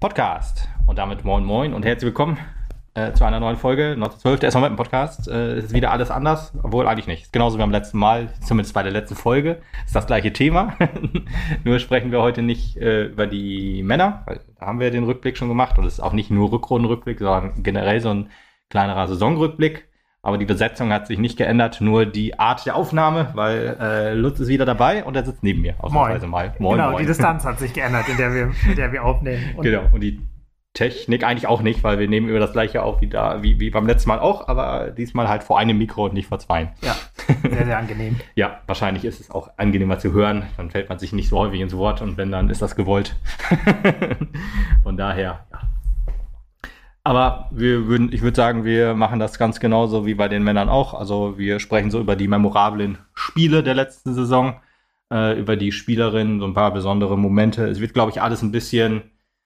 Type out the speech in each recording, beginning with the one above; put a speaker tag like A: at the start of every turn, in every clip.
A: Podcast. Und damit moin moin und herzlich willkommen zu einer neuen Folge, 1912, der erstmal mit dem Podcast. Es ist wieder alles anders, obwohl eigentlich nicht. Ist genauso wie beim letzten Mal, zumindest bei der letzten Folge, ist das gleiche Thema. Nur sprechen wir heute nicht über die Männer, weil da haben wir den Rückblick schon gemacht und es ist auch nicht nur Rückrundenrückblick, sondern generell so ein kleinerer Saisonrückblick. Aber die Besetzung hat sich nicht geändert, nur die Art der Aufnahme, weil Lutz ist wieder dabei und er sitzt neben mir.
B: Ausnahmsweise
A: mal.
B: Moin, genau, moin. Die Distanz hat sich geändert, in der wir aufnehmen.
A: Und genau, und die Technik eigentlich auch nicht, weil wir nehmen über das gleiche auf wie beim letzten Mal auch, aber diesmal halt vor einem Mikro und nicht vor zweien.
B: Ja, sehr, sehr angenehm.
A: Ja, wahrscheinlich ist es auch angenehmer zu hören, dann fällt man sich nicht so häufig ins Wort und wenn, dann ist das gewollt. Von daher, ja. Aber ich würde sagen, wir machen das ganz genauso wie bei den Männern auch. Also wir sprechen so über die memorablen Spiele der letzten Saison, über die Spielerinnen, so ein paar besondere Momente. Es wird, glaube ich, alles ein bisschen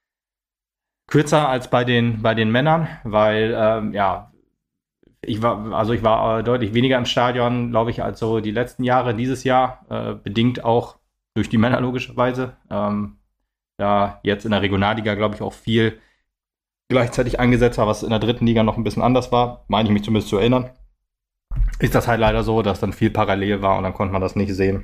A: kürzer als bei den Männern, weil ich war deutlich weniger im Stadion, glaube ich, als so die letzten Jahre. Dieses Jahr bedingt auch durch die Männer logischerweise. Da jetzt in der Regionalliga, glaube ich, auch viel gleichzeitig eingesetzt war, was in der dritten Liga noch ein bisschen anders war, meine ich mich zumindest zu erinnern, ist das halt leider so, dass dann viel parallel war und dann konnte man das nicht sehen.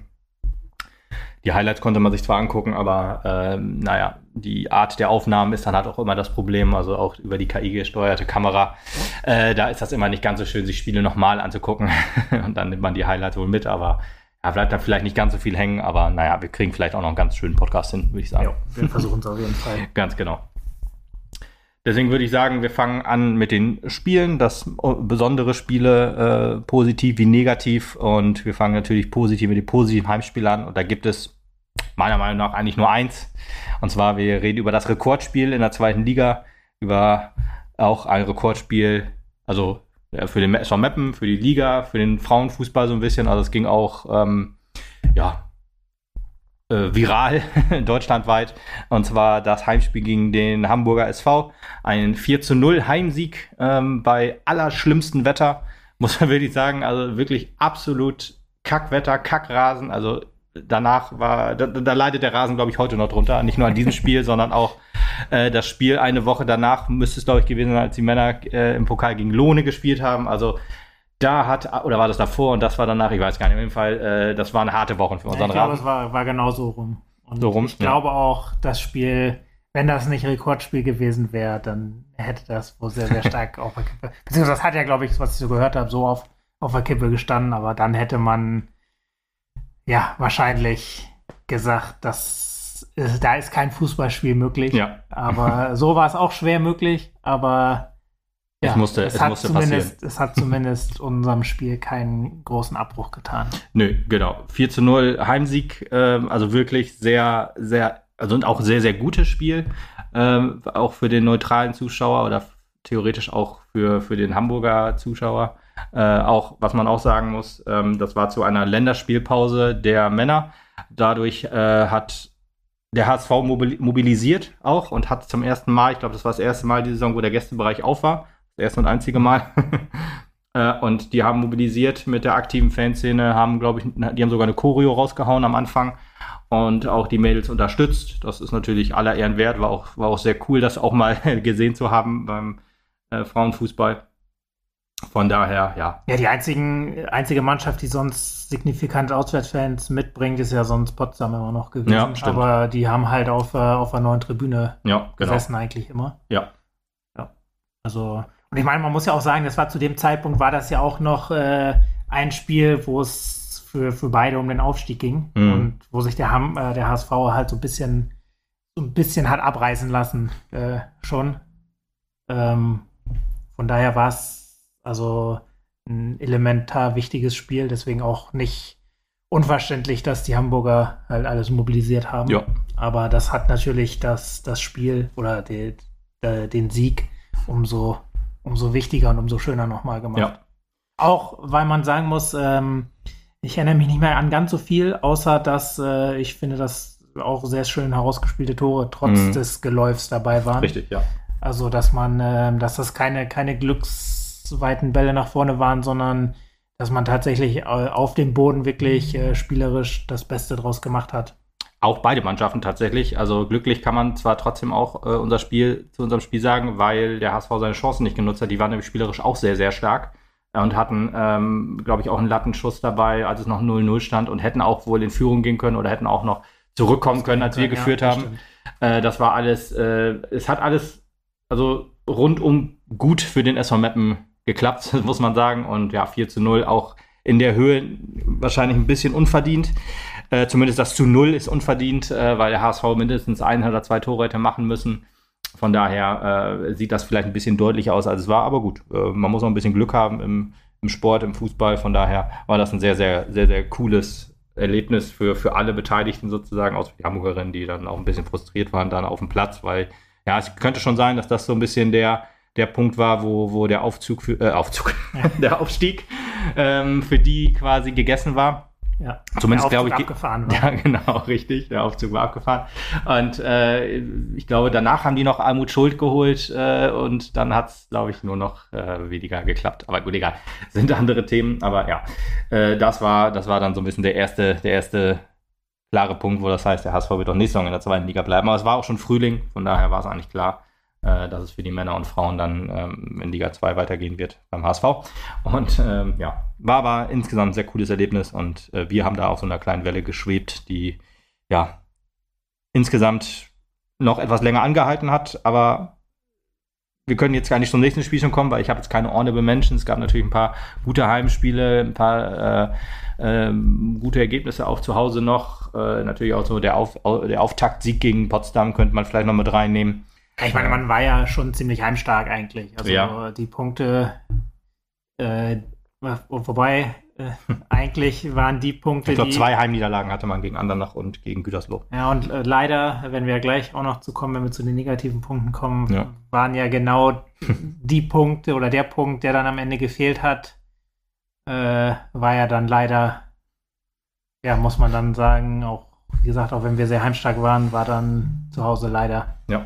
A: Die Highlights konnte man sich zwar angucken, aber die Art der Aufnahmen ist dann halt auch immer das Problem, also auch über die KI gesteuerte Kamera. Da ist das immer nicht ganz so schön, sich Spiele nochmal anzugucken und dann nimmt man die Highlights wohl mit, aber bleibt dann vielleicht nicht ganz so viel hängen, aber wir kriegen vielleicht auch noch einen ganz schönen Podcast hin, würde ich sagen.
B: Ja, wir versuchen es auf jeden Fall.
A: Ganz genau. Deswegen würde ich sagen, wir fangen an mit den Spielen, das besondere Spiele, positiv wie negativ. Und wir fangen natürlich positiv mit den positiven Heimspielen an. Und da gibt es meiner Meinung nach eigentlich nur eins. Und zwar, wir reden über das Rekordspiel in der zweiten Liga, über auch ein Rekordspiel, also für den SV Meppen, für die Liga, für den Frauenfußball so ein bisschen. Also es ging auch, viral, deutschlandweit. Und zwar das Heimspiel gegen den Hamburger SV. Ein 4:0 Heimsieg bei allerschlimmstem Wetter, muss man wirklich sagen. Also wirklich absolut Kackwetter, Kackrasen. Also danach da leidet der Rasen, glaube ich, heute noch drunter. Nicht nur an diesem Spiel, sondern auch das Spiel eine Woche danach müsste es, glaube ich, gewesen sein, als die Männer im Pokal gegen Lohne gespielt haben. Also oder war das davor und das war danach, ich weiß gar nicht, auf jeden Fall, das waren harte Wochen für unseren Rasen.
B: Ich glaube, es war genau so rum. Und ich glaube auch, das Spiel, wenn das nicht Rekordspiel gewesen wäre, dann hätte das wohl sehr, sehr stark auf der Kippe, beziehungsweise das hat ja, glaube ich, was ich so gehört habe, so auf der Kippe gestanden, aber dann hätte man ja wahrscheinlich gesagt, da ist kein Fußballspiel möglich. Ja. Aber so war es auch schwer möglich, aber es musste passieren. Es hat zumindest unserem Spiel keinen großen Abbruch getan.
A: Nö, genau. 4:0 Heimsieg, also wirklich sehr, sehr, also auch sehr, sehr gutes Spiel. Auch für den neutralen Zuschauer oder theoretisch auch für den Hamburger Zuschauer. Auch, was man auch sagen muss, das war zu einer Länderspielpause der Männer. Dadurch hat der HSV mobilisiert auch und hat zum ersten Mal, ich glaube, das war das erste Mal die Saison, wo der Gästebereich auf war. Das erste und einzige Mal. Und die haben mobilisiert mit der aktiven Fanszene, die haben sogar eine Choreo rausgehauen am Anfang und auch die Mädels unterstützt. Das ist natürlich aller Ehren wert, war auch sehr cool, das auch mal gesehen zu haben beim Frauenfußball. Von daher, ja.
B: Ja, die einzige Mannschaft, die sonst signifikante Auswärtsfans mitbringt, ist ja sonst Potsdam immer noch gewesen. Ja, stimmt. Aber die haben halt auf einer neuen Tribüne gesessen eigentlich immer.
A: Ja.
B: Also, und ich meine, man muss ja auch sagen, war zu dem Zeitpunkt war das ja auch noch ein Spiel, wo es für beide um den Aufstieg ging und wo sich der HSV halt so ein bisschen hat abreißen lassen schon. Von daher war es also ein elementar wichtiges Spiel, deswegen auch nicht unverständlich, dass die Hamburger halt alles mobilisiert haben. Ja. Aber das hat natürlich das Spiel oder den Sieg umso wichtiger und umso schöner nochmal gemacht. Ja. Auch, weil man sagen muss, ich erinnere mich nicht mehr an ganz so viel, außer dass ich finde, dass auch sehr schön herausgespielte Tore trotz des Geläufs dabei waren.
A: Richtig, ja.
B: Also, dass das keine glücksweiten Bälle nach vorne waren, sondern dass man tatsächlich auf dem Boden wirklich spielerisch das Beste draus gemacht hat.
A: Auch beide Mannschaften tatsächlich. Also glücklich kann man zwar trotzdem auch zu unserem Spiel sagen, weil der HSV seine Chancen nicht genutzt hat. Die waren nämlich spielerisch auch sehr, sehr stark und hatten, glaube ich, auch einen Lattenschuss dabei, als es noch 0-0 stand und hätten auch wohl in Führung gehen können oder hätten auch noch zurückkommen können, als wir geführt haben. Das war alles, es hat alles also rundum gut für den SV Meppen geklappt, muss man sagen. Und ja, 4-0 auch in der Höhe wahrscheinlich ein bisschen unverdient. Zumindest das 0 ist unverdient, weil der HSV mindestens 1 oder 2 Tore hätte machen müssen. Von daher sieht das vielleicht ein bisschen deutlicher aus, als es war. Aber gut, man muss auch ein bisschen Glück haben im Sport, im Fußball. Von daher war das ein sehr, sehr, sehr, sehr cooles Erlebnis für alle Beteiligten sozusagen, außer die Hamburgerinnen, die dann auch ein bisschen frustriert waren dann auf dem Platz. Weil ja, es könnte schon sein, dass das so ein bisschen der Punkt war, wo der der Aufstieg für die quasi gegessen war.
B: Ja,
A: zumindest glaube ich.
B: Abgefahren war.
A: Ja, genau, richtig. Der Aufzug war abgefahren. Und ich glaube, danach haben die noch Almut Schuld geholt und dann hat es, glaube ich, nur noch weniger geklappt. Aber gut, egal. Sind andere Themen. Aber ja, das war dann so ein bisschen der erste klare Punkt, wo das heißt, der HSV wird doch nächste Saison in der 2. Liga bleiben. Aber es war auch schon Frühling. Von daher war es eigentlich klar, dass es für die Männer und Frauen dann in Liga 2 weitergehen wird beim HSV. Und ja, war insgesamt ein sehr cooles Erlebnis und wir haben da auf so einer kleinen Welle geschwebt, die ja insgesamt noch etwas länger angehalten hat, aber wir können jetzt gar nicht zum nächsten Spiel schon kommen, weil ich habe jetzt keine Honorable Mentions. Es gab natürlich ein paar gute Heimspiele, ein paar gute Ergebnisse auch zu Hause noch. Natürlich auch so der Auftaktsieg gegen Potsdam könnte man vielleicht noch mit reinnehmen.
B: Ich meine, man war ja schon ziemlich heimstark eigentlich. Also
A: ja.
B: Die Punkte, wobei eigentlich waren die Punkte,
A: ich glaube, 2 Heimniederlagen hatte man gegen Andernach und gegen Gütersloh.
B: Ja, und leider, wenn wir gleich auch noch wenn wir zu den negativen Punkten kommen, waren ja genau die Punkte oder der Punkt, der dann am Ende gefehlt hat, war ja dann leider, ja, muss man dann sagen, auch, wie gesagt, auch wenn wir sehr heimstark waren, war dann zu Hause leider.
A: Ja.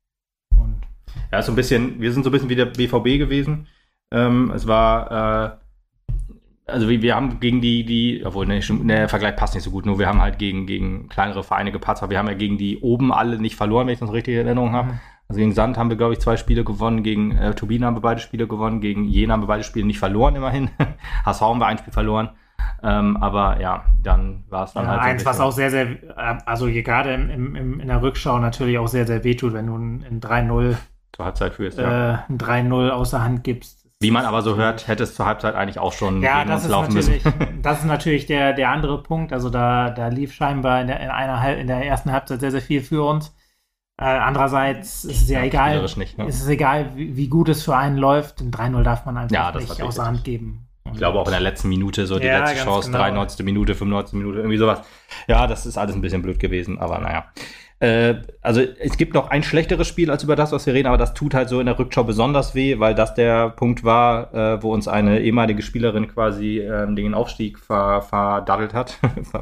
A: Ja, wir sind so ein bisschen wie der BVB gewesen. Es war, also wir haben gegen obwohl, der Vergleich passt nicht so gut, nur wir haben halt gegen kleinere Vereine gepatzt, aber wir haben ja gegen die oben alle nicht verloren, wenn ich das richtig in Erinnerung habe. Also gegen Sand haben wir, glaube ich, 2 Spiele gewonnen, gegen Turbine haben wir beide Spiele gewonnen, gegen Jena haben wir beide Spiele nicht verloren, immerhin. HSV haben wir ein Spiel verloren. Aber ja, dann war es dann halt.
B: Eins, was auch sehr, sehr, also hier gerade in der Rückschau natürlich auch sehr, sehr wehtut, wenn du ein 3-0
A: zur Halbzeit führst,
B: ein 3-0 außer Hand gibst.
A: Wie man aber so hört, hätte es zur Halbzeit eigentlich auch schon
B: gegen
A: uns laufen müssen.
B: Das ist natürlich der andere Punkt. Also da lief scheinbar in der ersten Halbzeit sehr, sehr viel für uns. Andererseits ist es ja egal,
A: nicht, ne?
B: Ist es egal, wie gut es für einen läuft. Ein 3-0 darf man einfach nicht außer Hand geben.
A: Ich glaube auch in der letzten Minute, so die letzte Chance, genau. 93. Minute, 95. Minute, irgendwie sowas. Ja, das ist alles ein bisschen blöd gewesen, aber naja. Also es gibt noch ein schlechteres Spiel als über das, was wir reden, aber das tut halt so in der Rückschau besonders weh, weil das der Punkt war, wo uns eine ehemalige Spielerin quasi den Aufstieg verdaddelt hat,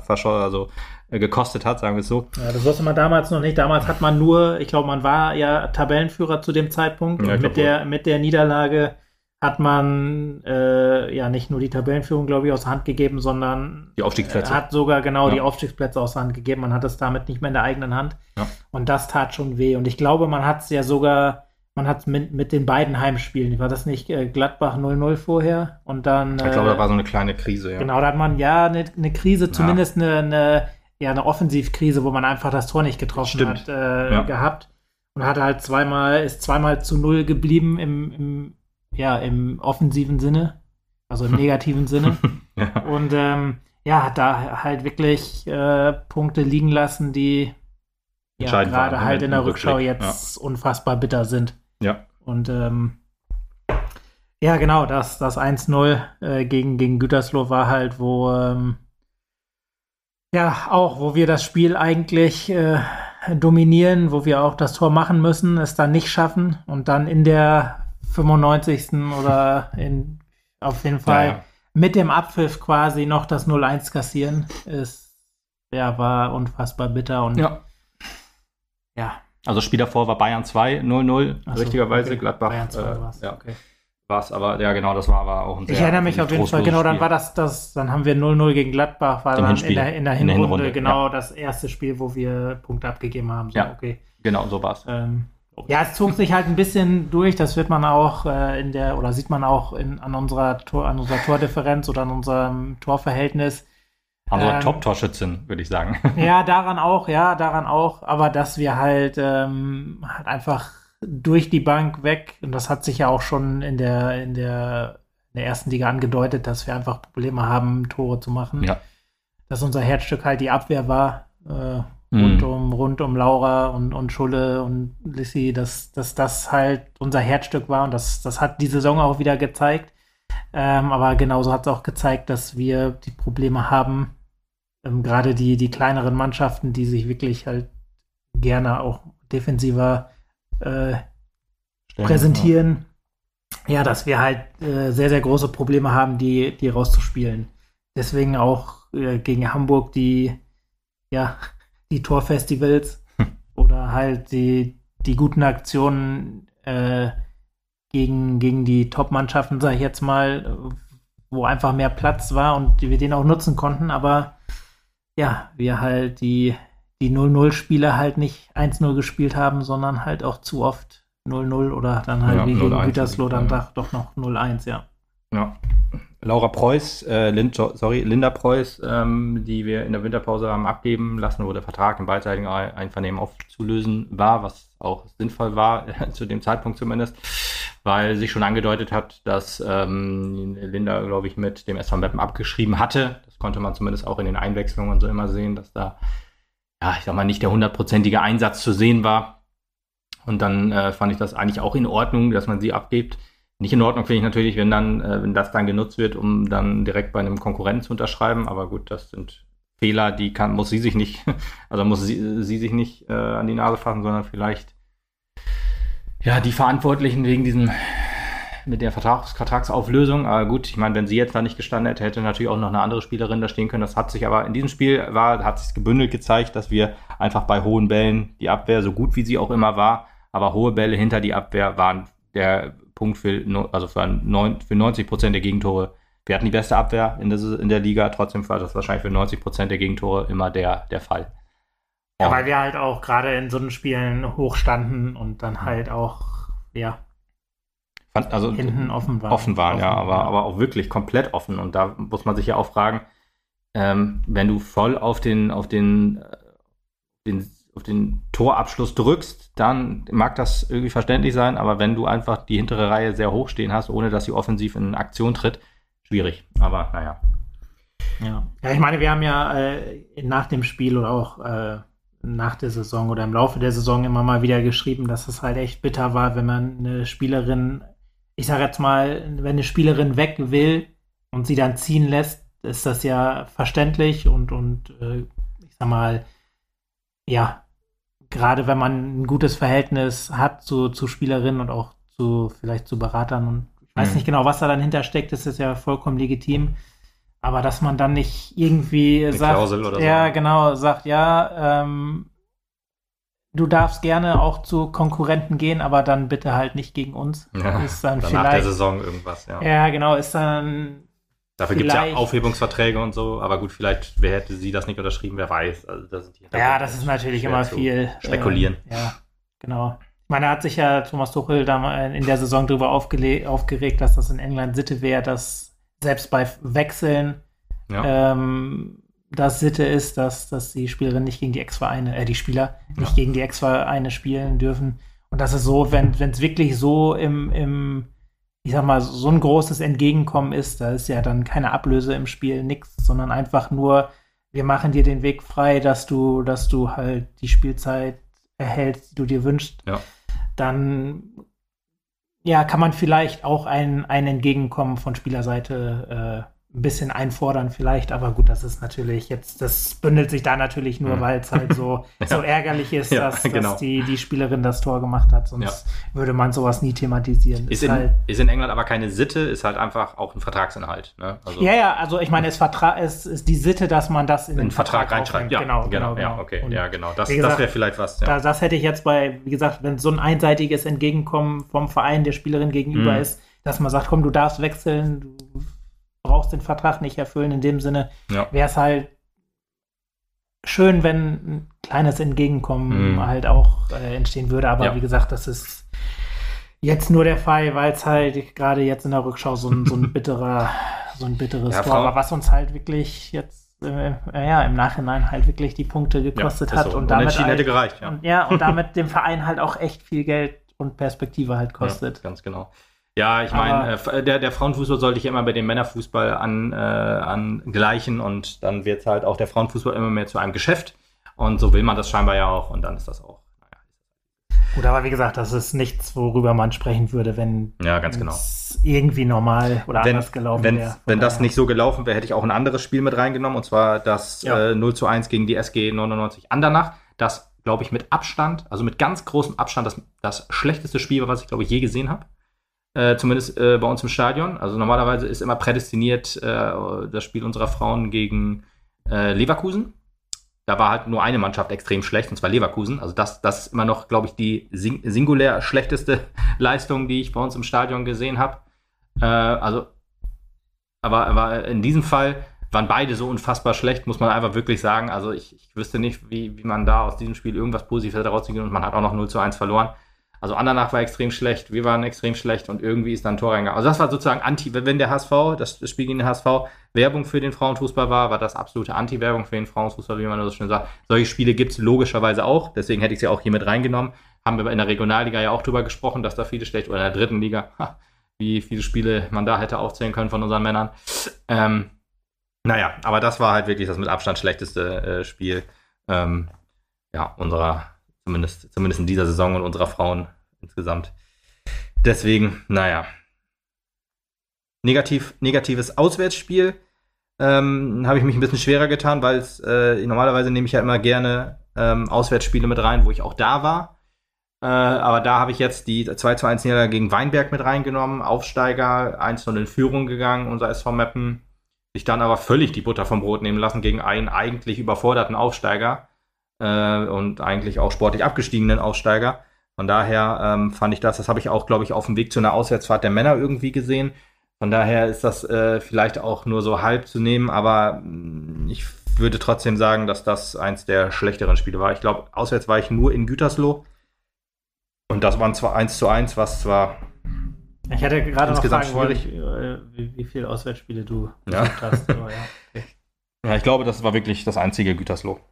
A: gekostet hat, sagen wir es so.
B: Ja, das wusste man damals noch nicht. Damals hat man nur, ich glaube, man war ja Tabellenführer zu dem Zeitpunkt.
A: Ja,
B: und mit der Niederlage hat man nicht nur die Tabellenführung, glaube ich, aus der Hand gegeben, sondern
A: die Aufstiegsplätze.
B: Hat sogar die Aufstiegsplätze aus der Hand gegeben. Man hat es damit nicht mehr in der eigenen Hand.
A: Ja.
B: Und das tat schon weh. Und ich glaube, man hat es ja sogar, mit den beiden Heimspielen, war das nicht Gladbach 0-0 vorher? Und dann.
A: Ich glaube, da war so eine kleine Krise, ja.
B: Genau, da hat man eine Krise, zumindest eine Offensivkrise, wo man einfach das Tor nicht getroffen hat, gehabt. Und hat halt zweimal zu 0 geblieben im offensiven Sinne, also im negativen Sinne.
A: Ja.
B: Und hat da halt wirklich Punkte liegen lassen, die gerade halt in der Rückschau jetzt unfassbar bitter sind.
A: Ja.
B: Und genau, das 1-0 gegen Gütersloh war halt, wo wir das Spiel eigentlich dominieren, wo wir auch das Tor machen müssen, es dann nicht schaffen und dann in der 95. oder auf jeden Fall mit dem Abpfiff quasi noch das 0-1 kassieren, war unfassbar bitter und
A: Also Spiel davor war Bayern 2, 0-0, richtigerweise,
B: okay.
A: Gladbach
B: Bayern 2 okay.
A: was, aber ja genau, das war aber auch ein
B: sehr. Ich erinnere mich auf jeden Fall, genau, dann war dann haben wir 0-0 gegen Gladbach, war dann in der Hinrunde genau das erste Spiel, wo wir Punkte abgegeben haben. So,
A: ja, okay. Genau, so war es.
B: Ja, es zog sich halt ein bisschen durch, das wird man auch sieht man auch an unserer Tordifferenz oder an unserem Torverhältnis.
A: Also Top-Torschützin, würde ich sagen.
B: Ja, daran auch, aber dass wir halt einfach durch die Bank weg, und das hat sich ja auch schon in der ersten Liga angedeutet, dass wir einfach Probleme haben, Tore zu machen.
A: Ja.
B: Dass unser Herzstück halt die Abwehr war, rund um Laura und Schulle und Lissi, dass das halt unser Herzstück war, und das hat die Saison auch wieder gezeigt. Aber genauso hat es auch gezeigt, dass wir die Probleme haben, gerade die kleineren Mannschaften, die sich wirklich halt gerne auch defensiver präsentieren, ja, dass wir halt sehr, sehr große Probleme haben, die rauszuspielen. Deswegen auch gegen Hamburg die Torfestivals oder halt die guten Aktionen gegen die Top-Mannschaften, sag ich jetzt mal, wo einfach mehr Platz war und wir den auch nutzen konnten, aber ja, wir halt die 0-0-Spiele halt nicht 1-0 gespielt haben, sondern halt auch zu oft 0-0 oder dann halt wie gegen Gütersloh dann doch noch 0-1, ja.
A: Ja. Laura Preuß, Linda Preuß, die wir in der Winterpause haben abgeben lassen, wo der Vertrag im beidseitigen Einvernehmen aufzulösen war, was auch sinnvoll war, zu dem Zeitpunkt zumindest, weil sich schon angedeutet hat, dass Linda, glaube ich, mit dem SV Meppen abgeschrieben hatte. Das konnte man zumindest auch in den Einwechslungen und so immer sehen, dass da, ja, ich sag mal, nicht der 100%ige Einsatz zu sehen war. Und dann fand ich das eigentlich auch in Ordnung, dass man sie abgibt. Nicht in Ordnung finde ich natürlich, wenn das dann genutzt wird, um dann direkt bei einem Konkurrenten zu unterschreiben. Aber gut, das sind Fehler, muss sie sich nicht an die Nase fassen, sondern vielleicht ja die Verantwortlichen wegen mit der Vertragsauflösung. Aber gut, ich meine, wenn sie jetzt da nicht gestanden hätte natürlich auch noch eine andere Spielerin da stehen können. Das hat sich aber in diesem Spiel hat sich gebündelt gezeigt, dass wir einfach bei hohen Bällen die Abwehr, so gut wie sie auch immer war, aber hohe Bälle hinter die Abwehr waren der Punkt für 90% der Gegentore. Wir hatten die beste Abwehr in der Liga, trotzdem war das wahrscheinlich für 90% der Gegentore immer der Fall.
B: Ja, weil wir halt auch gerade in so einen Spielen hoch standen und dann halt auch, ja, hinten offen waren.
A: Ja, aber auch wirklich komplett offen. Und da muss man sich ja auch fragen, wenn du voll auf den Torabschluss drückst, dann mag das irgendwie verständlich sein, aber wenn du einfach die hintere Reihe sehr hoch stehen hast, ohne dass sie offensiv in Aktion tritt, schwierig. Aber naja.
B: Ja, ich meine, wir haben ja nach dem Spiel oder auch nach der Saison oder im Laufe der Saison immer mal wieder geschrieben, dass es halt echt bitter war, wenn man eine Spielerin, ich sage jetzt mal, wenn eine Spielerin weg will und sie dann ziehen lässt, ist das ja verständlich und ich sag mal, ja, gerade wenn man ein gutes Verhältnis hat zu Spielerinnen und auch vielleicht zu Beratern, und ich weiß nicht genau, was da dann hintersteckt, das ist ja vollkommen legitim, aber dass man dann nicht irgendwie
A: eine
B: sagt,
A: Klausel oder
B: ja,
A: so.
B: Genau, sagt, ja, du darfst gerne auch zu Konkurrenten gehen, aber dann bitte halt nicht gegen uns.
A: Ja,
B: ist dann
A: vielleicht nach der Saison irgendwas, ja.
B: Ja, genau, ist dann
A: dafür gibt es ja Aufhebungsverträge und so, aber gut, vielleicht hätte sie das nicht unterschrieben, wer weiß. Also das
B: ist natürlich immer viel
A: spekulieren.
B: Ja, genau. Ich meine, da hat sich ja Thomas Tuchel in der Saison darüber aufgeregt, dass das in England Sitte wäre, dass selbst bei Wechseln das Sitte ist, dass die Spielerinnen nicht gegen die Ex-Vereine, die Spieler nicht gegen die Ex-Vereine spielen dürfen. Und das ist so, wenn es wirklich so ich sag mal, so ein großes Entgegenkommen ist, da ist ja dann keine Ablöse im Spiel, nix, sondern einfach nur, wir machen dir den Weg frei, dass du halt die Spielzeit erhältst, die du dir wünschst.
A: Ja.
B: Dann kann man vielleicht auch ein Entgegenkommen von Spielerseite ein bisschen einfordern vielleicht, aber gut, das ist natürlich jetzt, das bündelt sich da natürlich nur, weil es halt so ärgerlich ist, dass die Spielerin das Tor gemacht hat, sonst würde man sowas nie thematisieren.
A: Ist in England aber keine Sitte, ist halt einfach auch ein Vertragsinhalt. Ne? Also
B: also ich meine, es ist die Sitte, dass man das in den Vertrag
A: reinschreibt.
B: Genau.
A: Ja, okay.
B: Und
A: ja, genau. Das
B: gesagt,
A: wäre vielleicht was. Ja.
B: Das hätte ich jetzt wie gesagt, wenn so ein einseitiges Entgegenkommen vom Verein der Spielerin gegenüber ist, dass man sagt, komm, du darfst wechseln, du brauchst den Vertrag nicht erfüllen. In dem Sinne wäre es halt schön, wenn ein kleines Entgegenkommen halt auch entstehen würde. Aber wie gesagt, das ist jetzt nur der Fall, weil es halt gerade jetzt in der Rückschau so ein bitteres Tor war, was uns halt wirklich jetzt im Nachhinein halt wirklich die Punkte gekostet hat.
A: So.
B: Und damit
A: halt, hätte gereicht,
B: und damit dem Verein halt auch echt viel Geld und Perspektive halt kostet.
A: Ja, ganz genau. Ja, ich meine, der Frauenfußball sollte ich immer bei dem Männerfußball angleichen und dann wird halt auch der Frauenfußball immer mehr zu einem Geschäft und so will man das scheinbar ja auch und dann ist das auch.
B: Gut, aber wie gesagt, das ist nichts, worüber man sprechen würde, wenn es irgendwie normal oder anders gelaufen wäre.
A: Wenn das nicht so gelaufen wäre, hätte ich auch ein anderes Spiel mit reingenommen, und zwar das 0:1 gegen die SG 99 Andernach. Das, glaube ich, mit Abstand, also mit ganz großem Abstand, das schlechteste Spiel war, was ich, glaube ich, je gesehen habe. Zumindest bei uns im Stadion. Also normalerweise ist immer prädestiniert das Spiel unserer Frauen gegen Leverkusen. Da war halt nur eine Mannschaft extrem schlecht, und zwar Leverkusen. Also das ist immer noch, glaube ich, die singulär schlechteste Leistung, die ich bei uns im Stadion gesehen habe. Aber in diesem Fall waren beide so unfassbar schlecht, muss man einfach wirklich sagen. Also ich wüsste nicht, wie man da aus diesem Spiel irgendwas Positives rausziehen, und man hat auch noch 0:1 verloren. Also Andernach war extrem schlecht, wir waren extrem schlecht und irgendwie ist dann ein Tor reingegangen. Also das war sozusagen wenn der HSV, das Spiel gegen den HSV, Werbung für den Frauenfußball war das absolute Anti-Werbung für den Frauenfußball, wie man so schön sagt. Solche Spiele gibt es logischerweise auch, deswegen hätte ich sie auch hier mit reingenommen. Haben wir in der Regionalliga ja auch drüber gesprochen, dass da viele schlecht, oder in der dritten Liga, wie viele Spiele man da hätte aufzählen können von unseren Männern. Aber das war halt wirklich das mit Abstand schlechteste Spiel unserer, zumindest in dieser Saison und unserer Frauen insgesamt. Deswegen, negatives Auswärtsspiel habe ich mich ein bisschen schwerer getan, weil normalerweise nehme ich ja immer gerne Auswärtsspiele mit rein, wo ich auch da war. Aber da habe ich jetzt die 2:1 Niederlage gegen Weinberg mit reingenommen, Aufsteiger, 1:0 in Führung gegangen, unser SV Meppen, sich dann aber völlig die Butter vom Brot nehmen lassen gegen einen eigentlich überforderten Aufsteiger und eigentlich auch sportlich abgestiegenen Aufsteiger. Von daher fand ich das habe ich auch, glaube ich, auf dem Weg zu einer Auswärtsfahrt der Männer irgendwie gesehen. Von daher ist das vielleicht auch nur so halb zu nehmen, aber ich würde trotzdem sagen, dass das eins der schlechteren Spiele war. Ich glaube, auswärts war ich nur in Gütersloh und das waren zwar 1:1, was zwar
B: ich hatte gerade noch fragen
A: schwierig
B: wollen, wie viele Auswärtsspiele du besucht hast. Aber, okay.
A: Ja, ich glaube, das war wirklich das einzige Gütersloh.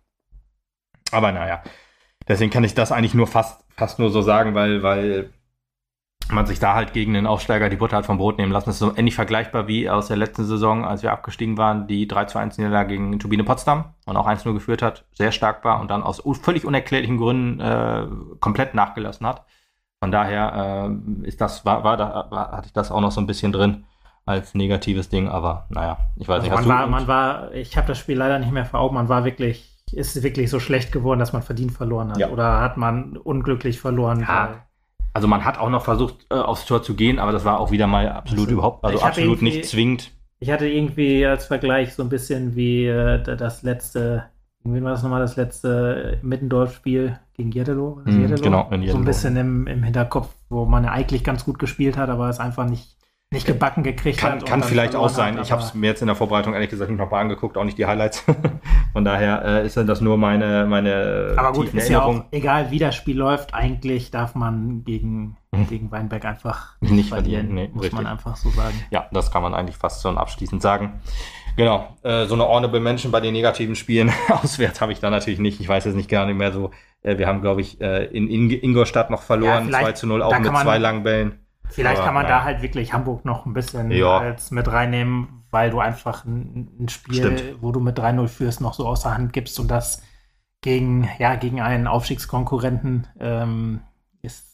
A: Aber deswegen kann ich das eigentlich nur fast nur so sagen, weil man sich da halt gegen den Aufsteiger die Butter hat vom Brot nehmen lassen. Das ist so ähnlich vergleichbar wie aus der letzten Saison, als wir abgestiegen waren, die 3:1 Niederlage gegen Turbine Potsdam und auch 1:0 geführt hat, sehr stark war und dann aus völlig unerklärlichen Gründen komplett nachgelassen hat. Von daher hatte ich das auch noch so ein bisschen drin als negatives Ding, aber ich weiß nicht.
B: Ich habe das Spiel leider nicht mehr vor Augen, ist wirklich so schlecht geworden, dass man verdient verloren hat, oder hat man unglücklich verloren?
A: Ja. Also man hat auch noch versucht, aufs Tor zu gehen, aber das war auch wieder mal absolut nicht zwingend. Ich
B: hatte irgendwie als Vergleich so ein bisschen wie das letzte, wie war das nochmal, das letzte Mittendorf-Spiel gegen Jeddelo?
A: Genau, in Jeddelo.
B: So ein bisschen im Hinterkopf, wo man ja eigentlich ganz gut gespielt hat, aber es einfach nicht gebacken gekriegt hat.
A: Kann vielleicht auch sein. Ich habe es mir jetzt in der Vorbereitung ehrlich gesagt nicht nochmal angeguckt, auch nicht die Highlights. Von daher ist das nur meine
B: aber gut, ist ja auch egal, wie das Spiel läuft. Eigentlich darf man gegen Weinberg einfach nicht verlieren. Nee, muss man einfach so sagen.
A: Ja, das kann man eigentlich fast schon abschließend sagen. Genau, so eine Honorable Mention bei den negativen Spielen auswärts habe ich da natürlich nicht. Ich weiß jetzt nicht gar nicht mehr so. Wir haben, glaube ich, in Ingolstadt noch verloren, 2:0, auch mit 2 langen Bällen.
B: Vielleicht kann man da halt wirklich Hamburg noch ein bisschen als mit reinnehmen, weil du einfach ein Spiel, wo du mit 3:0 führst, noch so aus der Hand gibst und das gegen einen Aufstiegskonkurrenten ist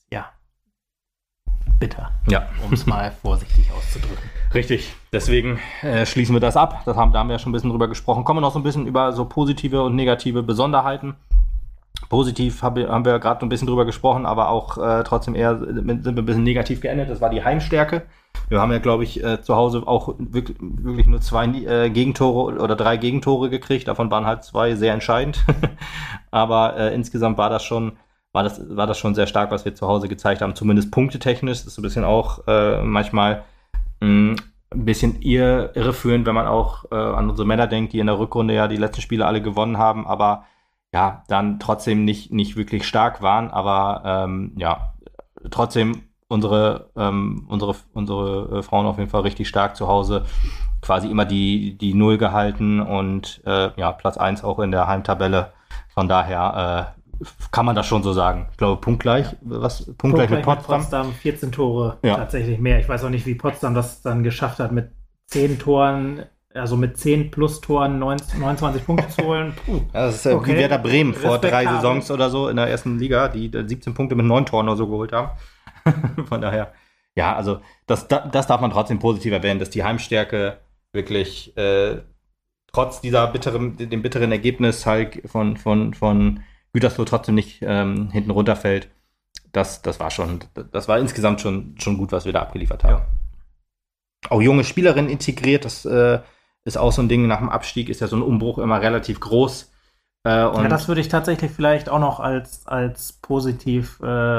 B: bitter, um es mal vorsichtig auszudrücken.
A: Richtig, deswegen schließen wir das ab. Da haben wir ja schon ein bisschen drüber gesprochen. Kommen wir noch so ein bisschen über so positive und negative Besonderheiten. Positiv haben wir gerade ein bisschen drüber gesprochen, aber auch trotzdem sind wir ein bisschen negativ geendet. Das war die Heimstärke. Wir haben ja, glaube ich, zu Hause auch wirklich nur 2 Gegentore oder 3 Gegentore gekriegt. Davon waren halt 2 sehr entscheidend. Aber insgesamt war das schon war das schon sehr stark, was wir zu Hause gezeigt haben, zumindest punktetechnisch. Das ist so ein bisschen auch manchmal ein bisschen irreführend, wenn man auch an unsere Männer denkt, die in der Rückrunde ja die letzten Spiele alle gewonnen haben, aber ja, dann trotzdem nicht wirklich stark waren, aber trotzdem unsere Frauen auf jeden Fall richtig stark zu Hause, quasi immer die Null gehalten und Platz 1 auch in der Heimtabelle. Von daher kann man das schon so sagen. Ich glaube, punktgleich mit Potsdam.
B: 14 Tore, tatsächlich mehr. Ich weiß auch nicht, wie Potsdam das dann geschafft hat, mit 10 Toren, also mit 10 plus Toren 29 Punkte zu holen.
A: Das ist wie Werder Bremen vor 3 Saisons oder so in der ersten Liga, die 17 Punkte mit 9 Toren oder so geholt haben. Von daher, ja, also das darf man trotzdem positiv erwähnen, dass die Heimstärke wirklich trotz dem bitteren Ergebnis halt von Gütersloh trotzdem nicht hinten runterfällt. Das war insgesamt schon gut, was wir da abgeliefert haben. Ja. Auch junge Spielerinnen integriert, das ist auch so ein Ding. Nach dem Abstieg ist ja so ein Umbruch immer relativ groß. Und
B: das würde ich tatsächlich vielleicht auch noch als positiv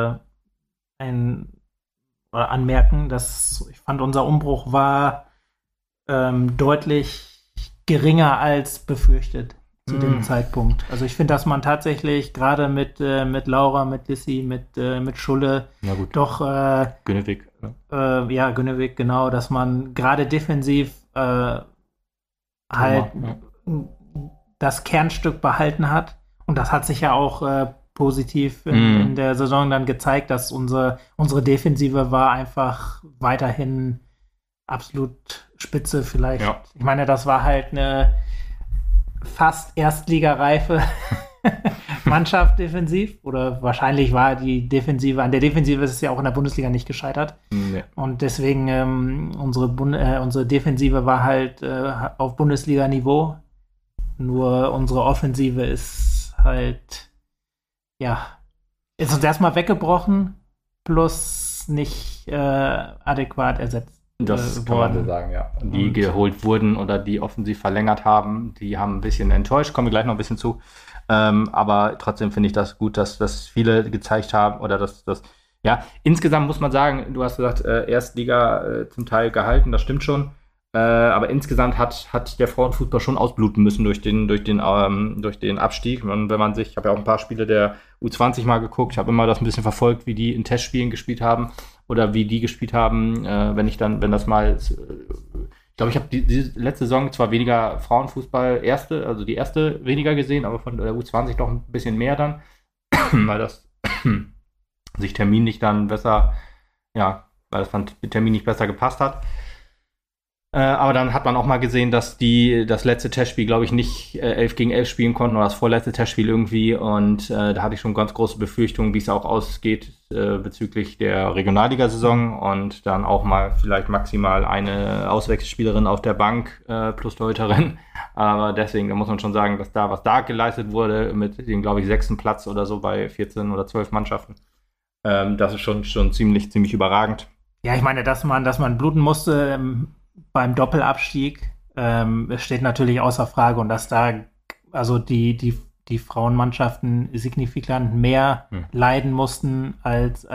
B: anmerken, dass ich fand, unser Umbruch war deutlich geringer als befürchtet zu dem Zeitpunkt. Also ich finde, dass man tatsächlich gerade mit Laura, mit Lissy, mit Schulle doch
A: Günnewig.
B: Günnewig, genau, dass man gerade defensiv das Kernstück behalten hat. Und das hat sich ja auch positiv in der Saison dann gezeigt, dass unsere Defensive war einfach weiterhin absolut spitze vielleicht. Ja. Ich meine, das war halt eine fast erstligareife Mannschaft defensiv. Oder wahrscheinlich war an der Defensive ist es ja auch in der Bundesliga nicht gescheitert. Nee. Und deswegen unsere Defensive war halt auf Bundesliga-Niveau. Nur unsere Offensive ist halt ist uns erstmal weggebrochen, plus nicht adäquat ersetzt.
A: Das kann man so sagen, ja. Die geholt wurden oder die offensiv verlängert haben, die haben ein bisschen enttäuscht, kommen wir gleich noch ein bisschen zu. Aber trotzdem finde ich das gut, dass viele gezeigt haben oder insgesamt muss man sagen, du hast gesagt, Erstliga zum Teil gehalten, das stimmt schon. Aber insgesamt hat der Frauenfußball schon ausbluten müssen durch den Abstieg. Und ich habe ja auch ein paar Spiele der U20 mal geguckt, ich habe immer das ein bisschen verfolgt, wie die in Testspielen gespielt haben oder wie die gespielt haben, ich glaube, ich habe die letzte Saison zwar weniger Frauenfußball die erste weniger gesehen, aber von der U20 doch ein bisschen mehr dann, weil das sich terminlich dann besser, weil das dann Termin nicht besser gepasst hat. Aber dann hat man auch mal gesehen, dass die das letzte Testspiel, glaube ich, nicht 11 gegen 11 spielen konnten oder das vorletzte Testspiel irgendwie. Und da hatte ich schon ganz große Befürchtungen, wie es auch ausgeht bezüglich der Regionalliga-Saison und dann auch mal vielleicht maximal eine Auswechselspielerin auf der Bank plus Torhüterin. Aber deswegen, da muss man schon sagen, dass was da geleistet wurde mit dem, glaube ich, 6. Platz oder so bei 14 oder 12 Mannschaften, das ist schon ziemlich überragend.
B: Ja, ich meine, dass man bluten musste beim Doppelabstieg steht natürlich außer Frage und dass da also die Frauenmannschaften signifikant mehr leiden mussten als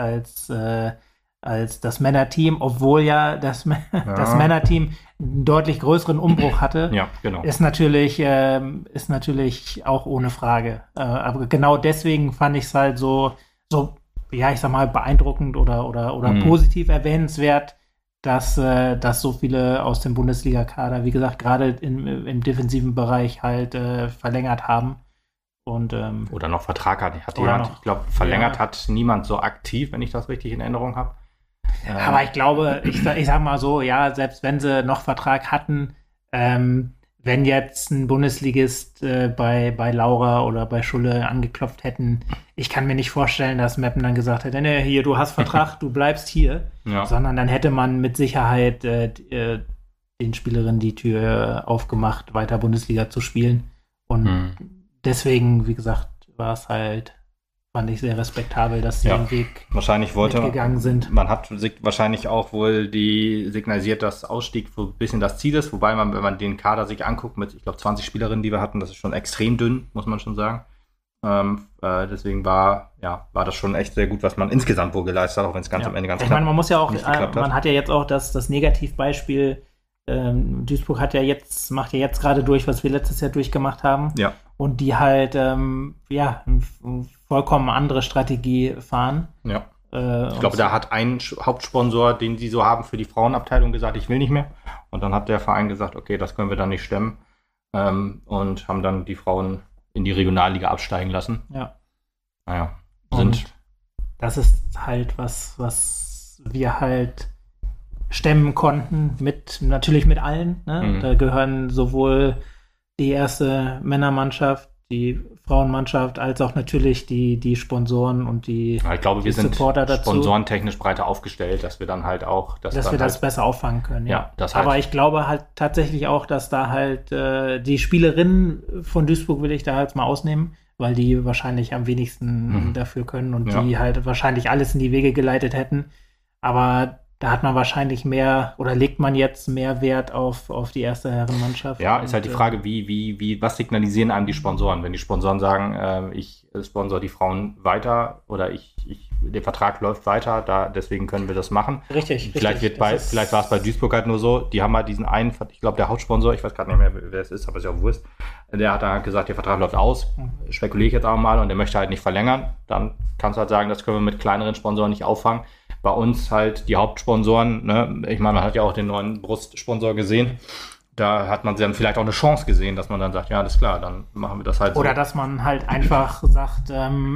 B: das Männerteam, obwohl das Männerteam einen deutlich größeren Umbruch hatte.
A: Ja, genau.
B: Ist natürlich auch ohne Frage. Aber genau deswegen fand ich es halt so ich sag mal beeindruckend oder positiv erwähnenswert, dass so viele aus dem Bundesliga-Kader, wie gesagt, gerade im defensiven Bereich halt verlängert haben. Und,
A: oder noch Vertrag hat jemand. Ich glaube, verlängert hat niemand so aktiv, wenn ich das richtig in Erinnerung habe.
B: Aber ich glaube, ich sag mal so, selbst wenn sie noch Vertrag hatten, wenn jetzt ein Bundesligist bei Laura oder bei Schulle angeklopft hätten, ich kann mir nicht vorstellen, dass Meppen dann gesagt hätte, nee, hier, du hast Vertrag, du bleibst hier. Ja. Sondern dann hätte man mit Sicherheit den Spielerinnen die Tür aufgemacht, weiter Bundesliga zu spielen. Und deswegen, wie gesagt, war es halt, fand ich sehr respektabel, dass sie den Weg mitgegangen sind.
A: Man hat wahrscheinlich auch wohl signalisiert, dass Ausstieg so ein bisschen das Ziel ist, wobei wenn man den Kader sich anguckt mit, ich glaube, 20 Spielerinnen, die wir hatten, das ist schon extrem dünn, muss man schon sagen. Deswegen war das schon echt sehr gut, was man insgesamt wohl geleistet hat, auch wenn es ganz am Ende ganz
B: knapp. Ich meine, man muss ja auch,
A: man
B: hat ja jetzt auch das Negativbeispiel. Duisburg macht ja jetzt gerade durch, was wir letztes Jahr durchgemacht haben.
A: Ja.
B: Und die halt eine vollkommen andere Strategie fahren.
A: Ja. Ich glaube, da hat ein Hauptsponsor, den sie so haben für die Frauenabteilung, gesagt, ich will nicht mehr. Und dann hat der Verein gesagt, okay, das können wir dann nicht stemmen. Und haben dann die Frauen in die Regionalliga absteigen lassen.
B: Ja.
A: Naja.
B: Und das ist halt was wir halt stemmen konnten, natürlich mit allen. Ne?
A: Mhm.
B: Da gehören sowohl die erste Männermannschaft, die Frauenmannschaft, als auch natürlich die Sponsoren und ich glaube, wir sind
A: sponsorentechnisch breiter aufgestellt, dass wir dann halt auch
B: dass wir das besser auffangen können. Ja.
A: Aber
B: ich glaube halt tatsächlich auch, dass da halt die Spielerinnen von Duisburg will ich da halt mal ausnehmen, weil die wahrscheinlich am wenigsten dafür können und die halt wahrscheinlich alles in die Wege geleitet hätten. Aber da hat man wahrscheinlich legt man jetzt mehr Wert auf die erste Herrenmannschaft.
A: Ja, ist halt die Frage, was signalisieren einem die Sponsoren? Wenn die Sponsoren sagen, ich sponsor die Frauen weiter oder der Vertrag läuft weiter, deswegen können wir das machen.
B: Richtig.
A: Vielleicht war es bei Duisburg halt nur so, die haben halt diesen einen, ich glaube der Hauptsponsor, ich weiß gerade nicht mehr, wer es ist, aber ist ja auch wurscht, der hat dann gesagt, der Vertrag läuft aus, spekuliere ich jetzt auch mal, und der möchte halt nicht verlängern. Dann kannst du halt sagen, das können wir mit kleineren Sponsoren nicht auffangen. Bei uns halt die Hauptsponsoren, ne? Ich meine, man hat ja auch den neuen Brustsponsor gesehen. Da hat man dann vielleicht auch eine Chance gesehen, dass man dann sagt, ja, alles klar, dann machen wir das halt so.
B: Oder dass man halt einfach sagt,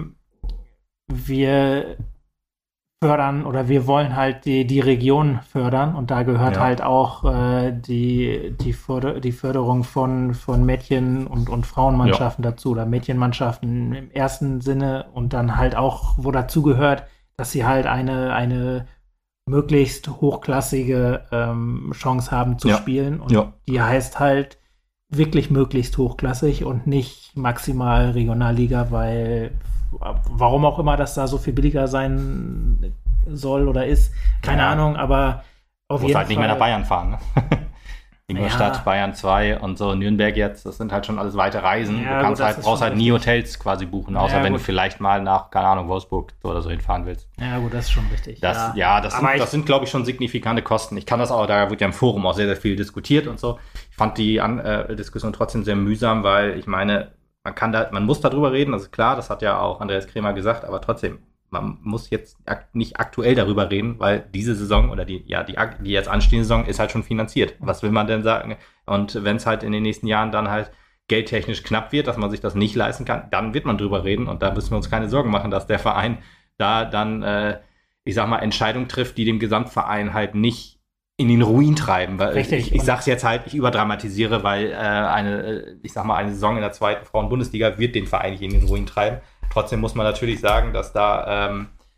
B: wir fördern oder wir wollen halt die Region fördern, und da gehört halt auch die Förderung von Mädchen- und Frauenmannschaften dazu, oder Mädchenmannschaften im ersten Sinne, und dann halt auch, wo dazu gehört, dass sie halt eine möglichst hochklassige Chance haben zu spielen. Und die heißt halt wirklich möglichst hochklassig und nicht maximal Regionalliga, weil warum auch immer das da so viel billiger sein soll oder ist, keine Ahnung, aber auf jeden Fall.
A: Du musst halt nicht mehr nach Bayern fahren, ne? Ingolstadt, Bayern 2 und so, Nürnberg jetzt, das sind halt schon alles weite Reisen.
B: Ja,
A: du brauchst halt nie Hotels quasi buchen, außer wenn du vielleicht mal nach, keine Ahnung, Wolfsburg oder so hinfahren willst.
B: Ja gut, das ist schon richtig.
A: Das sind, glaube ich, schon signifikante Kosten. Ich kann das auch, da wird ja im Forum auch sehr, sehr viel diskutiert und so. Ich fand die Diskussion trotzdem sehr mühsam, weil ich meine, man muss darüber reden, das ist klar, das hat ja auch Andreas Krämer gesagt, aber trotzdem, man muss jetzt nicht aktuell darüber reden, weil diese Saison oder die jetzt anstehende Saison ist halt schon finanziert. Was will man denn sagen? Und wenn es halt in den nächsten Jahren dann halt geldtechnisch knapp wird, dass man sich das nicht leisten kann, dann wird man drüber reden, und da müssen wir uns keine Sorgen machen, dass der Verein da dann, ich sag mal, Entscheidungen trifft, die dem Gesamtverein halt nicht in den Ruin treiben. Weil
B: Richtig.
A: Ich sag's jetzt halt, ich überdramatisiere, weil eine Saison in der zweiten Frauen-Bundesliga wird den Verein nicht in den Ruin treiben. Trotzdem muss man natürlich sagen, dass da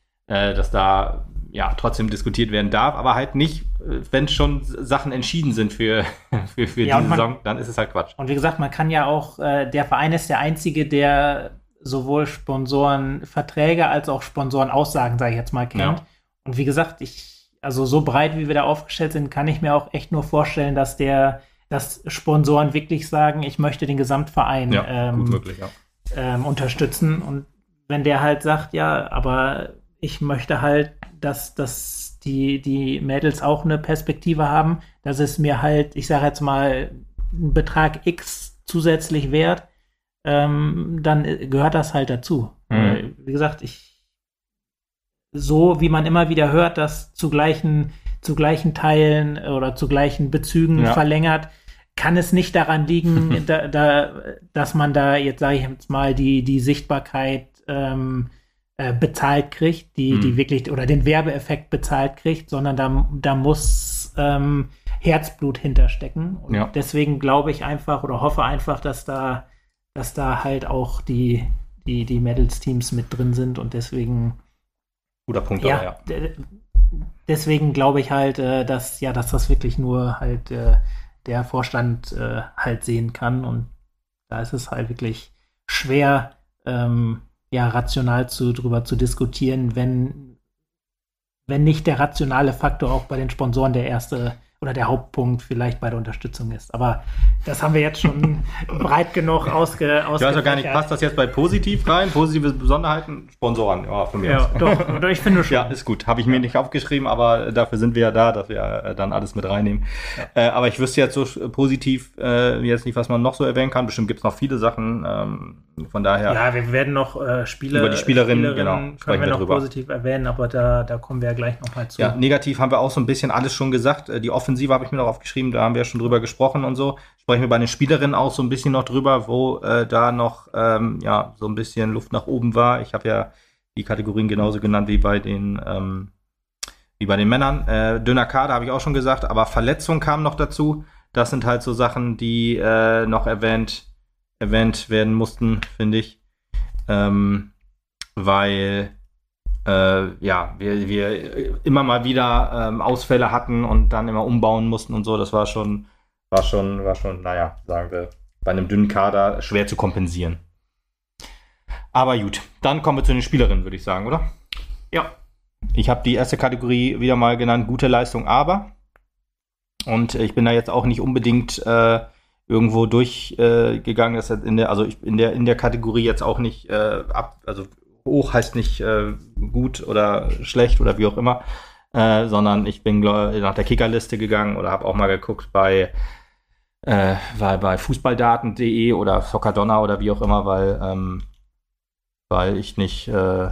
A: trotzdem diskutiert werden darf, aber halt nicht, wenn schon Sachen entschieden sind für diese Saison, dann ist es halt Quatsch.
B: Und wie gesagt, man kann ja auch, der Verein ist der einzige, der sowohl Sponsorenverträge als auch Sponsorenaussagen, sage ich jetzt mal, kennt. Ja. Und wie gesagt, also so breit, wie wir da aufgestellt sind, kann ich mir auch echt nur vorstellen, dass Sponsoren wirklich sagen, ich möchte den Gesamtverein
A: gut möglich,
B: unterstützen. Und wenn der halt sagt, ja, aber ich möchte halt, dass die Mädels auch eine Perspektive haben, dass es mir halt, ich sage jetzt mal, einen Betrag X zusätzlich wert, dann gehört das halt dazu. Wie gesagt, so wie man immer wieder hört, dass zu gleichen Teilen oder zu gleichen Bezügen verlängert, kann es nicht daran liegen, dass man da jetzt, sage ich jetzt mal, die Sichtbarkeit bezahlt kriegt, die wirklich, oder den Werbeeffekt bezahlt kriegt, sondern da muss Herzblut hinterstecken. Und deswegen glaube ich einfach oder hoffe einfach, dass da halt auch die Mädels-Teams mit drin sind, und deswegen
A: guter Punkt,
B: deswegen glaube ich halt, dass das wirklich nur halt der Vorstand halt sehen kann, und da ist es halt wirklich schwer, rational drüber zu diskutieren, wenn nicht der rationale Faktor auch bei den Sponsoren der erste oder der Hauptpunkt vielleicht bei der Unterstützung ist. Aber das haben wir jetzt schon breit genug ausgefächert.
A: Ich weiß auch gar nicht, passt das jetzt bei positiv rein? Positive Besonderheiten? Sponsoren, ja, von mir
B: ja,
A: aus.
B: doch, ich finde schon.
A: Ja, ist gut. Habe ich mir nicht aufgeschrieben, aber dafür sind wir ja da, dass wir dann alles mit reinnehmen. Ja. Aber ich wüsste jetzt so positiv jetzt nicht, was man noch so erwähnen kann. Bestimmt gibt es noch viele Sachen. Von daher.
B: Ja, wir werden noch
A: über die Spielerinnen genau,
B: können wir noch drüber. Positiv erwähnen, aber da kommen wir ja gleich nochmal zu.
A: Ja, negativ haben wir auch so ein bisschen alles schon gesagt. Die Offensive habe ich mir noch aufgeschrieben, da haben wir ja schon drüber gesprochen und so. Sprechen wir bei den Spielerinnen auch so ein bisschen noch drüber, wo da noch so ein bisschen Luft nach oben war. Ich habe ja die Kategorien genauso genannt wie bei den Männern. Dünner Kader habe ich auch schon gesagt, aber Verletzungen kamen noch dazu. Das sind halt so Sachen, die noch erwähnt werden mussten, finde ich. Weil wir immer mal wieder Ausfälle hatten und dann immer umbauen mussten und so. Das war schon, naja, sagen wir, bei einem dünnen Kader schwer zu kompensieren. Aber gut, dann kommen wir zu den Spielerinnen, würde ich sagen, oder?
B: Ja.
A: Ich habe die erste Kategorie wieder mal genannt, gute Leistung, aber. Und ich bin da jetzt auch nicht unbedingt irgendwo durchgegangen, dass in der Kategorie jetzt auch nicht hoch heißt nicht gut oder schlecht oder wie auch immer, sondern ich bin nach der Kickerliste gegangen oder habe auch mal geguckt bei fußballdaten.de oder Soccerdonna oder wie auch immer, weil ich nicht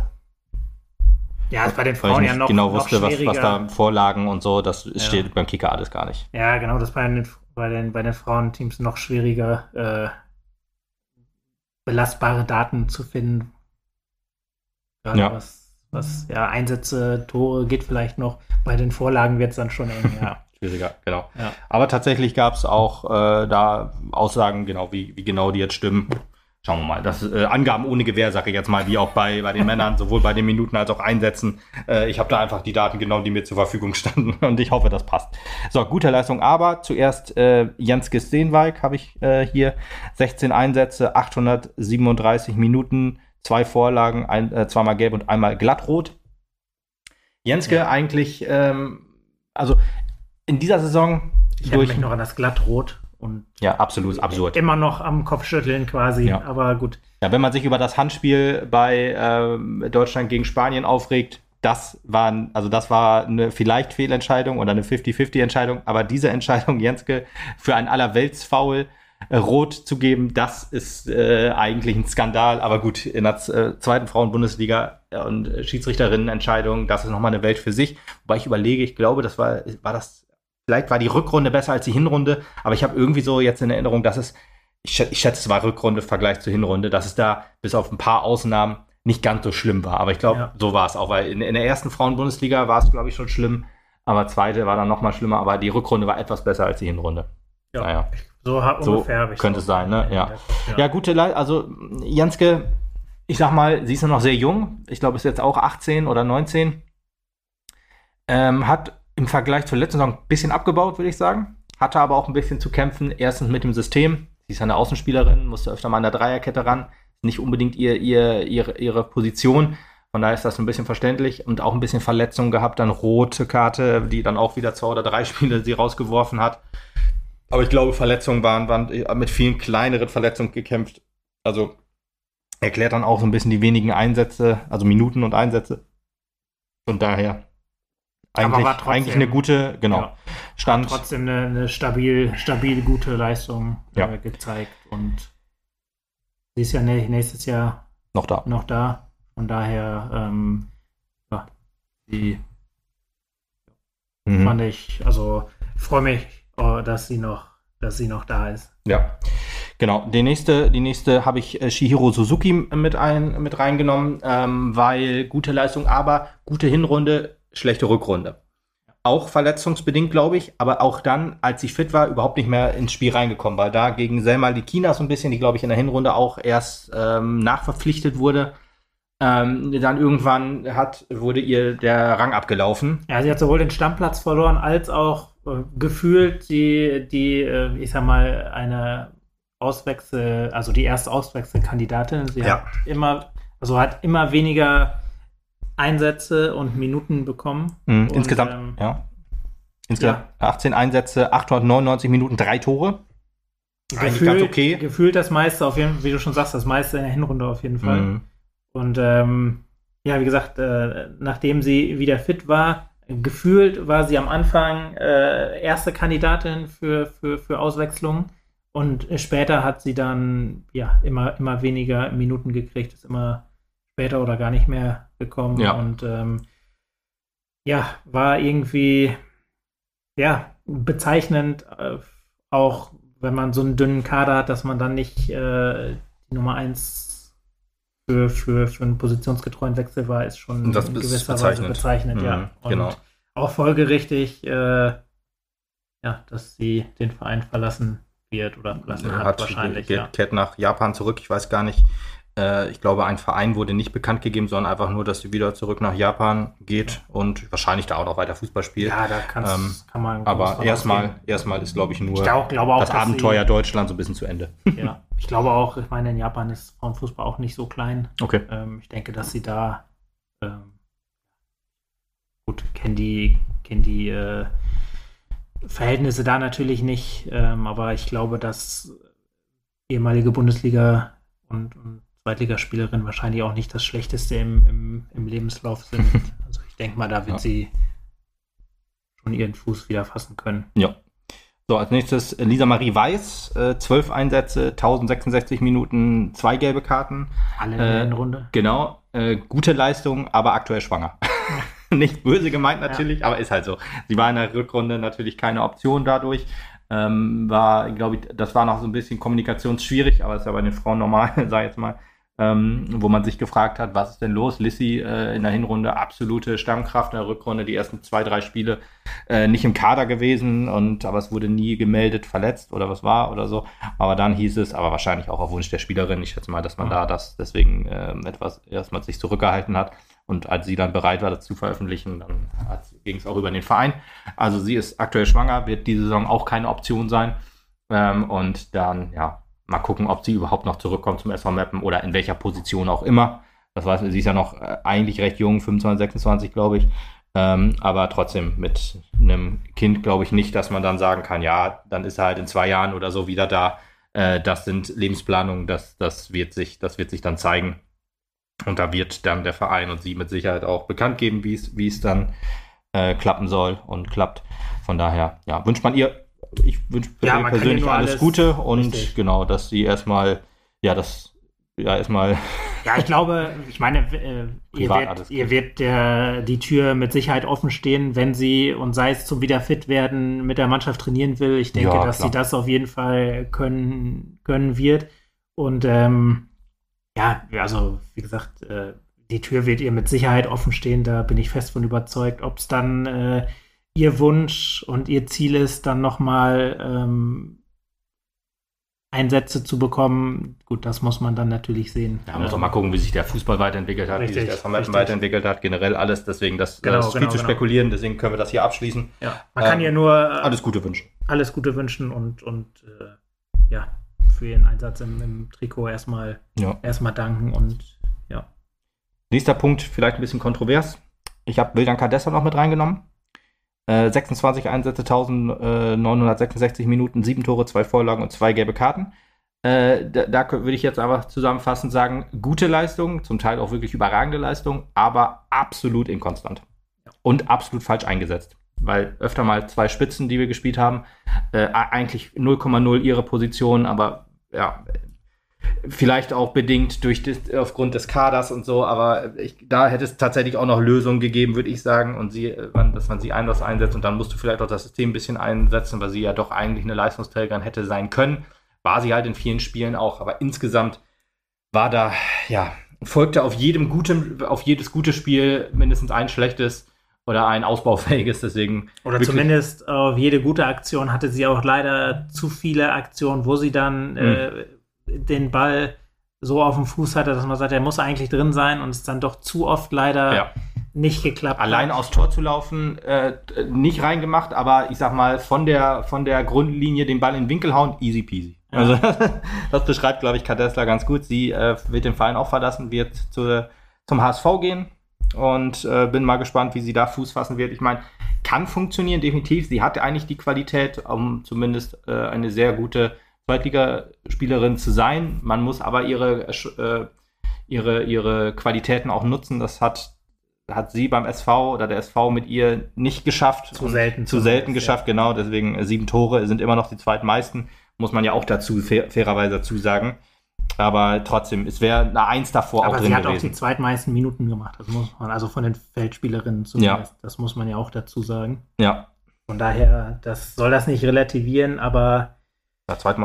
B: ist bei den Frauen ja noch
A: genau wusste,
B: noch
A: was da Vorlagen und so, das steht beim Kicker alles gar nicht.
B: Ja, genau, das bei den Frauenteams noch schwieriger, belastbare Daten zu finden. Gerade was Einsätze, Tore geht vielleicht noch. Bei den Vorlagen wird es dann schon eng, ja.
A: Schwieriger, genau. Ja. Aber tatsächlich gab es auch da Aussagen, genau wie genau die jetzt stimmen. Schauen wir mal. Das Angaben ohne Gewähr, sage ich jetzt mal, wie auch bei den Männern, sowohl bei den Minuten als auch Einsätzen. Ich habe da einfach die Daten genommen, die mir zur Verfügung standen und ich hoffe, das passt. So, gute Leistung, aber zuerst Jenske Steenwijk habe ich hier. 16 Einsätze, 837 Minuten, 2 Vorlagen, zweimal gelb und einmal glattrot. Jenske eigentlich, also in dieser Saison.
B: Ich erinnere mich noch an das Glattrot. Und
A: ja, absolut absurd.
B: Immer noch am Kopfschütteln quasi, aber gut.
A: Ja, wenn man sich über das Handspiel bei Deutschland gegen Spanien aufregt, das war eine vielleicht Fehlentscheidung oder eine 50-50-Entscheidung, aber diese Entscheidung, Jenske, für einen Allerweltsfoul rot zu geben, das ist eigentlich ein Skandal. Aber gut, in der zweiten Frauen-Bundesliga und Schiedsrichterinnen-Entscheidung, das ist nochmal eine Welt für sich. Wobei ich überlege, ich glaube, das war das. Vielleicht war die Rückrunde besser als die Hinrunde, aber ich habe irgendwie so jetzt in Erinnerung, dass ich schätze, es war Rückrunde im Vergleich zur Hinrunde, dass es da bis auf ein paar Ausnahmen nicht ganz so schlimm war. Aber ich glaube, so war es auch, weil in der ersten Frauen-Bundesliga war es, glaube ich, schon schlimm, aber zweite war dann noch mal schlimmer, aber die Rückrunde war etwas besser als die Hinrunde.
B: Ja, naja. So ungefähr.
A: Könnte es sein, ne? Ja, gute Leistung. Also Jenske, ich sag mal, sie ist noch sehr jung. Ich glaube, ist jetzt auch 18 oder 19. Hat im Vergleich zur letzten Saison ein bisschen abgebaut, würde ich sagen. Hatte aber auch ein bisschen zu kämpfen. Erstens mit dem System. Sie ist eine Außenspielerin, musste öfter mal an der Dreierkette ran. Nicht unbedingt ihre Position. Von daher ist das ein bisschen verständlich. Und auch ein bisschen Verletzungen gehabt. Dann rote Karte, die dann auch wieder 2 oder 3 Spiele sie rausgeworfen hat. Aber ich glaube, Verletzungen waren mit vielen kleineren Verletzungen gekämpft. Also erklärt dann auch so ein bisschen die wenigen Einsätze, also Minuten und Einsätze. Von daher eigentlich eine gute, Stand.
B: Trotzdem eine stabil gute Leistung gezeigt. Und sie ist ja nächstes Jahr
A: noch
B: da. Von daher, die fand ich, also freue mich, dass sie noch da ist.
A: Ja, genau. Die nächste habe ich Chihiro Suzuki mit reingenommen, weil gute Leistung, aber gute Hinrunde, schlechte Rückrunde. Auch verletzungsbedingt, glaube ich, aber auch dann, als sie fit war, überhaupt nicht mehr ins Spiel reingekommen, weil da gegen Selma Likina so ein bisschen, die, glaube ich, in der Hinrunde auch erst nachverpflichtet wurde, dann irgendwann wurde ihr der Rang abgelaufen.
B: Ja, sie hat sowohl den Stammplatz verloren, als auch gefühlt die ich sag mal, eine die erste Auswechselkandidatin. Sie hat immer weniger Einsätze und Minuten bekommen.
A: Insgesamt, Insgesamt 18 Einsätze, 899 Minuten, 3 Tore.
B: Eigentlich ganz okay. Gefühlt das meiste, auf jeden Fall, wie du schon sagst, das meiste in der Hinrunde auf jeden Fall.
A: Mhm.
B: Und wie gesagt, nachdem sie wieder fit war, gefühlt war sie am Anfang erste Kandidatin für Auswechslung. Und später hat sie dann immer weniger Minuten gekriegt, ist immer später oder gar nicht mehr gekommen.
A: Ja.
B: Und war irgendwie bezeichnend, auch wenn man so einen dünnen Kader hat, dass man dann nicht die Nummer 1 für einen positionsgetreuen Wechsel war, ist schon
A: das
B: in
A: ist
B: gewisser Weise bezeichnend, ja. Und
A: genau.
B: auch folgerichtig, dass sie den Verein verlassen wird oder verlassen hat wahrscheinlich.
A: Kehrt nach Japan zurück, ich weiß gar nicht. Ich glaube, ein Verein wurde nicht bekannt gegeben, sondern einfach nur, dass sie wieder zurück nach Japan geht und wahrscheinlich da auch noch weiter Fußball spielt.
B: Ja, da kann man.
A: Aber erstmal ist, glaube ich, nur
B: glaube auch,
A: das Abenteuer Deutschland so ein bisschen zu Ende.
B: Ja, ich glaube auch, ich meine, in Japan ist Frauenfußball auch nicht so klein.
A: Okay.
B: Ich denke, dass sie da kennen die Verhältnisse da natürlich nicht, aber ich glaube, dass ehemalige Bundesliga und Zweitligaspielerin wahrscheinlich auch nicht das Schlechteste im Lebenslauf sind. Also ich denke mal, da wird sie schon ihren Fuß wieder fassen können.
A: Ja. So, als nächstes Lisa Marie Weiß, 12 Einsätze, 1066 Minuten, 2 gelbe Karten.
B: Alle in der Hinrunde.
A: Genau, gute Leistung, aber aktuell schwanger. Nicht böse gemeint natürlich, aber ist halt so. Sie war in der Rückrunde natürlich keine Option dadurch. Glaube ich, das war noch so ein bisschen kommunikationsschwierig, aber ist ja bei den Frauen normal, sag ich jetzt mal. Wo man sich gefragt hat, was ist denn los? Lissy in der Hinrunde absolute Stammkraft, in der Rückrunde die ersten 2-3 Spiele nicht im Kader gewesen, aber es wurde nie gemeldet, verletzt oder was war oder so. Aber dann hieß es, aber wahrscheinlich auch auf Wunsch der Spielerin, ich schätze mal, dass man da das deswegen etwas erstmal sich zurückgehalten hat. Und als sie dann bereit war, das zu veröffentlichen, dann ging es auch über den Verein. Also sie ist aktuell schwanger, wird diese Saison auch keine Option sein. Und dann, mal gucken, ob sie überhaupt noch zurückkommt zum SV Meppen oder in welcher Position auch immer. Das weiß man, sie ist ja noch eigentlich recht jung, 25, 26, glaube ich. Aber trotzdem mit einem Kind glaube ich nicht, dass man dann sagen kann, ja, dann ist er halt in 2 Jahren oder so wieder da. Das sind Lebensplanungen, das wird sich dann zeigen. Und da wird dann der Verein und sie mit Sicherheit auch bekannt geben, wie es dann klappen soll und klappt. Von daher, wünscht man ihr, ich wünsche persönlich alles Gute und richtig. Genau, dass sie erstmal, erstmal.
B: Ja, ich glaube, ich meine, ihr wird die Tür mit Sicherheit offen stehen, wenn sie, und sei es zum Wiederfitwerden, mit der Mannschaft trainieren will. Ich denke, dass sie das auf jeden Fall können wird. Und also wie gesagt, die Tür wird ihr mit Sicherheit offen stehen, da bin ich fest von überzeugt. Ob es dann ihr Wunsch und ihr Ziel ist, dann nochmal Einsätze zu bekommen, gut, das muss man dann natürlich sehen.
A: Ja, man muss auch mal gucken, wie sich der Fußball weiterentwickelt hat,
B: richtig,
A: wie sich der Vermeiden weiterentwickelt hat, generell alles. Deswegen, das ist viel zu spekulieren, deswegen können wir das hier abschließen.
B: Ja, man kann ihr nur
A: alles Gute wünschen.
B: Alles Gute wünschen und für ihren Einsatz im Trikot erstmal danken und ja.
A: Nächster Punkt, vielleicht ein bisschen kontrovers. Ich habe Wildan Cadessa noch mit reingenommen. 26 Einsätze, 1966 Minuten, 7 Tore, 2 Vorlagen und 2 gelbe Karten. Da würde ich jetzt einfach zusammenfassend sagen, gute Leistung, zum Teil auch wirklich überragende Leistung, aber absolut inkonstant. Und absolut falsch eingesetzt. Weil öfter mal 2 Spitzen, die wir gespielt haben, eigentlich 0,0 ihre Position, aber vielleicht auch bedingt aufgrund des Kaders und so, aber da hätte es tatsächlich auch noch Lösungen gegeben, würde ich sagen, und dass man sie anders einsetzt und dann musst du vielleicht auch das System ein bisschen einsetzen, weil sie ja doch eigentlich eine Leistungsträgerin hätte sein können. War sie halt in vielen Spielen auch, aber insgesamt war da, folgte auf jedes gute Spiel mindestens ein schlechtes oder ein ausbaufähiges, deswegen.
B: Oder zumindest auf jede gute Aktion hatte sie auch leider zu viele Aktionen, wo sie dann den Ball so auf dem Fuß hatte, dass man sagt, er muss eigentlich drin sein und es dann doch zu oft leider nicht geklappt hat.
A: Allein aufs Tor zu laufen, nicht reingemacht, aber ich sag mal, von der Grundlinie den Ball in den Winkel hauen, easy peasy. Ja. Also das beschreibt, glaube ich, Cadessa ganz gut. Sie wird den Verein auch verlassen, wird zum HSV gehen und bin mal gespannt, wie sie da Fuß fassen wird. Ich meine, kann funktionieren, definitiv. Sie hat eigentlich die Qualität, um zumindest eine sehr gute Zweitligaspielerin zu sein. Man muss aber ihre Qualitäten auch nutzen. Das hat sie beim SV oder der SV mit ihr nicht geschafft.
B: Zu selten
A: geschafft, ja. Genau. Deswegen 7 Tore sind immer noch die zweitmeisten. Muss man ja auch dazu fairerweise dazu sagen. Aber trotzdem, es wäre eine 1 davor
B: aber
A: auch drin gewesen.
B: Aber sie hat auch die zweitmeisten Minuten gemacht. Das muss man, also von den Feldspielerinnen zumindest. Ja. Das muss man ja auch dazu sagen.
A: Ja.
B: Von daher, das soll das nicht relativieren, aber
A: ja, fast.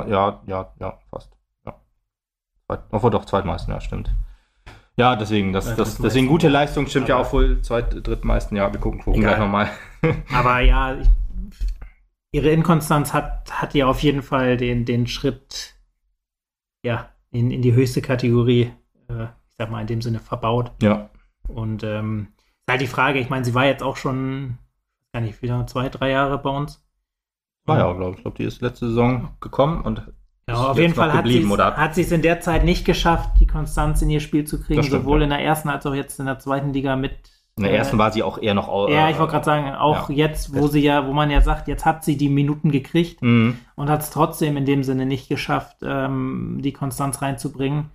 A: Ja. Doch, zweitmeisten, ja, stimmt. Ja, deswegen, deswegen gute Leistung, stimmt ja auch wohl, drittmeisten, ja, wir gucken gleich nochmal.
B: Aber ja, ihre Inkonstanz hat ja auf jeden Fall den Schritt, ja, in die höchste Kategorie, ich sag mal, in dem Sinne verbaut.
A: Ja.
B: Und ist halt die Frage, ich meine, sie war jetzt auch schon, gar nicht, wieder 2-3 Jahre bei uns.
A: War ja, glaube ich. Ich glaube, die ist letzte Saison gekommen und
B: ja, auf jeden Fall hat sie es in der Zeit nicht geschafft, die Konstanz in ihr Spiel zu kriegen,
A: stimmt,
B: sowohl
A: ja.
B: in der ersten als auch jetzt in der zweiten Liga mit.
A: In der ersten war sie auch eher noch.
B: Ja, ich wollte gerade sagen, auch jetzt, wo man ja sagt, jetzt hat sie die Minuten gekriegt und hat es trotzdem in dem Sinne nicht geschafft, die Konstanz reinzubringen.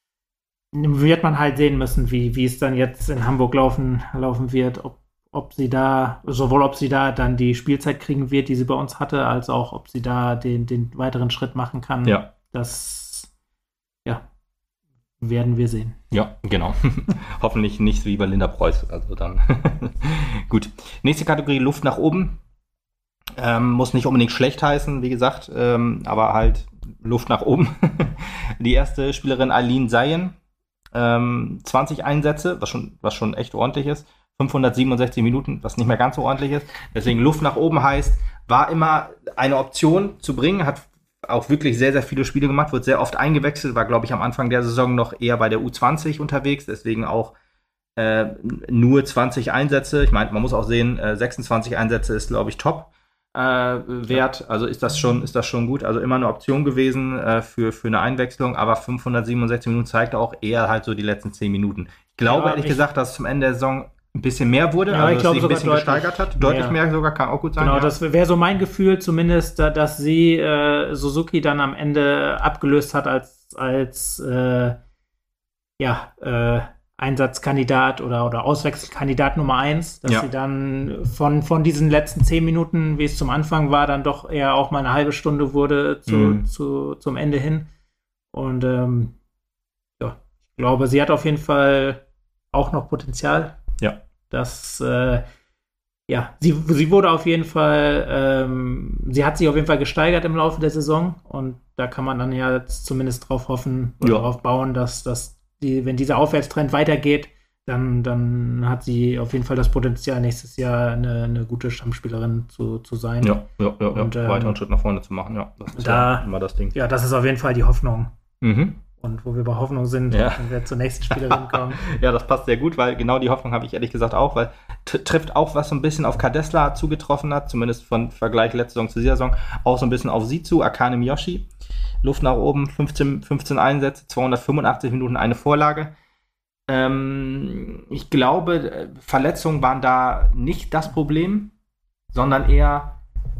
B: Wird man halt sehen müssen, wie es dann jetzt in Hamburg laufen wird, ob sie da dann die Spielzeit kriegen wird, die sie bei uns hatte, als auch, ob sie da den weiteren Schritt machen kann.
A: Ja.
B: Das, ja, werden wir sehen.
A: Ja, genau. Hoffentlich nicht wie bei Linda Preuß. Also dann. Gut. Nächste Kategorie, Luft nach oben. Muss nicht unbedingt schlecht heißen, wie gesagt, aber halt Luft nach oben. Die erste Spielerin, Aline Sayen. 20 Einsätze, was schon echt ordentlich ist. 567 Minuten, was nicht mehr ganz so ordentlich ist. Deswegen Luft nach oben heißt, war immer eine Option zu bringen, hat auch wirklich sehr, sehr viele Spiele gemacht, wird sehr oft eingewechselt, war, glaube ich, am Anfang der Saison noch eher bei der U20 unterwegs, deswegen auch nur 20 Einsätze. Ich meine, man muss auch sehen, 26 Einsätze ist, glaube ich, top Wert. Also ist das schon gut. Also immer eine Option gewesen für eine Einwechslung, aber 567 Minuten zeigt auch eher halt so die letzten 10 Minuten. Ich glaube, ehrlich gesagt, dass es zum Ende der Saison ein bisschen mehr wurde,
B: ja, ich glaube,
A: sich ein bisschen gesteigert hat. Deutlich mehr sogar, kann auch gut sein.
B: Genau,
A: ja.
B: Das wäre so mein Gefühl zumindest, dass sie Suzuki dann am Ende abgelöst hat als Einsatzkandidat oder Auswechselkandidat Nummer 1, dass sie dann von diesen letzten 10 Minuten, wie es zum Anfang war, dann doch eher auch mal eine halbe Stunde wurde zum Ende hin. Und ich glaube, sie hat auf jeden Fall auch noch Potenzial.
A: Ja.
B: Das, sie wurde auf jeden Fall, sie hat sich auf jeden Fall gesteigert im Laufe der Saison und da kann man dann ja jetzt zumindest drauf hoffen oder darauf bauen, dass wenn dieser Aufwärtstrend weitergeht, dann hat sie auf jeden Fall das Potenzial, nächstes Jahr eine gute Stammspielerin zu sein.
A: Ja. Und weiteren Schritt nach vorne zu machen, ja. Das ist immer das Ding.
B: Ja, das ist auf jeden Fall die Hoffnung.
A: Mhm.
B: Und wo wir bei Hoffnung sind, wenn wir zur nächsten Spielerin kommen.
A: Ja, das passt sehr gut, weil genau die Hoffnung habe ich ehrlich gesagt auch, weil trifft auch, was so ein bisschen auf Kadesla zugetroffen hat, zumindest von Vergleich letzte Saison zu dieser Saison, auch so ein bisschen auf sie zu, Akane Miyoshi. Luft nach oben, 15 Einsätze, 285 Minuten, eine Vorlage. Ich glaube, Verletzungen waren da nicht das Problem, sondern eher,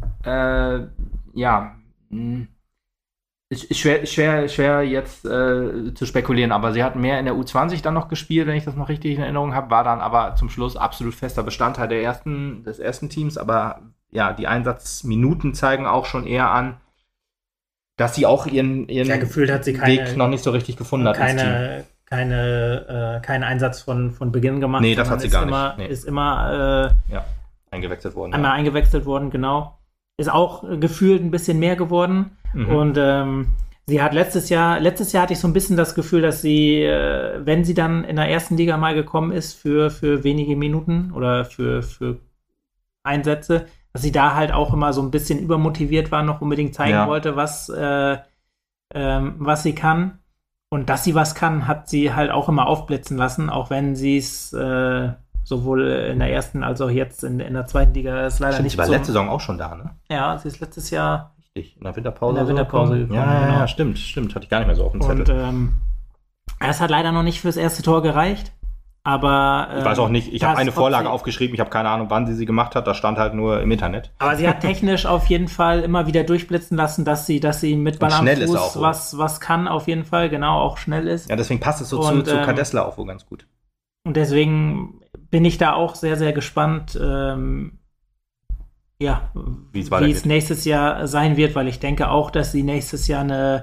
A: ist schwer jetzt zu spekulieren, aber sie hat mehr in der U20 dann noch gespielt, wenn ich das noch richtig in Erinnerung habe, war dann aber zum Schluss absolut fester Bestandteil des ersten Teams, aber ja, die Einsatzminuten zeigen auch schon eher an, dass sie auch ihren
B: gefühlt hat sie
A: Weg noch nicht so richtig gefunden hat.
B: Keinen Einsatz von Beginn gemacht.
A: Nee, das hat sie gar nicht. Nee.
B: Ist immer
A: eingewechselt worden.
B: Einmal eingewechselt worden, genau. Ist auch gefühlt ein bisschen mehr geworden. Mhm. Und sie hat letztes Jahr hatte ich so ein bisschen das Gefühl, dass sie, wenn sie dann in der ersten Liga mal gekommen ist für wenige Minuten oder für Einsätze, dass sie da halt auch immer so ein bisschen übermotiviert war, noch unbedingt zeigen wollte, was sie kann. Und dass sie was kann, hat sie halt auch immer aufblitzen lassen, auch wenn sie es sowohl in der ersten als auch jetzt in der zweiten Liga ist leider nicht so.
A: Sie war letzte Saison auch schon da, ne?
B: Ja, sie ist letztes Jahr
A: in der Winterpause
B: gekommen.
A: Ja, stimmt. Hatte ich gar nicht mehr so auf dem Zettel.
B: Und es hat leider noch nicht fürs erste Tor gereicht. Aber
A: ich weiß auch nicht, ich habe eine Vorlage aufgeschrieben, ich habe keine Ahnung, wann sie gemacht hat, das stand halt nur im Internet.
B: Aber sie hat technisch auf jeden Fall immer wieder durchblitzen lassen, dass sie mit Ball am Fuß was kann, auf jeden Fall, genau, auch schnell ist.
A: Ja, deswegen passt es so zu Kadesler auch wohl ganz gut.
B: Und deswegen bin ich da auch sehr, sehr gespannt, wie es nächstes Jahr sein wird, weil ich denke auch, dass sie nächstes Jahr eine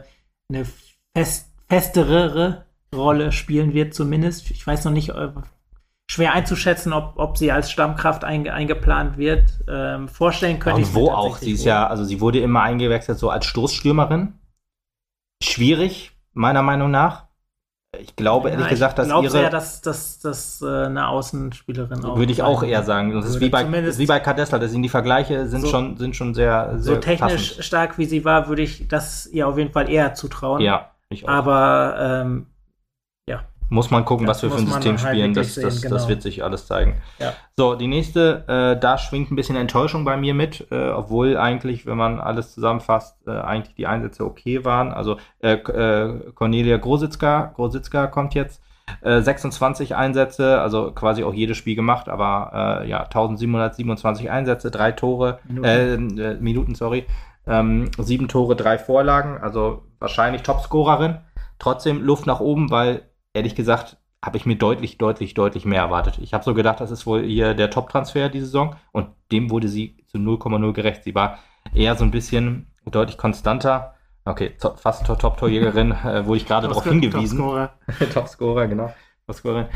B: festere Rolle spielen wird, zumindest. Ich weiß noch nicht, schwer einzuschätzen, ob sie als Stammkraft eingeplant wird. Vorstellen könnte ich.
A: Und wo auch? Sie ist sie wurde immer eingewechselt so als Stoßstürmerin. Schwierig, meiner Meinung nach. Ich glaube, ehrlich gesagt, dass
B: dass eine Außenspielerin auch.
A: Würde ich auch eher sagen. Das ist wie bei Kadesler, die Vergleiche sind schon sehr, sehr
B: so technisch passend. Stark wie sie war, würde ich das ihr auf jeden Fall eher zutrauen.
A: Ja, ich auch.
B: Aber
A: muss man gucken, was wir für ein System spielen. Das wird sich alles zeigen. Ja. So, die nächste, da schwingt ein bisschen Enttäuschung bei mir mit, obwohl eigentlich, wenn man alles zusammenfasst, eigentlich die Einsätze okay waren. Also Cornelia Grositzka kommt jetzt. 26 Einsätze, also quasi auch jedes Spiel gemacht, aber 1727 Einsätze, 3 Tore, Minuten, 7 Tore, 3 Vorlagen, also wahrscheinlich Topscorerin. Trotzdem Luft nach oben, weil ehrlich gesagt, habe ich mir deutlich mehr erwartet. Ich habe so gedacht, das ist wohl hier der Top-Transfer die Saison und dem wurde sie zu 0,0 gerecht. Sie war eher so ein bisschen deutlich konstanter. Okay, fast Top-Torjägerin, wurde ich gerade darauf hingewiesen. Topscorer, genau. Topscorerin.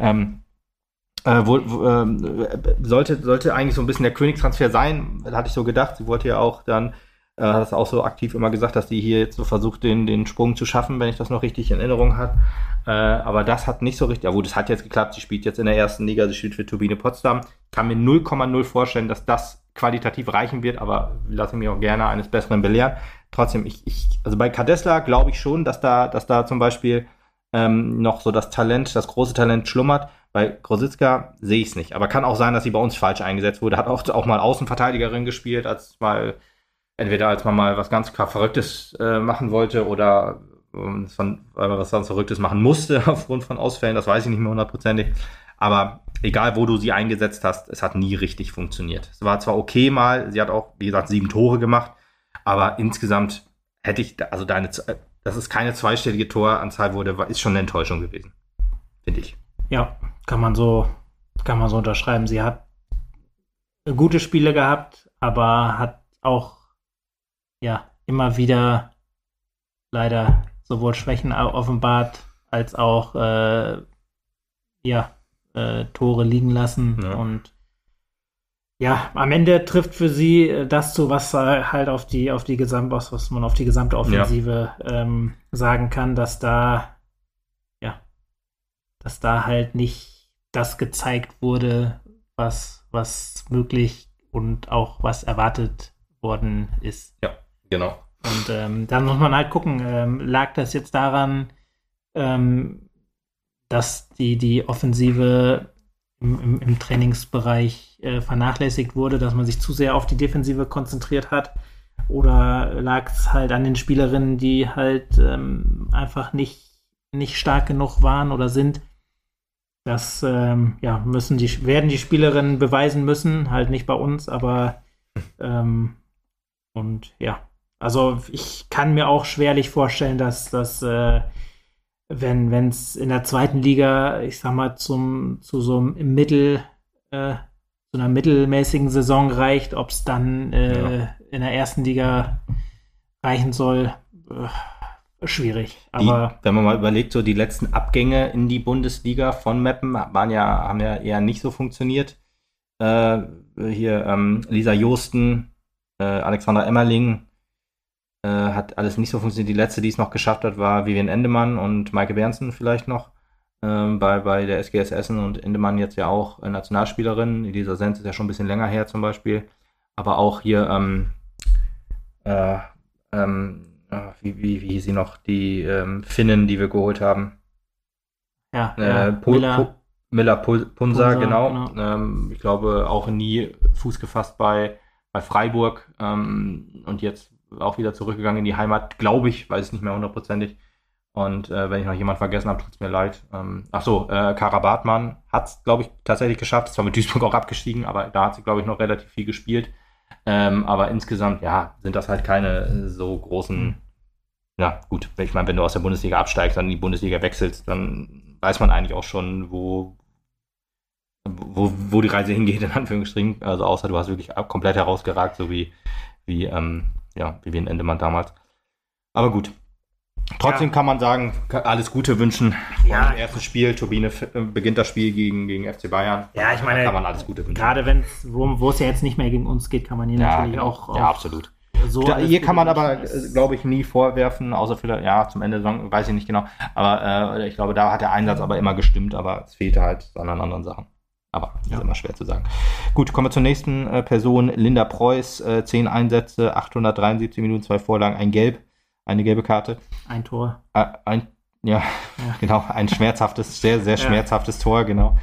A: Sollte eigentlich so ein bisschen der Königstransfer sein, hatte ich so gedacht. Sie wollte ja auch dann hat es auch so aktiv immer gesagt, dass die hier jetzt so versucht, den Sprung zu schaffen, wenn ich das noch richtig in Erinnerung habe. Aber das hat nicht so richtig, ja gut, es hat jetzt geklappt, sie spielt jetzt in der ersten Liga, sie spielt für Turbine Potsdam. Ich kann mir 0,0 vorstellen, dass das qualitativ reichen wird, aber lasse mich auch gerne eines Besseren belehren. Trotzdem, also bei Kadesler glaube ich schon, dass da zum Beispiel noch so das große Talent schlummert. Bei Grositzka sehe ich es nicht. Aber kann auch sein, dass sie bei uns falsch eingesetzt wurde. Hat auch mal Außenverteidigerin gespielt, entweder als man mal was ganz Verrücktes machen wollte oder weil man was ganz Verrücktes machen musste aufgrund von Ausfällen, das weiß ich nicht mehr hundertprozentig. Aber egal, wo du sie eingesetzt hast, es hat nie richtig funktioniert. Es war zwar okay mal, sie hat auch, wie gesagt, 7 Tore gemacht, aber insgesamt hätte ich, also dass es keine zweistellige Toranzahl wurde, ist schon eine Enttäuschung gewesen, finde ich.
B: Ja, kann man so unterschreiben. Sie hat gute Spiele gehabt, aber hat auch immer wieder leider sowohl Schwächen offenbart, als auch Tore liegen lassen. Ja. Und am Ende trifft für sie das zu, was halt was man auf die gesamte Offensive sagen kann, dass da halt nicht das gezeigt wurde, was möglich und auch was erwartet worden ist.
A: Ja, genau.
B: Und dann muss man halt gucken, lag das jetzt daran, dass die Offensive im Trainingsbereich vernachlässigt wurde, dass man sich zu sehr auf die Defensive konzentriert hat, oder lag es halt an den Spielerinnen, die halt einfach nicht stark genug waren oder sind. Das werden die Spielerinnen beweisen müssen, halt nicht bei uns, aber also ich kann mir auch schwerlich vorstellen, dass wenn es in der zweiten Liga, ich sag mal, zu so einem zu einer mittelmäßigen Saison reicht, ob es dann in der ersten Liga reichen soll, schwierig. Aber
A: wenn man mal überlegt, so die letzten Abgänge in die Bundesliga von Meppen haben ja eher nicht so funktioniert. Lisa Josten, Alexandra Emmerling, hat alles nicht so funktioniert. Die letzte, die es noch geschafft hat, war Vivian Endemann und Maike Bernsen vielleicht noch bei der SGS Essen, und Endemann jetzt ja auch Nationalspielerin. Elisa Senz ist ja schon ein bisschen länger her zum Beispiel. Aber auch hier wie hieß sie noch, die Finnen, die wir geholt haben. Miller Punsa, genau. Ich glaube, auch nie Fuß gefasst bei Freiburg und jetzt auch wieder zurückgegangen in die Heimat, glaube ich, weiß es nicht mehr hundertprozentig. Und wenn ich noch jemanden vergessen habe, tut es mir leid. Kara Bartmann hat es, glaube ich, tatsächlich geschafft. Ist zwar mit Duisburg auch abgestiegen, aber da hat sie, glaube ich, noch relativ viel gespielt. Aber insgesamt, ja, sind das halt keine so großen. Ja, gut. Ich meine, wenn du aus der Bundesliga absteigst, dann in die Bundesliga wechselst, dann weiß man eigentlich auch schon, wo die Reise hingeht, in Anführungsstrichen. Also außer du hast wirklich komplett herausgeragt, so wie Wien Endemann damals. Aber gut. Trotzdem kann man sagen, alles Gute wünschen.
B: Ja.
A: Im ersten Spiel, Turbine beginnt das Spiel gegen FC Bayern.
B: Ja, ich meine,
A: kann man alles Gute wünschen.
B: Gerade wo es ja jetzt nicht mehr gegen uns geht, kann man hier natürlich
A: genau.
B: auch.
A: Ja, absolut.
B: So
A: hier kann man aber, glaube ich, nie vorwerfen, außer vielleicht, zum Ende der Saison, weiß ich nicht genau. Aber ich glaube, da hat der Einsatz aber immer gestimmt, aber es fehlte halt an anderen Sachen. Aber ist immer schwer zu sagen. Gut, kommen wir zur nächsten Person. Linda Preuß, 10 Einsätze, 873 Minuten, 2 Vorlagen, ein Gelb, eine gelbe Karte.
B: Ein Tor.
A: Genau, ein schmerzhaftes, sehr, sehr schmerzhaftes Tor, genau.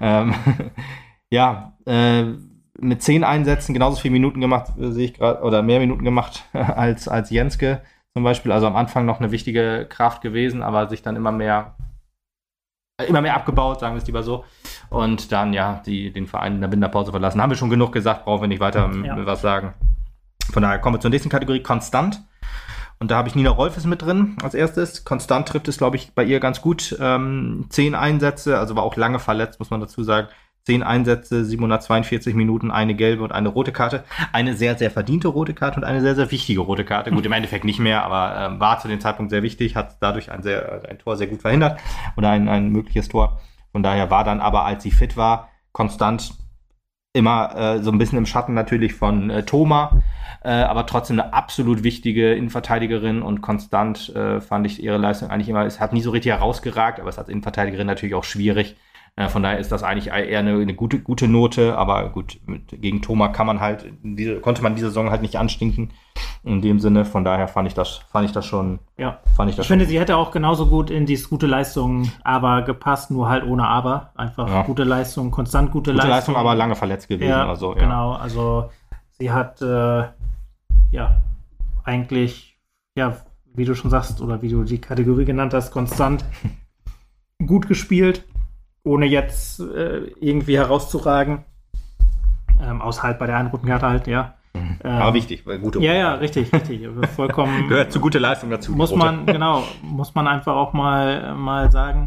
A: Mit 10 Einsätzen genauso viele Minuten gemacht, sehe ich gerade, oder mehr Minuten gemacht als Jenske zum Beispiel. Also am Anfang noch eine wichtige Kraft gewesen, aber sich dann immer mehr abgebaut, sagen wir es lieber so. Und dann den Verein in der Winterpause verlassen. Haben wir schon genug gesagt, brauchen wir nicht weiter was sagen. Von daher kommen wir zur nächsten Kategorie, Konstant. Und da habe ich Nina Rolfes mit drin als erstes. Konstant trifft es, glaube ich, bei ihr ganz gut. 10 Einsätze, also war auch lange verletzt, muss man dazu sagen. 10 Einsätze, 742 Minuten, eine gelbe und eine rote Karte. Eine sehr, sehr verdiente rote Karte und eine sehr, sehr wichtige rote Karte. Gut, im Endeffekt nicht mehr, aber war zu dem Zeitpunkt sehr wichtig, hat dadurch ein Tor sehr gut verhindert oder ein mögliches Tor. Von daher war dann aber, als sie fit war, konstant immer so ein bisschen im Schatten natürlich von Thoma, aber trotzdem eine absolut wichtige Innenverteidigerin und konstant fand ich ihre Leistung eigentlich immer, es hat nie so richtig herausgeragt, aber es ist als Innenverteidigerin natürlich auch schwierig. Von daher ist das eigentlich eher eine gute Note, aber gut, gegen Thoma konnte man diese Saison halt nicht anstinken in dem Sinne, von daher fand ich das schon. Ich finde, sie hätte auch genauso gut in dieses gute Leistung aber gepasst, nur halt ohne aber, einfach gute Leistung, konstant gute Leistung, aber lange verletzt gewesen. Genau, also sie hat eigentlich, wie du schon sagst, oder wie du die Kategorie genannt hast, konstant gut gespielt, ohne jetzt irgendwie herauszuragen. Außer halt bei der Einroten-Karte halt, aber wichtig, weil gute. Richtig. Vollkommen. Gehört zu gute Leistung dazu. Muss man einfach auch mal sagen.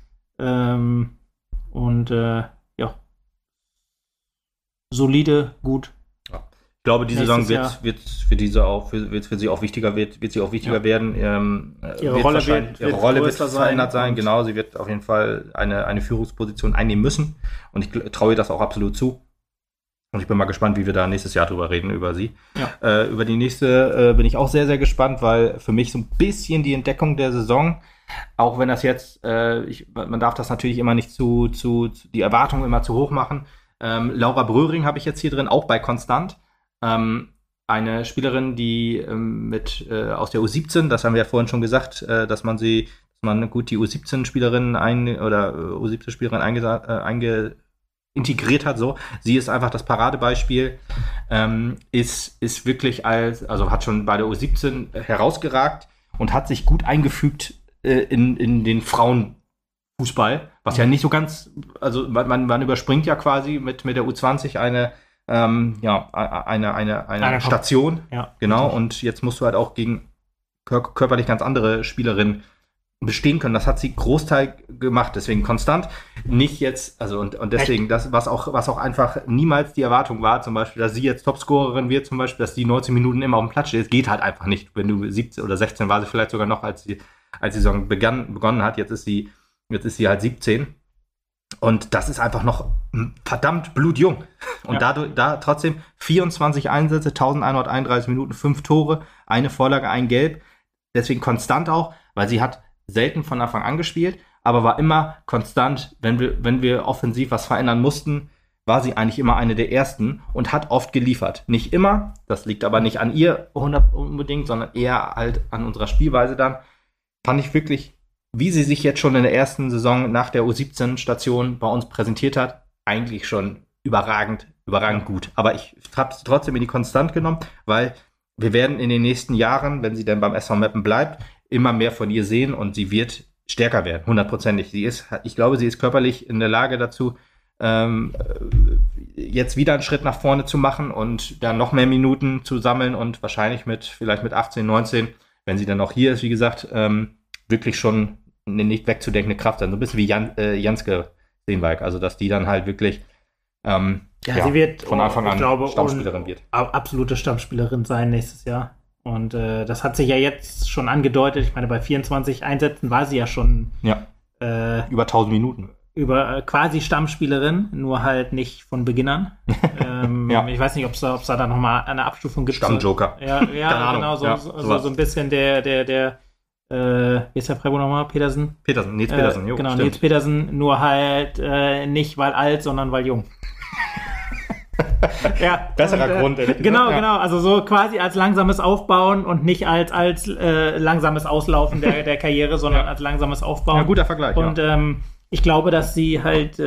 A: Solide, gut. Ich glaube, die Saison wird für sie auch wichtiger werden. Ihre Rolle wird verändert sein. Genau, sie wird auf jeden Fall eine Führungsposition einnehmen müssen. Und ich traue ihr das auch absolut zu. Und ich bin mal gespannt, wie wir da nächstes Jahr drüber reden, über sie. Über die nächste bin ich auch sehr, sehr gespannt, weil für mich so ein bisschen die Entdeckung der Saison, auch wenn das jetzt, man darf das natürlich immer nicht die Erwartungen immer zu hoch machen. Laura Bröhring habe ich jetzt hier drin, auch bei Konstant. Eine Spielerin, die aus der U17, das haben wir ja vorhin schon gesagt, dass man die U17-Spielerin integriert hat, so. Sie ist einfach das Paradebeispiel, ist wirklich hat schon bei der U17 herausgeragt und hat sich gut eingefügt in den Frauenfußball, was ja nicht so ganz, also man überspringt ja quasi mit der U20 eine Station, genau, richtig. Und jetzt musst du halt auch gegen körperlich ganz andere Spielerinnen bestehen können. Das hat sie Großteil gemacht, deswegen konstant. Nicht jetzt, also und deswegen, das, was auch einfach niemals die Erwartung war, zum Beispiel, dass sie jetzt Topscorerin wird, zum Beispiel, dass die 19 Minuten immer auf dem Platz steht, geht halt einfach nicht. Wenn du 17 oder 16 war sie vielleicht sogar noch, als die Saison begonnen hat, jetzt ist sie halt 17. Und das ist einfach noch verdammt blutjung. Und da trotzdem 24 Einsätze, 1131 Minuten, 5 Tore, eine Vorlage, ein Gelb. Deswegen konstant auch, weil sie hat selten von Anfang an gespielt, aber war immer konstant, wenn wir offensiv was verändern mussten, war sie eigentlich immer eine der ersten und hat oft geliefert. Nicht immer, das liegt aber nicht an ihr unbedingt, sondern eher halt an unserer Spielweise dann. Fand ich wirklich, wie sie sich jetzt schon in der ersten Saison nach der U17-Station bei uns präsentiert hat, eigentlich schon überragend gut. Aber ich habe sie trotzdem in die Konstant genommen, weil wir werden in den nächsten Jahren, wenn sie dann beim SV Meppen bleibt, immer mehr von ihr sehen und sie wird stärker werden, 100%. Ich glaube, sie ist körperlich in der Lage dazu, jetzt wieder einen Schritt nach vorne zu machen und dann noch mehr Minuten zu sammeln und wahrscheinlich vielleicht mit 18, 19, wenn sie dann auch hier ist, wie gesagt, wirklich schon eine nicht wegzudenkende Kraft sein. So ein bisschen wie Janske Steenwijk. Also, dass die dann halt wirklich
B: sie wird
A: von Anfang an
B: Stammspielerin wird. Absolute Stammspielerin sein nächstes Jahr. Und das hat sich ja jetzt schon angedeutet. Ich meine, bei 24 Einsätzen war sie ja schon
A: über 1000 Minuten.
B: Über quasi Stammspielerin, nur halt nicht von Beginnern. Ich weiß nicht, ob es da dann nochmal eine Abstufung gibt.
A: Stammjoker.
B: Ja, genau, so ein bisschen der wie ist der Freiburg nochmal? Nils Petersen,
A: jo,
B: genau,
A: stimmt.
B: Nils Petersen, nur halt nicht weil alt, sondern weil jung.
A: Besserer Grund.
B: Genau, also so quasi als langsames Aufbauen und nicht als langsames Auslaufen der Karriere, sondern als langsames Aufbauen.
A: Ja, guter Vergleich.
B: Und ich glaube, dass sie halt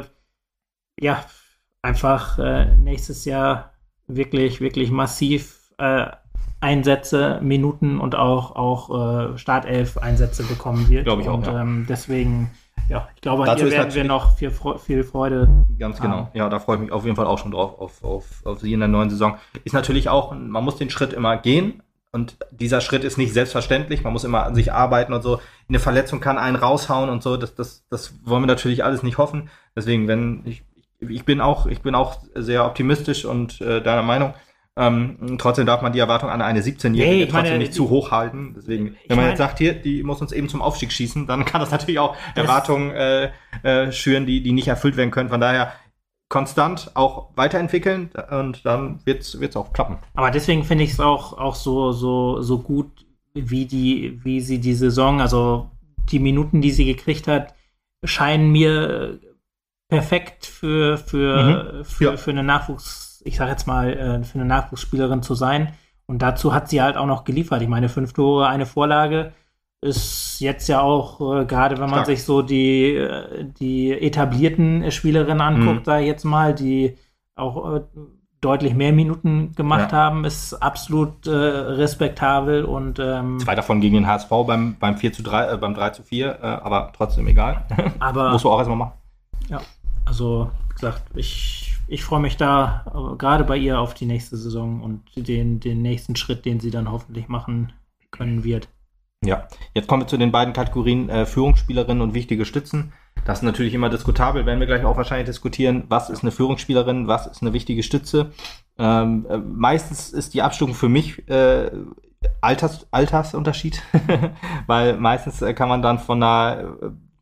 B: einfach nächstes Jahr wirklich, wirklich massiv Einsätze, Minuten und auch Startelf-Einsätze bekommen wird.
A: Glaube ich auch.
B: Und deswegen, ich glaube, hier werden wir noch viel Freude.
A: Ganz genau. Haben. Ja, da freue ich mich auf jeden Fall auch schon drauf, auf sie in der neuen Saison. Ist natürlich auch, man muss den Schritt immer gehen. Und dieser Schritt ist nicht selbstverständlich. Man muss immer an sich arbeiten und so. Eine Verletzung kann einen raushauen und so. Das wollen wir natürlich alles nicht hoffen. Deswegen, ich bin auch sehr optimistisch und deiner Meinung. Trotzdem darf man die Erwartung an eine 17-Jährige trotzdem nicht zu hoch halten. Deswegen, wenn man jetzt sagt, hier, die muss uns eben zum Aufstieg schießen, dann kann das natürlich auch Erwartungen schüren, die nicht erfüllt werden können. Von daher konstant auch weiterentwickeln und dann wird's auch klappen.
B: Aber deswegen finde ich es auch so gut, wie sie die Saison, also die Minuten, die sie gekriegt hat, scheinen mir perfekt für eine Nachwuchs, ich sag jetzt mal, für eine Nachwuchsspielerin zu sein. Und dazu hat sie halt auch noch geliefert. Ich meine, 5 Tore, eine Vorlage ist jetzt ja auch, gerade wenn man sich so die etablierten Spielerinnen anguckt, sag ich jetzt mal, die auch deutlich mehr Minuten gemacht haben, ist absolut respektabel. Und
A: 2 davon gegen den HSV beim 4:3, beim 3:4, aber trotzdem egal.
B: Aber
A: musst du auch erstmal machen.
B: Ja, also wie gesagt, ich freue mich da gerade bei ihr auf die nächste Saison und den nächsten Schritt, den sie dann hoffentlich machen können wird.
A: Ja, jetzt kommen wir zu den beiden Kategorien Führungsspielerinnen und wichtige Stützen. Das ist natürlich immer diskutabel, werden wir gleich auch wahrscheinlich diskutieren. Was ist eine Führungsspielerin, was ist eine wichtige Stütze? Meistens ist die Abstufung für mich Altersunterschied, weil meistens kann man dann von einer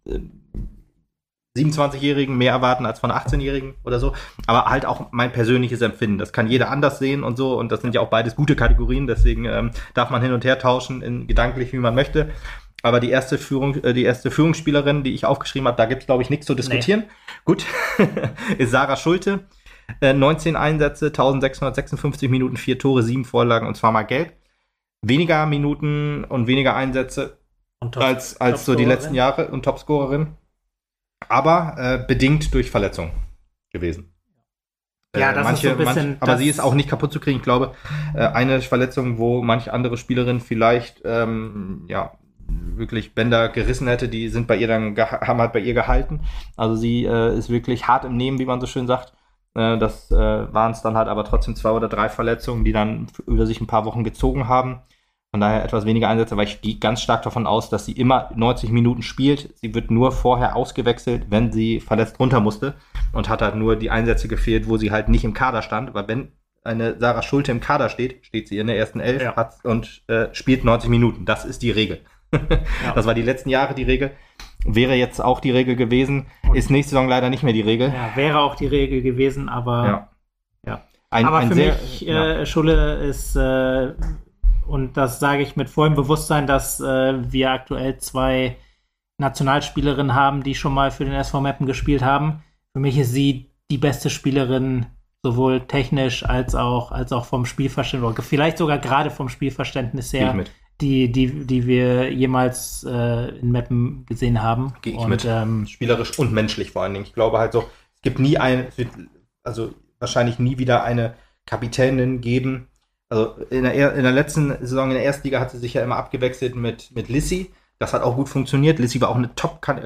A: 27-Jährigen mehr erwarten als von 18-Jährigen oder so. Aber halt auch mein persönliches Empfinden. Das kann jeder anders sehen und so. Und das sind ja auch beides gute Kategorien. Deswegen darf man hin und her tauschen, gedanklich, wie man möchte. Aber die erste Führungsspielerin, die ich aufgeschrieben habe, da gibt es, glaube ich, nichts zu diskutieren. Nee. Gut, ist Sarah Schulte. 19 Einsätze, 1656 Minuten, 4 Tore, 7 Vorlagen und zweimal gelb. Weniger Minuten und weniger Einsätze als so die letzten Jahre und Topscorerin. Aber bedingt durch Verletzungen gewesen.
B: Ja, das ist so ein bisschen...
A: aber sie ist auch nicht kaputt zu kriegen. Ich glaube, eine Verletzung, wo manche andere Spielerin vielleicht wirklich Bänder gerissen hätte, die sind bei ihr haben halt bei ihr gehalten. Also sie ist wirklich hart im Nehmen, wie man so schön sagt. Das waren es dann halt aber trotzdem 2 oder 3 Verletzungen, die dann über sich ein paar Wochen gezogen haben. Von daher etwas weniger Einsätze, weil ich gehe ganz stark davon aus, dass sie immer 90 Minuten spielt. Sie wird nur vorher ausgewechselt, wenn sie verletzt runter musste und hat halt nur die Einsätze gefehlt, wo sie halt nicht im Kader stand. Aber wenn eine Sarah Schulte im Kader steht sie in der ersten 11 und spielt 90 Minuten. Das ist die Regel. Das war die letzten Jahre die Regel. Wäre jetzt auch die Regel gewesen. Ist nächste Saison leider nicht mehr die Regel.
B: Ja, wäre auch die Regel gewesen, aber
A: Aber
B: für mich, Schulle ist... und das sage ich mit vollem Bewusstsein, dass wir aktuell 2 Nationalspielerinnen haben, die schon mal für den SV Meppen gespielt haben. Für mich ist sie die beste Spielerin, sowohl technisch als auch vom Spielverständnis, oder vielleicht sogar gerade vom Spielverständnis her, die wir jemals in Meppen gesehen haben.
A: Gehe ich mit. Spielerisch und menschlich vor allen Dingen. Ich glaube halt so, es gibt wahrscheinlich nie wieder eine Kapitänin geben, Also in der letzten Saison in der Erstliga hat sie sich ja immer abgewechselt mit Lissi. Das hat auch gut funktioniert. Lissi war auch eine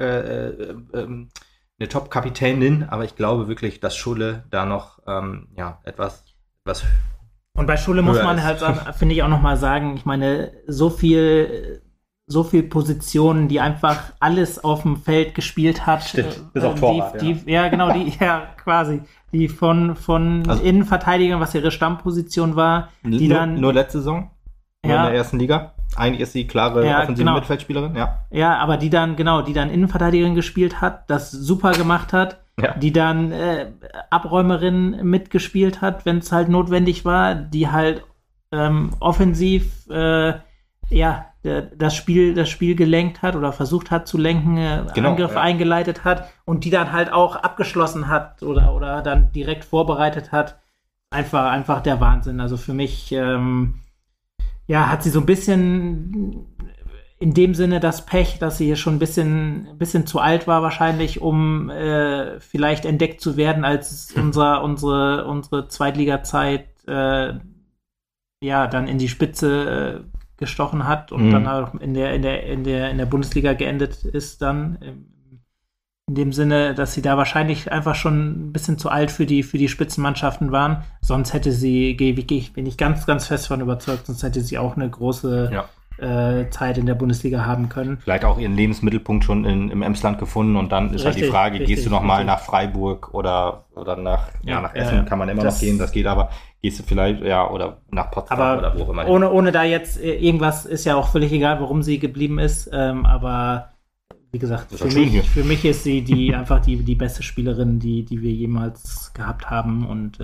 A: Top-Kapitänin, aber ich glaube wirklich, dass Schulle da noch etwas
B: und bei Schulle muss man halt, finde ich, auch noch mal sagen, ich meine, so viel Positionen, die einfach alles auf dem Feld gespielt hat.
A: Stimmt, bis auf Torwart,
B: quasi. Die von also, Innenverteidigern, was ihre Stammposition war, die
A: nur letzte Saison? Nur in der ersten Liga? Eigentlich ist sie klare offensive Mittelfeldspielerin, ja.
B: Ja, aber die dann Innenverteidigerin gespielt hat, das super gemacht hat, die dann Abräumerin mitgespielt hat, wenn es halt notwendig war, die halt offensiv das Spiel gelenkt hat oder versucht hat zu lenken, Angriffe eingeleitet hat und die dann halt auch abgeschlossen hat oder dann direkt vorbereitet hat. Einfach der Wahnsinn. Also für mich hat sie so ein bisschen in dem Sinne das Pech, dass sie hier schon ein bisschen zu alt war wahrscheinlich, um vielleicht entdeckt zu werden, als unsere Zweitliga-Zeit dann in die Spitze gestochen hat und dann auch in der Bundesliga geendet ist dann. In dem Sinne, dass sie da wahrscheinlich einfach schon ein bisschen zu alt für die Spitzenmannschaften waren. Sonst hätte sie, bin ich ganz, ganz fest von überzeugt, sonst hätte sie auch eine große Zeit in der Bundesliga haben können.
A: Vielleicht auch ihren Lebensmittelpunkt schon im Emsland gefunden und dann ist halt die Frage, gehst du nochmal nach Freiburg oder nach Essen kann man immer noch gehen, das geht aber. Gehst du vielleicht, oder nach Potsdam oder wo auch immer.
B: Ohne da jetzt irgendwas, ist ja auch völlig egal, warum sie geblieben ist, aber wie gesagt, für mich ist sie einfach die beste Spielerin, die wir jemals gehabt haben und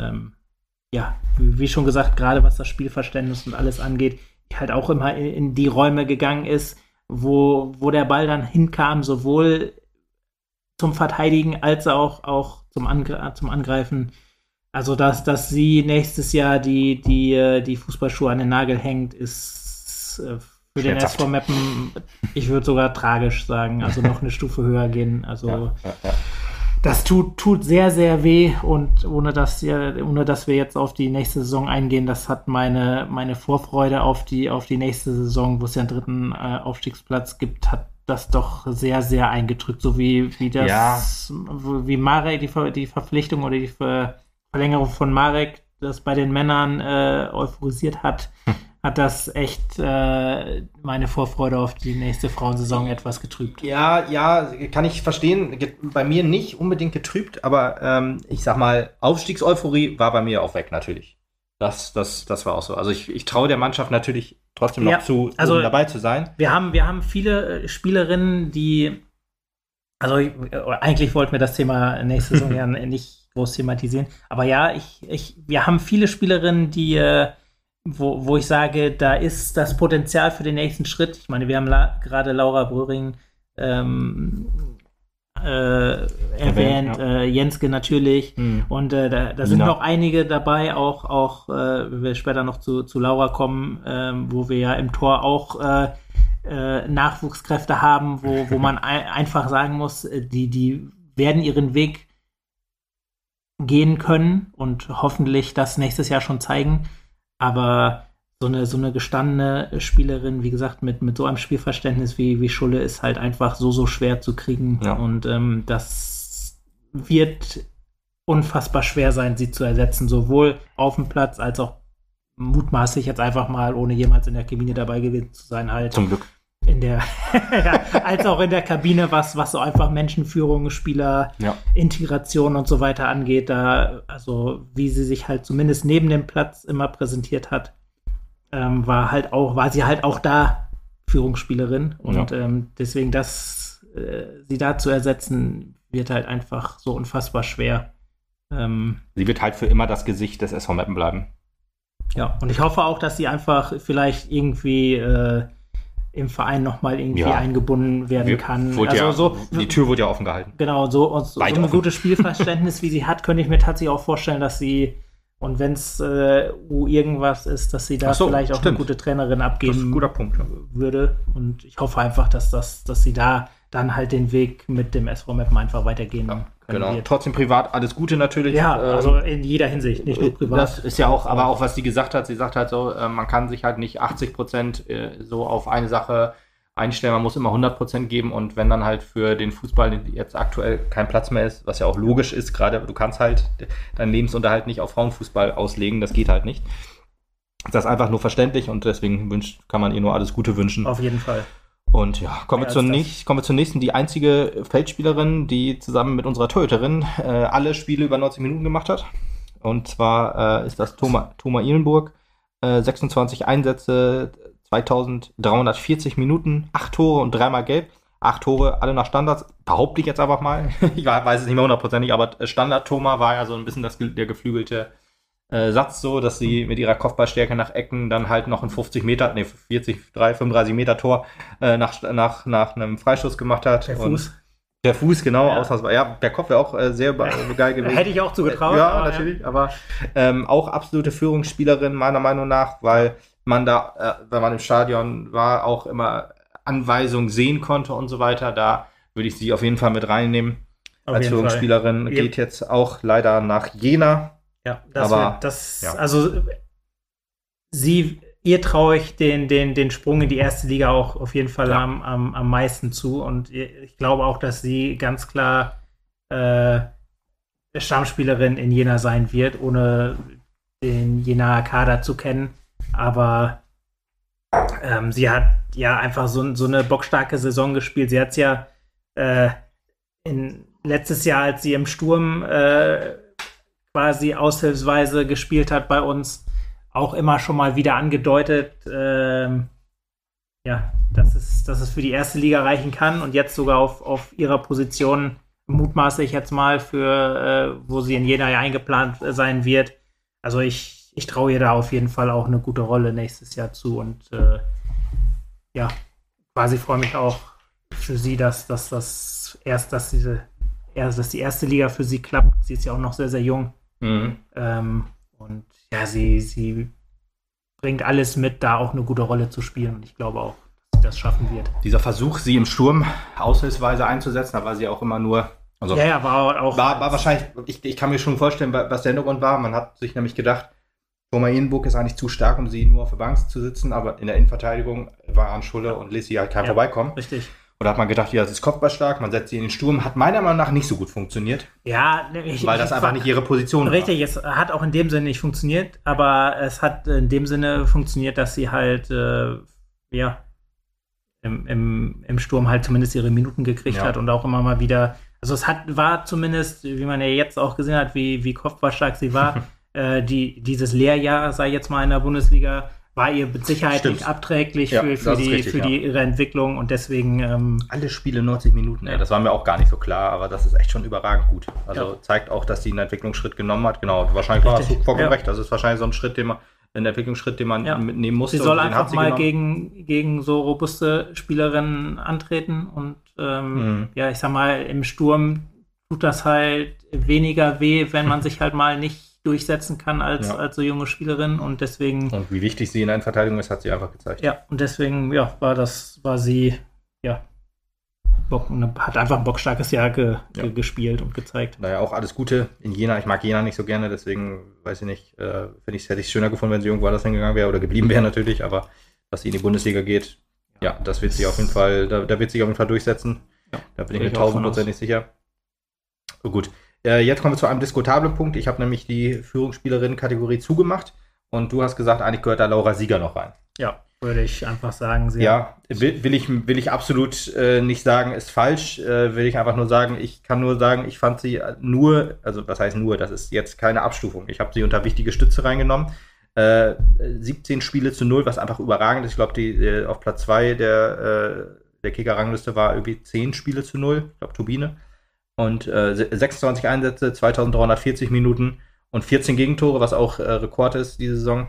B: wie schon gesagt, gerade was das Spielverständnis und alles angeht, die halt auch immer in die Räume gegangen ist, wo der Ball dann hinkam, sowohl zum Verteidigen als auch zum Angreifen. Also, dass sie nächstes Jahr die Fußballschuhe an den Nagel hängt, ist für den SV Meppen, ich würde sogar tragisch sagen, also noch eine Stufe höher gehen. Also das tut sehr, sehr weh und ohne dass wir jetzt auf die nächste Saison eingehen, das hat meine Vorfreude auf die nächste Saison, wo es ja einen dritten Aufstiegsplatz gibt, hat das doch sehr, sehr eingedrückt, so wie Marek die Verpflichtung oder die Verlängerung von Marek, das bei den Männern euphorisiert hat, hat das echt meine Vorfreude auf die nächste Frauensaison etwas getrübt.
A: Ja, kann ich verstehen. Bei mir nicht unbedingt getrübt, aber ich sag mal, Aufstiegseuphorie war bei mir auch weg, natürlich. Das war auch so. Also ich traue der Mannschaft natürlich trotzdem noch zu, um dabei zu sein.
B: Wir haben viele Spielerinnen, die eigentlich wollten wir das Thema nächste Saison ja nicht groß thematisieren, aber wir haben viele Spielerinnen, die wo ich sage, da ist das Potenzial für den nächsten Schritt. Ich meine, wir haben gerade Laura Bröhring erwähnt, Jenske natürlich. Und da sind noch einige dabei, auch wenn wir später noch zu Laura kommen, wo wir ja im Tor auch Nachwuchskräfte haben, wo man einfach sagen muss, die werden ihren Weg gehen können und hoffentlich das nächstes Jahr schon zeigen. Aber so eine gestandene Spielerin, wie gesagt, mit so einem Spielverständnis wie Schulle ist halt einfach so schwer zu kriegen. Ja. Und das wird unfassbar schwer sein, sie zu ersetzen, sowohl auf dem Platz als auch mutmaßlich jetzt einfach mal, ohne jemals in der Kabine dabei gewesen zu sein, halt.
A: Zum Glück.
B: Als auch in der Kabine, was so einfach Menschenführung, Spieler, Integration und so weiter angeht, also wie sie sich halt zumindest neben dem Platz immer präsentiert hat, war sie halt auch da Führungsspielerin und deswegen sie da zu ersetzen, wird halt einfach so unfassbar schwer.
A: Sie wird halt für immer das Gesicht des SV Meppen bleiben.
B: Ja, und ich hoffe auch, dass sie einfach vielleicht irgendwie im Verein nochmal irgendwie eingebunden werden kann.
A: Die Tür wurde ja offen gehalten.
B: Genau, so ein gutes Spielverständnis, wie sie hat, könnte ich mir tatsächlich auch vorstellen, dass sie, und wenn es irgendwas ist, dass sie da vielleicht auch eine gute Trainerin abgeben würde. Und ich hoffe einfach, dass sie da dann halt den Weg mit dem SV Meppen einfach weitergehen
A: Genau. Trotzdem privat alles Gute natürlich.
B: Ja, also in jeder Hinsicht, nicht nur privat.
A: Das ist ja auch, aber auch was sie gesagt hat, sie sagt halt so, man kann sich halt nicht 80% so auf eine Sache einstellen, man muss immer 100% geben und wenn dann halt für den Fußball jetzt aktuell kein Platz mehr ist, was ja auch logisch ist, gerade du kannst halt deinen Lebensunterhalt nicht auf Frauenfußball auslegen, das geht halt nicht. Das ist einfach nur verständlich und deswegen kann man ihr nur alles Gute wünschen.
B: Auf jeden Fall.
A: Und ja, kommen wir zur nächsten, die einzige Feldspielerin, die zusammen mit unserer Torhüterin alle Spiele über 90 Minuten gemacht hat. Und zwar ist das Thoma Ihlenburg, 26 Einsätze, 2340 Minuten, 8 Tore und 3-mal Gelb. 8 Tore, alle nach Standards, behaupte ich jetzt einfach mal. Ich weiß es nicht mehr hundertprozentig, aber Standard-Thoma war ja so ein bisschen der geflügelte Satz so, dass sie mit ihrer Kopfballstärke nach Ecken dann halt noch ein 35 Meter Tor nach einem Freistoß gemacht hat. Der Fuß, genau. Ja. Ja, der Kopf wäre auch sehr geil gewesen.
B: Hätte ich auch zugetraut.
A: Ja, natürlich. Ja. Aber auch absolute Führungsspielerin meiner Meinung nach, weil man da, wenn man im Stadion war, auch immer Anweisungen sehen konnte und so weiter. Da würde ich sie auf jeden Fall mit reinnehmen. Als Führungsspielerin. Geht jetzt auch leider nach Jena.
B: Ja, also ihr traue ich den Sprung in die erste Liga auch auf jeden Fall am meisten zu und ich glaube auch, dass sie ganz klar Stammspielerin in Jena sein wird, ohne den Jenaer Kader zu kennen, aber sie hat ja einfach so eine bockstarke Saison gespielt. Sie hat es ja letztes Jahr, als sie im Sturm quasi aushilfsweise gespielt hat bei uns, auch immer schon mal wieder angedeutet, dass es für die erste Liga reichen kann und jetzt sogar auf ihrer Position mutmaße ich jetzt mal für, wo sie in Jena ja eingeplant sein wird. Also ich traue ihr da auf jeden Fall auch eine gute Rolle nächstes Jahr zu und quasi freue mich auch für sie, dass die erste Liga für sie klappt. Sie ist ja auch noch sehr, sehr jung. Mhm. Und ja, sie bringt alles mit, da auch eine gute Rolle zu spielen. Und ich glaube auch, dass sie das schaffen wird.
A: Dieser Versuch, sie im Sturm aushilfsweise einzusetzen, da war sie auch immer nur. Also war wahrscheinlich, ich kann mir schon vorstellen, was der Hintergrund war. Man hat sich nämlich gedacht, Thoma Ihlenburg ist eigentlich zu stark, um sie nur auf der Bank zu sitzen, aber in der Innenverteidigung war an Schulle und ließ sie halt kein Vorbeikommen.
B: Richtig.
A: Oder hat man gedacht, ja, das ist kopfballstark, man setzt sie in den Sturm. Hat meiner Meinung nach nicht so gut funktioniert.
B: Ja,
A: weil das einfach nicht ihre Position war.
B: Richtig, es hat auch in dem Sinne nicht funktioniert, aber es hat in dem Sinne funktioniert, dass sie halt, im Sturm halt zumindest ihre Minuten gekriegt hat und auch immer mal wieder, also war zumindest, wie man ja jetzt auch gesehen hat, wie kopfballstark sie war, dieses Lehrjahr, sei jetzt mal in der Bundesliga, war ihr mit Sicherheit nicht abträglich für ihre Entwicklung und deswegen
A: alle Spiele 90 Minuten, das war mir auch gar nicht so klar, aber das ist echt schon überragend gut. Also zeigt auch, dass sie einen Entwicklungsschritt genommen hat. Genau, wahrscheinlich war es vollkommen recht. Das ist wahrscheinlich so ein Entwicklungsschritt, den man mitnehmen musste.
B: Sie soll einfach mal gegen so robuste Spielerinnen antreten und ich sag mal, im Sturm tut das halt weniger weh, wenn man sich halt mal nicht durchsetzen kann als so junge Spielerin und deswegen.
A: Und wie wichtig sie in der Verteidigung ist, hat sie einfach gezeigt.
B: Ja, und deswegen, war sie, hat einfach ein bockstarkes Jahr gespielt und gezeigt.
A: Naja, auch alles Gute in Jena. Ich mag Jena nicht so gerne, deswegen weiß ich nicht, hätte ich es schöner gefunden, wenn sie irgendwo anders hingegangen wäre oder geblieben wäre natürlich, aber dass sie in die Bundesliga geht, das wird sie auf jeden Fall, da wird sie auf jeden Fall durchsetzen. Ja, da bin ich mir 1000% sicher. Oh, gut. Jetzt kommen wir zu einem diskutablen Punkt. Ich habe nämlich die Führungsspielerinnen-Kategorie zugemacht und du hast gesagt, eigentlich gehört da Laura Sieger noch rein.
B: Ja, würde ich einfach sagen.
A: Will ich absolut nicht sagen, ist falsch. Will ich einfach nur sagen, ich kann nur sagen, ich fand sie nur, also was heißt nur, das ist jetzt keine Abstufung. Ich habe sie unter wichtige Stütze reingenommen. 17 Spiele zu 0, was einfach überragend ist. Ich glaube, die auf Platz 2 der Kicker-Rangliste war irgendwie 10 Spiele zu 0. Ich glaube, Turbine. Und 26 Einsätze, 2340 Minuten und 14 Gegentore, was auch Rekord ist diese Saison.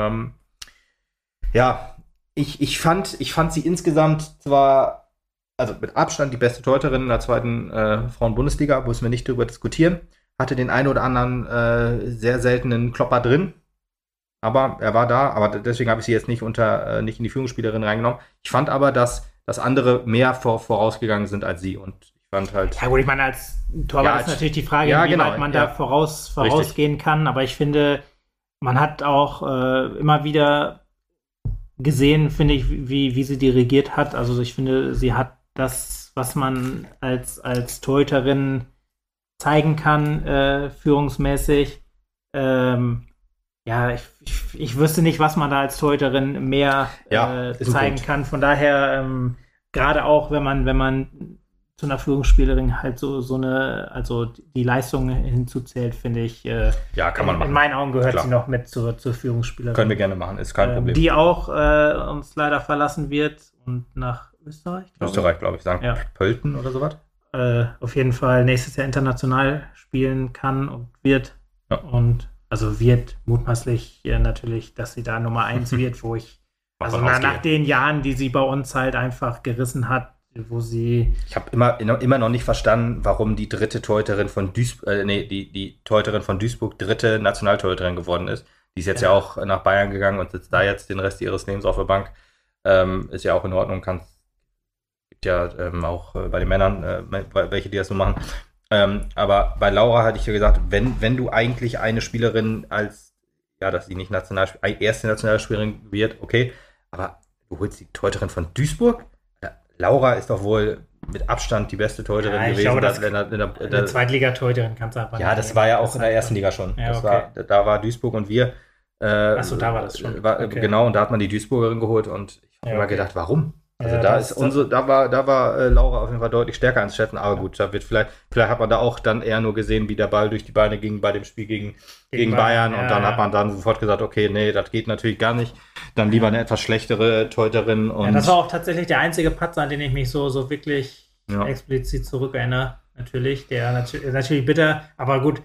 A: Ich fand sie insgesamt zwar, also mit Abstand die beste Torhüterin in der zweiten Frauen-Bundesliga, müssen wir nicht darüber diskutieren, hatte den einen oder anderen sehr seltenen Klopper drin, aber er war da, aber deswegen habe ich sie jetzt nicht in die Führungsspielerin reingenommen. Ich fand aber, dass andere mehr vorausgegangen sind als sie und ich fand halt.
B: Ja gut, ich meine, als Torwart ist natürlich die Frage, wie weit man da vorausgehen kann, aber ich finde, man hat auch immer wieder gesehen, finde ich, wie sie dirigiert hat. Also ich finde, sie hat das, was man als Torhüterin zeigen kann, führungsmäßig. Ich wüsste nicht, was man da als Torhüterin mehr zeigen kann. Von daher, gerade auch, wenn man zu einer Führungsspielerin halt so eine, also die Leistung hinzuzählt, finde ich,
A: kann man machen.
B: In meinen Augen gehört sie noch mit zur Führungsspielerin.
A: Können wir gerne machen, ist kein Problem.
B: Die auch uns leider verlassen wird und nach Österreich,
A: glaube ich, St. Pölten oder sowas.
B: Auf jeden Fall nächstes Jahr international spielen kann und wird. Ja. Und also wird mutmaßlich natürlich, dass sie da Nummer 1 wird, wo ich, also nach den Jahren, die sie bei uns halt einfach gerissen hat, wo sie...
A: Ich habe immer noch nicht verstanden, warum die dritte Torhüterin von die Torhüterin von Duisburg dritte Nationaltorhüterin geworden ist. Die ist jetzt ja auch nach Bayern gegangen und sitzt da jetzt den Rest ihres Lebens auf der Bank. Ist ja auch in Ordnung, gibt ja auch bei den Männern welche, die das so machen. Aber bei Laura hatte ich ja gesagt, wenn du eigentlich eine Spielerin dass sie nicht erste Nationalspielerin wird, okay, aber du holst die Torhüterin von Duisburg? Laura ist doch wohl mit Abstand die beste Torhüterin gewesen.
B: Eine Zweitliga-Torhüterin kannst du einfach
A: nicht. Ja, das war ja auch in der ersten Liga schon. Ja, da war Duisburg und wir.
B: Achso, da war das schon.
A: Okay. Genau, und da hat man die Duisburgerin geholt und ich habe immer gedacht, warum? Also da war Laura auf jeden Fall deutlich stärker einzuschätzen, aber gut, da wird vielleicht hat man da auch dann eher nur gesehen, wie der Ball durch die Beine ging bei dem Spiel gegen Bayern und dann hat man dann sofort gesagt, okay, nee, das geht natürlich gar nicht, dann lieber eine etwas schlechtere Torhüterin. Und
B: das war auch tatsächlich der einzige Patzer, an den ich mich so wirklich explizit zurückerinnere, natürlich, der natürlich bitter, aber gut,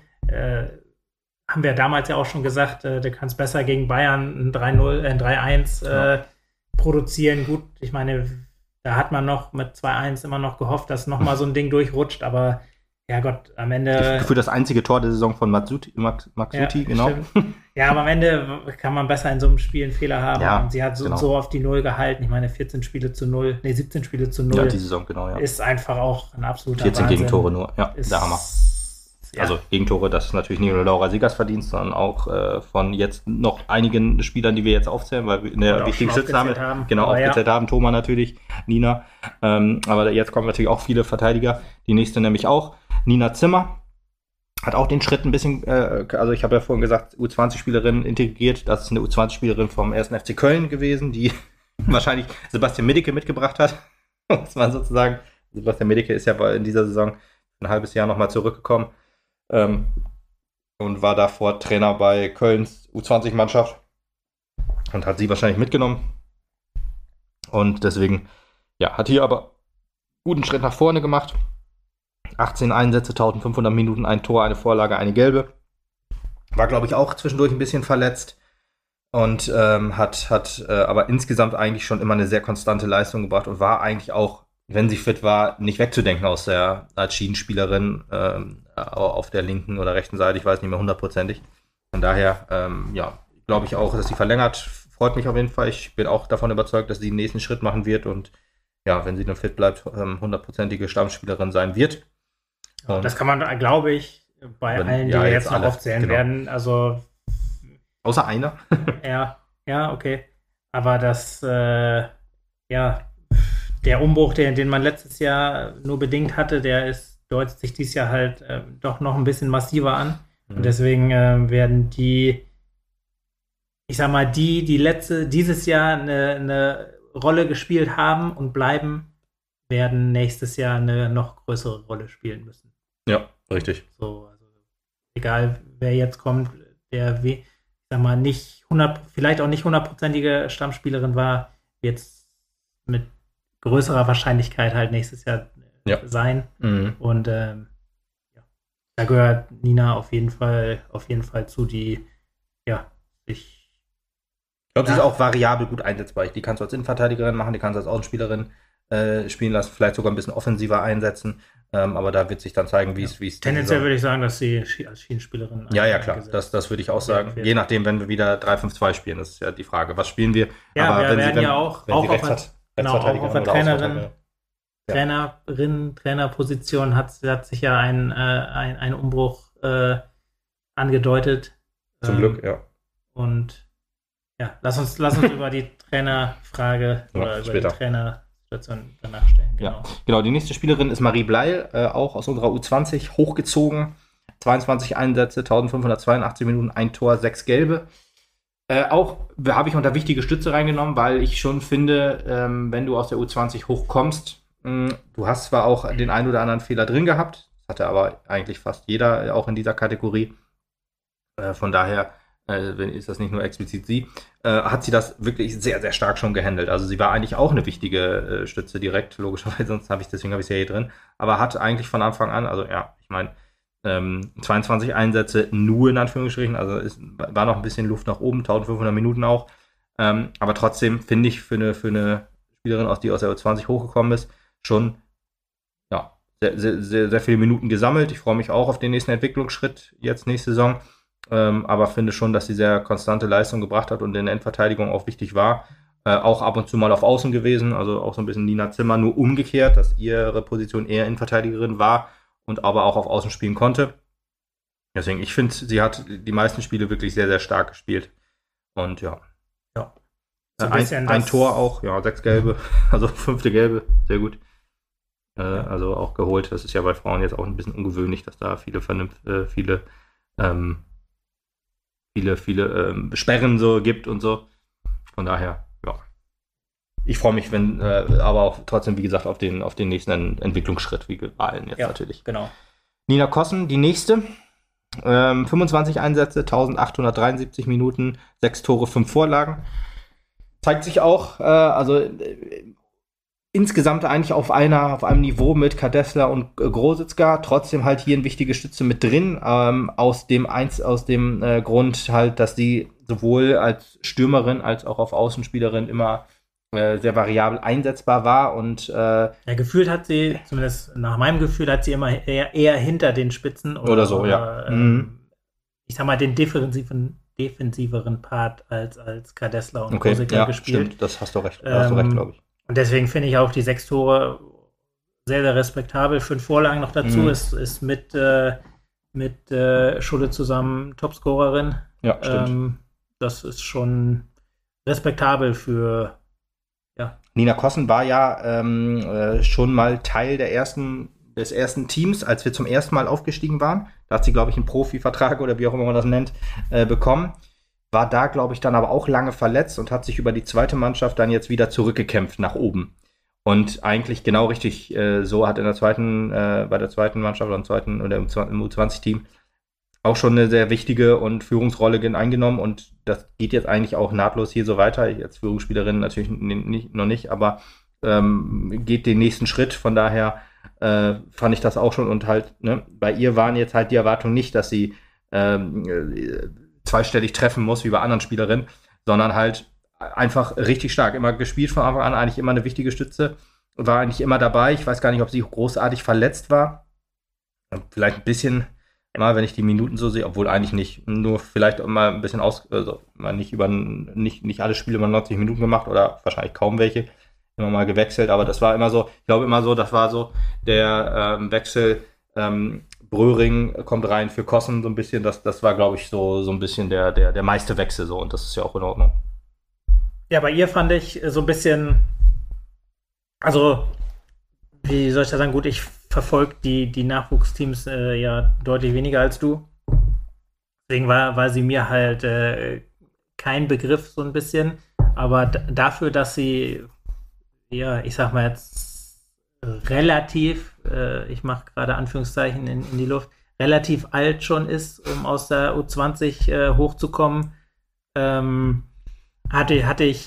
B: haben wir damals ja auch schon gesagt, du kannst besser gegen Bayern ein 3-0, ein 3-1 produzieren. Gut, ich meine, da hat man noch mit 2-1 immer noch gehofft, dass nochmal so ein Ding durchrutscht, aber ja Gott, am Ende...
A: Für das einzige Tor der Saison von Maxuti, genau.
B: Stimmt. Ja, aber am Ende kann man besser in so einem Spiel einen Fehler haben. Ja, und sie hat so auf die 0 gehalten. Ich meine, 17 Spiele zu 0. Ja,
A: die Saison, genau, ja.
B: Ist einfach auch ein absoluter
A: 14
B: Wahnsinn.
A: Gegentore nur, ja, der Hammer. Ja. Also Gegentore, das ist natürlich nicht nur Laura Siegers Verdienst, sondern auch von jetzt noch einigen Spielern, die wir jetzt aufzählen, weil wir in der wichtigen Sitznahme aufgezählt haben. Thomas natürlich, Nina. Aber jetzt kommen natürlich auch viele Verteidiger. Die nächste nämlich auch. Nina Zimmer hat auch den Schritt ein bisschen, also ich habe ja vorhin gesagt, U20-Spielerin integriert. Das ist eine U20-Spielerin vom 1. FC Köln gewesen, die wahrscheinlich Sebastian Middeke mitgebracht hat. Muss man sozusagen. Sebastian Middeke ist ja in dieser Saison ein halbes Jahr nochmal zurückgekommen. Und war davor Trainer bei Kölns U20-Mannschaft und hat sie wahrscheinlich mitgenommen. Und deswegen, hat hier aber guten Schritt nach vorne gemacht. 18 Einsätze, 1500 Minuten, ein Tor, eine Vorlage, eine gelbe. War, glaube ich, auch zwischendurch ein bisschen verletzt und hat aber insgesamt eigentlich schon immer eine sehr konstante Leistung gebracht und war eigentlich auch, wenn sie fit war, nicht wegzudenken als Schienenspielerin auf der linken oder rechten Seite. Ich weiß nicht mehr hundertprozentig. Von daher, glaube ich auch, dass sie verlängert. Freut mich auf jeden Fall. Ich bin auch davon überzeugt, dass sie den nächsten Schritt machen wird und wenn sie dann fit bleibt, hundertprozentige Stammspielerin sein wird. Und
B: das kann man, glaube ich, bei allen, die wir jetzt noch aufzählen werden. Also
A: außer einer.
B: ja, okay. Aber das, der Umbruch, den man letztes Jahr nur bedingt hatte, deutet sich dieses Jahr halt doch noch ein bisschen massiver an. Und deswegen werden die, ich sag mal, die dieses Jahr eine Rolle gespielt haben und bleiben, werden nächstes Jahr eine noch größere Rolle spielen müssen.
A: Ja, richtig.
B: So, also egal wer jetzt kommt, der, ich sag mal, vielleicht auch nicht hundertprozentige Stammspielerin war, jetzt mit größerer Wahrscheinlichkeit halt nächstes Jahr sein. Mhm. Und da gehört Nina auf jeden Fall zu, die ich
A: glaube, sie ist auch variabel gut einsetzbar. Die kannst du als Innenverteidigerin machen, die kannst du als Außenspielerin spielen lassen, vielleicht sogar ein bisschen offensiver einsetzen. Aber da wird sich dann zeigen, wie es
B: tendenziell würde ich sagen, dass sie als Schienenspielerin
A: ja, klar. Das würde ich auch sagen. Je nachdem, wenn wir wieder 3-5-2 spielen, das ist ja die Frage. Was spielen wir?
B: Ja, aber wir werden ja auch
A: auf der
B: Trainerin. Trainerposition hat sich ja ein Umbruch angedeutet.
A: Zum Glück, ja.
B: Und ja, lass uns über die Trainerfrage oder über die Trainersituation danach stellen.
A: Genau, die nächste Spielerin ist Marie Bleil, auch aus unserer U20, hochgezogen. 22 Einsätze, 1582 Minuten, 1 Tor, 6 Gelbe. Auch habe ich unter wichtige Stütze reingenommen, weil ich schon finde, wenn du aus der U20 hochkommst, du hast zwar auch den einen oder anderen Fehler drin gehabt, das hatte aber eigentlich fast jeder auch in dieser Kategorie. Von daher ist das nicht nur explizit sie, hat sie das wirklich sehr, sehr stark schon gehandelt. Also sie war eigentlich auch eine wichtige Stütze direkt, logischerweise, deswegen habe ich sie ja hier drin, aber hat eigentlich von Anfang an, also ja, ich meine, 22 Einsätze nur in Anführungsstrichen, also war noch ein bisschen Luft nach oben, 1500 Minuten auch, aber trotzdem finde ich für eine Spielerin, die aus der U20 hochgekommen ist, schon ja, sehr, sehr, sehr viele Minuten gesammelt. Ich freue mich auch auf den nächsten Entwicklungsschritt jetzt nächste Saison, aber finde schon, dass sie sehr konstante Leistung gebracht hat und in der Endverteidigung auch wichtig war. Auch ab und zu mal auf Außen gewesen, also auch so ein bisschen Nina Zimmer, nur umgekehrt, dass ihre Position eher Innenverteidigerin war und aber auch auf Außen spielen konnte. Deswegen, ich finde, sie hat die meisten Spiele wirklich sehr, sehr stark gespielt. Und ja. So ein Tor auch, 6 Gelbe, also 5. Gelbe, sehr gut. Also auch geholt. Das ist ja bei Frauen jetzt auch ein bisschen ungewöhnlich, dass da viele Sperren so gibt und so. Von daher, ja. Ich freue mich, aber auch trotzdem, wie gesagt, auf den nächsten Entwicklungsschritt, wie bei allen jetzt natürlich.
B: Genau.
A: Nina Kossen, die nächste. 25 Einsätze, 1873 Minuten, 6 Tore, 5 Vorlagen. Zeigt sich auch, insgesamt eigentlich auf einem Niveau mit Kadesler und Grositzka, trotzdem halt hier eine wichtige Stütze mit drin, aus dem Grund halt, dass sie sowohl als Stürmerin als auch auf Außenspielerin immer sehr variabel einsetzbar war und
B: gefühlt hat sie, zumindest nach meinem Gefühl, hat sie immer eher hinter den Spitzen
A: oder so, ja.
B: Ich sag mal, den defensiveren Part als Kadesler und Grositzka gespielt.
A: Stimmt, das hast du recht, glaube ich.
B: Und deswegen finde ich auch die 6 Tore sehr, sehr respektabel. 5 Vorlagen noch dazu, ist mit Schulle zusammen Topscorerin.
A: Ja, stimmt.
B: Das ist schon respektabel für
A: Nina Kossen war ja schon mal Teil des ersten Teams, als wir zum ersten Mal aufgestiegen waren. Da hat sie, glaube ich, einen Profivertrag oder wie auch immer man das nennt, bekommen. War da, glaube ich, dann aber auch lange verletzt und hat sich über die zweite Mannschaft dann jetzt wieder zurückgekämpft nach oben. Und eigentlich genau richtig so hat bei der zweiten Mannschaft oder im U20-Team auch schon eine sehr wichtige und Führungsrolle eingenommen und das geht jetzt eigentlich auch nahtlos hier so weiter. Ich als Führungsspielerin natürlich noch nicht, aber geht den nächsten Schritt. Von daher fand ich das auch schon und halt, bei ihr waren jetzt halt die Erwartungen nicht, dass sie zweistellig treffen muss, wie bei anderen Spielerinnen, sondern halt einfach richtig stark. Immer gespielt von Anfang an, eigentlich immer eine wichtige Stütze. War eigentlich immer dabei. Ich weiß gar nicht, ob sie großartig verletzt war. Vielleicht ein bisschen, mal, wenn ich die Minuten so sehe, obwohl eigentlich nicht. Nur vielleicht mal ein bisschen nicht alle Spiele mal 90 Minuten gemacht oder wahrscheinlich kaum welche. Immer mal gewechselt, aber das war immer so, ich glaube immer so, das war so der Wechsel, Bröhring kommt rein für Kossen so ein bisschen, das war, glaube ich, so ein bisschen der meiste Wechsel so und das ist ja auch in Ordnung.
B: Ja, bei ihr fand ich so ein bisschen, also, wie soll ich das sagen, gut, ich verfolge die Nachwuchsteams ja deutlich weniger als du. Deswegen war sie mir halt kein Begriff so ein bisschen, aber dafür, dass sie, ja, ich sag mal jetzt relativ, ich mache gerade Anführungszeichen in die Luft, relativ alt schon ist, um aus der U20 hochzukommen, hatte ich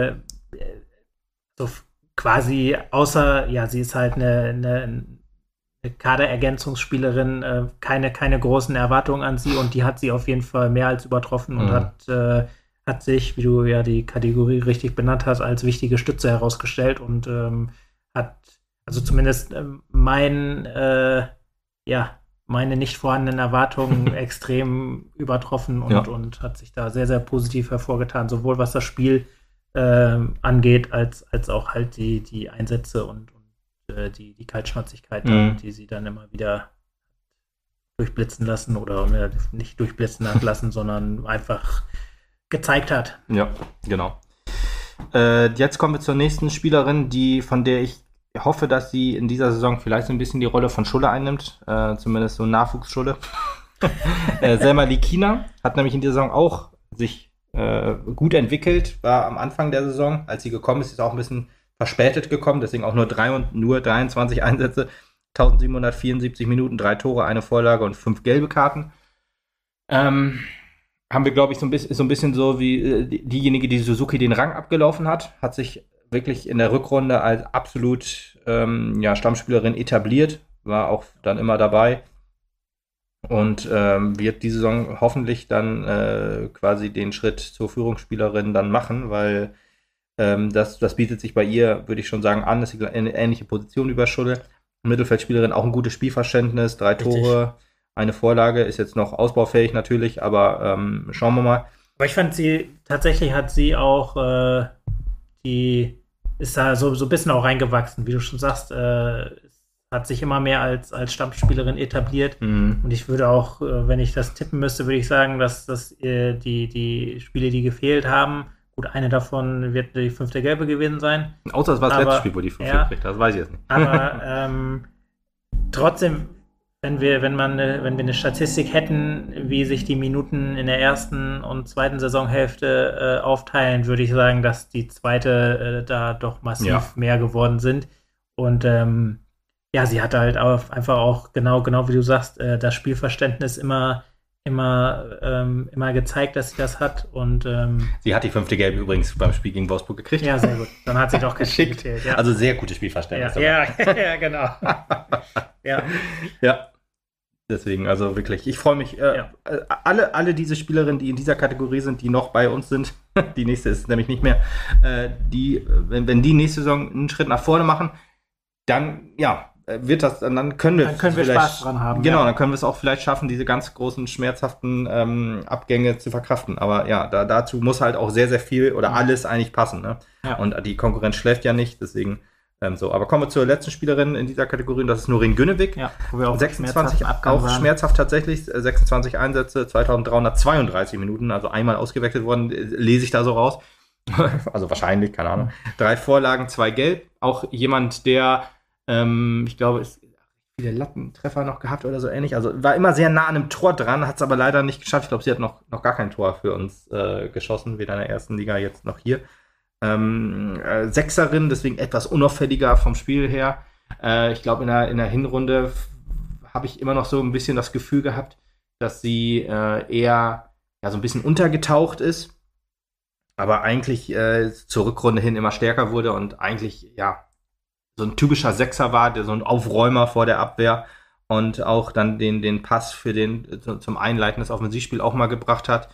B: so quasi, außer, ja, sie ist halt eine Kaderergänzungsspielerin, keine großen Erwartungen an sie und die hat sie auf jeden Fall mehr als übertroffen und hat sich, wie du ja die Kategorie richtig benannt hast, als wichtige Stütze herausgestellt und hat also zumindest meine nicht vorhandenen Erwartungen extrem übertroffen und hat sich da sehr, sehr positiv hervorgetan, sowohl was das Spiel angeht, als auch halt die Einsätze und die Kaltschnäuzigkeit, die sie dann immer wieder durchblitzen lassen oder nicht durchblitzen hat lassen, sondern einfach gezeigt hat.
A: Ja, genau. Jetzt kommen wir zur nächsten Spielerin, von der ich hoffe, dass sie in dieser Saison vielleicht so ein bisschen die Rolle von Schulle einnimmt, zumindest so Nachwuchsschulle. Selma Likina hat nämlich in dieser Saison auch sich gut entwickelt, war am Anfang der Saison, als sie gekommen ist auch ein bisschen verspätet gekommen, deswegen auch nur 23 Einsätze, 1774 Minuten, 3 Tore, 1 Vorlage und 5 gelbe Karten. Haben wir, glaube ich, so ein bisschen so wie diejenige, die Suzuki den Rang abgelaufen hat sich wirklich in der Rückrunde als absolut Stammspielerin etabliert, war auch dann immer dabei und wird diese Saison hoffentlich dann quasi den Schritt zur Führungsspielerin dann machen, weil das bietet sich bei ihr, würde ich schon sagen, an, ist eine ähnliche Position über Schulle. Mittelfeldspielerin, auch ein gutes Spielverständnis, 3 Tore, 1 Vorlage, ist jetzt noch ausbaufähig natürlich, aber schauen wir mal.
B: Aber ich fand tatsächlich hat sie auch ist da so ein bisschen auch reingewachsen, wie du schon sagst, hat sich immer mehr als Stammspielerin etabliert. Und ich würde auch, wenn ich das tippen müsste, würde ich sagen, dass die Spiele, die gefehlt haben, gut, eine davon wird die 5. Gelbe gewesen sein.
A: Außer es war das letzte Spiel, wo die 5 gekriegt hat, das weiß ich jetzt nicht.
B: Aber trotzdem, wenn wir eine Statistik hätten, wie sich die Minuten in der ersten und zweiten Saisonhälfte aufteilen, würde ich sagen, dass die zweite da doch massiv mehr geworden sind. Und sie hat halt einfach auch, genau wie du sagst, das Spielverständnis immer gezeigt, dass sie das hat. Und
A: sie hat die 5. Gelbe übrigens beim Spiel gegen Wolfsburg gekriegt.
B: Ja, sehr gut. Dann hat sie doch geschickt. Ja.
A: Also sehr gutes Spielverständnis.
B: Ja, genau.
A: Ja. Deswegen, also wirklich, ich freue mich. Alle diese Spielerinnen, die in dieser Kategorie sind, die noch bei uns sind, die nächste ist nämlich nicht mehr, wenn die nächste Saison einen Schritt nach vorne machen, dann, dann können wir
B: Spaß dran haben.
A: Genau, dann können wir es auch vielleicht schaffen, diese ganz großen, schmerzhaften Abgänge zu verkraften. Aber dazu muss halt auch sehr, sehr viel oder alles eigentlich passen. Ne? Ja. Und die Konkurrenz schläft ja nicht, deswegen so. Aber kommen wir zur letzten Spielerin in dieser Kategorie, und das ist Norin Günnewig.
B: Ja, wo wir auch
A: 26, auch schmerzhaft tatsächlich, 26 Einsätze, 2332 Minuten, also einmal ausgewechselt worden, lese ich da so raus. Also wahrscheinlich, keine Ahnung. 3 Vorlagen, 2 Gelb. Auch jemand, der ich glaube, viele Lattentreffer noch gehabt oder so ähnlich. Also war immer sehr nah an einem Tor dran, hat es aber leider nicht geschafft. Ich glaube, sie hat noch gar kein Tor für uns geschossen, weder in der ersten Liga jetzt noch hier. Sechserin, deswegen etwas unauffälliger vom Spiel her. Ich glaube, in der Hinrunde habe ich immer noch so ein bisschen das Gefühl gehabt, dass sie eher so ein bisschen untergetaucht ist, aber eigentlich zur Rückrunde hin immer stärker wurde und eigentlich, so ein typischer Sechser war, der so ein Aufräumer vor der Abwehr und auch dann den Pass zum Einleiten des Offensivspiels auch mal gebracht hat.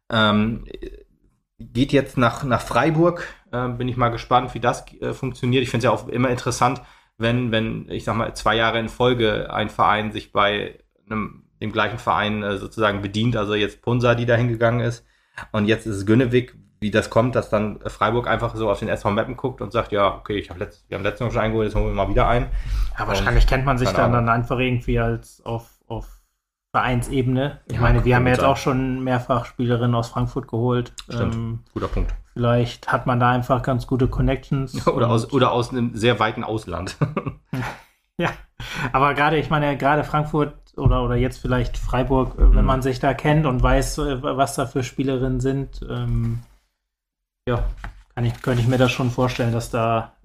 A: Geht jetzt nach Freiburg. Bin ich mal gespannt, wie das funktioniert. Ich finde es ja auch immer interessant, wenn, ich sag mal, 2 Jahre in Folge ein Verein sich bei dem gleichen Verein sozusagen bedient. Also jetzt Punsa, die da hingegangen ist. Und jetzt ist es Günnewig, wie das kommt, dass dann Freiburg einfach so auf den SV Meppen guckt und sagt, ja, okay, wir haben letztes Mal schon eingeholt, jetzt holen wir mal wieder ein.
B: Ja, wahrscheinlich kennt man sich dann einfach irgendwie als auf Vereinsebene. Ich meine, wir haben jetzt auch schon mehrfach Spielerinnen aus Frankfurt geholt.
A: Stimmt, guter Punkt.
B: Vielleicht hat man da einfach ganz gute Connections.
A: Oder aus einem sehr weiten Ausland.
B: Ja, aber gerade Frankfurt oder jetzt vielleicht Freiburg, wenn man sich da kennt und weiß, was da für Spielerinnen sind, könnte ich mir das schon vorstellen, dass da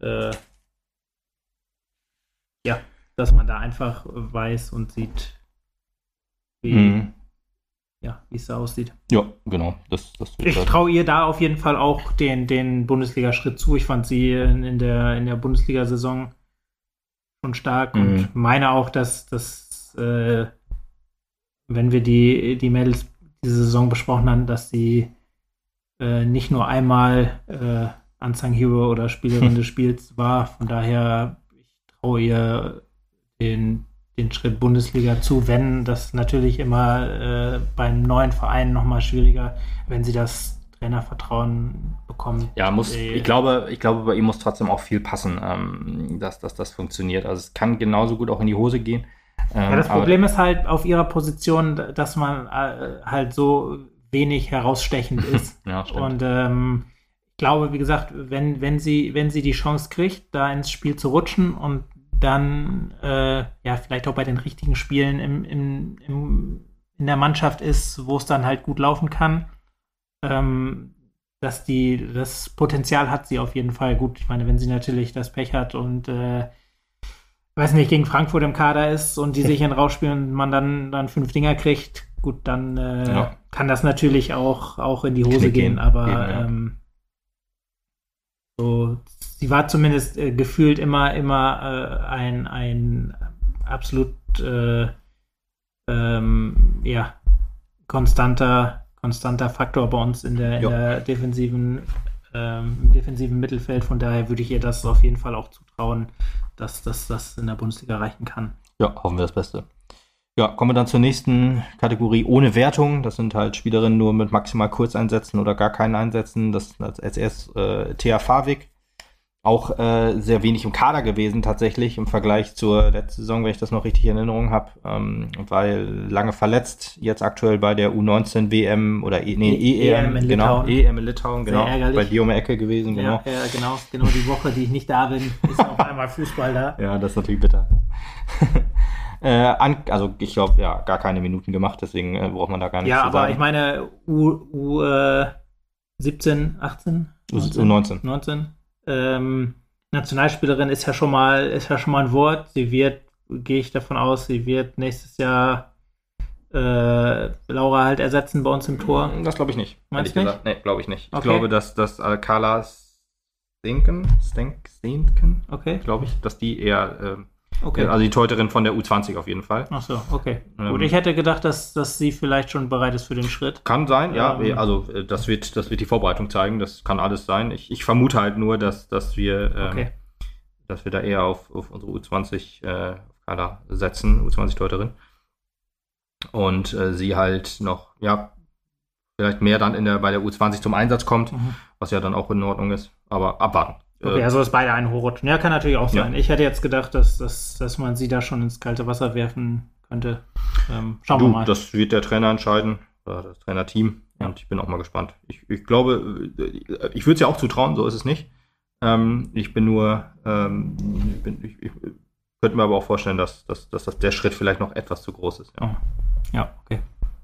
B: dass man da einfach weiß und sieht, wie es da aussieht.
A: Ja, genau.
B: Ich traue ihr da auf jeden Fall auch den Bundesliga-Schritt zu. Ich fand sie in der Bundesliga-Saison schon stark und meine auch, dass wenn wir die Mädels diese Saison besprochen haben, dass sie nicht nur einmal Unsung Hero oder Spielerin des Spiels war. Von daher, ich traue ihr den Schritt Bundesliga zu, wenn das natürlich immer beim neuen Verein nochmal schwieriger, wenn sie das Trainervertrauen bekommt.
A: Ja, ich glaube, bei ihm muss trotzdem auch viel passen, dass das funktioniert. Also es kann genauso gut auch in die Hose gehen.
B: Ja, das Problem ist halt auf ihrer Position, dass man halt so wenig herausstechend ist.
A: Ja, stimmt.
B: Und ich glaube, wie gesagt, wenn sie die Chance kriegt, da ins Spiel zu rutschen und dann vielleicht auch bei den richtigen Spielen in der Mannschaft ist, wo es dann halt gut laufen kann, das Potenzial hat sie auf jeden Fall. Gut, ich meine, wenn sie natürlich das Pech hat und weiß nicht, gegen Frankfurt im Kader ist und die sich rausspielen und man dann 5 Dinger kriegt, gut, dann kann das natürlich auch in die Hose gehen. Aber sie war zumindest gefühlt immer ein absolut konstanter Faktor bei uns in der defensiven, im defensiven Mittelfeld. Von daher würde ich ihr das auf jeden Fall auch zutrauen, dass das in der Bundesliga reichen kann.
A: Ja, hoffen wir das Beste. Ja, kommen wir dann zur nächsten Kategorie ohne Wertung. Das sind halt Spielerinnen nur mit maximal Kurzeinsätzen oder gar keinen Einsätzen. Das ist als erst Thea Favik. Auch sehr wenig im Kader gewesen tatsächlich im Vergleich zur letzten Saison, wenn ich das noch richtig in Erinnerung habe, weil lange verletzt, jetzt aktuell bei der U19 WM oder EM in Litauen. EM in Litauen, genau, bei dir um die Ecke gewesen, genau.
B: Ja, genau die Woche, die ich nicht da bin, ist auf einmal Fußball da.
A: Ja, das ist natürlich bitter. Also ich glaube, ja, gar keine Minuten gemacht, deswegen braucht man da gar nichts zu sagen. Ja, aber
B: ich meine U17, 18?
A: U19.
B: 19. Nationalspielerin ist ja schon mal ein Wort. Sie wird, gehe ich davon aus, nächstes Jahr Laura halt ersetzen bei uns im Tor.
A: Das glaube ich nicht.
B: Meinst du nicht?
A: Nee, glaube ich nicht.
B: Okay.
A: Ich glaube, dass Carla Stenken,
B: okay,
A: glaube ich, dass die eher
B: okay.
A: Also die Torhüterin von der U20 auf jeden Fall.
B: Ach so, okay. Gut, ich hätte gedacht, dass sie vielleicht schon bereit ist für den Schritt.
A: Kann sein, ja. Also das wird die Vorbereitung zeigen. Das kann alles sein. Ich vermute halt nur, dass wir da eher auf unsere U20 Kader setzen, U20 Torhüterin. Und sie halt noch, vielleicht mehr dann bei der U20 zum Einsatz kommt, was ja dann auch in Ordnung ist. Aber abwarten.
B: Okay, also dass beide einen hochrutschen. Ja, kann natürlich auch sein. Ja. Ich hätte jetzt gedacht, dass man sie da schon ins kalte Wasser werfen könnte. Schauen wir mal.
A: Das wird der Trainer entscheiden, oder das Trainerteam. Ja. Und ich bin auch mal gespannt. Ich glaube, ich würde es ja auch zutrauen, so ist es nicht. Ich bin nur, ich könnte mir aber auch vorstellen, dass der Schritt vielleicht noch etwas zu groß ist.
B: Ja, okay.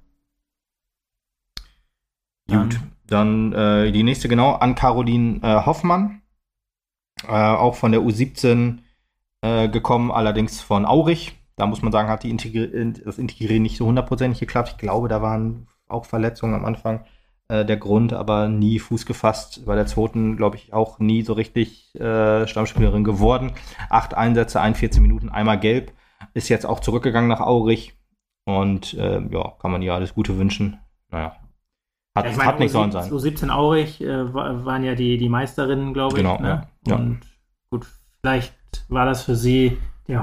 A: Gut, dann die nächste genau, an Caroline Hoffmann. Auch von der U17 gekommen, allerdings von Aurich. Da muss man sagen, hat das Integrieren nicht so 100% geklappt. Ich glaube, da waren auch Verletzungen am Anfang der Grund, aber nie Fuß gefasst. Bei der zweiten, glaube ich, auch nie so richtig Stammspielerin geworden. 8 Einsätze, 41 Minuten, einmal gelb. Ist jetzt auch zurückgegangen nach Aurich. Und kann man ihr alles Gute wünschen. Naja. Hat nicht sollen sein.
B: U17 Aurich waren ja die Meisterinnen, glaube ich.
A: Genau,
B: ne?
A: ja.
B: Und gut, vielleicht war das für sie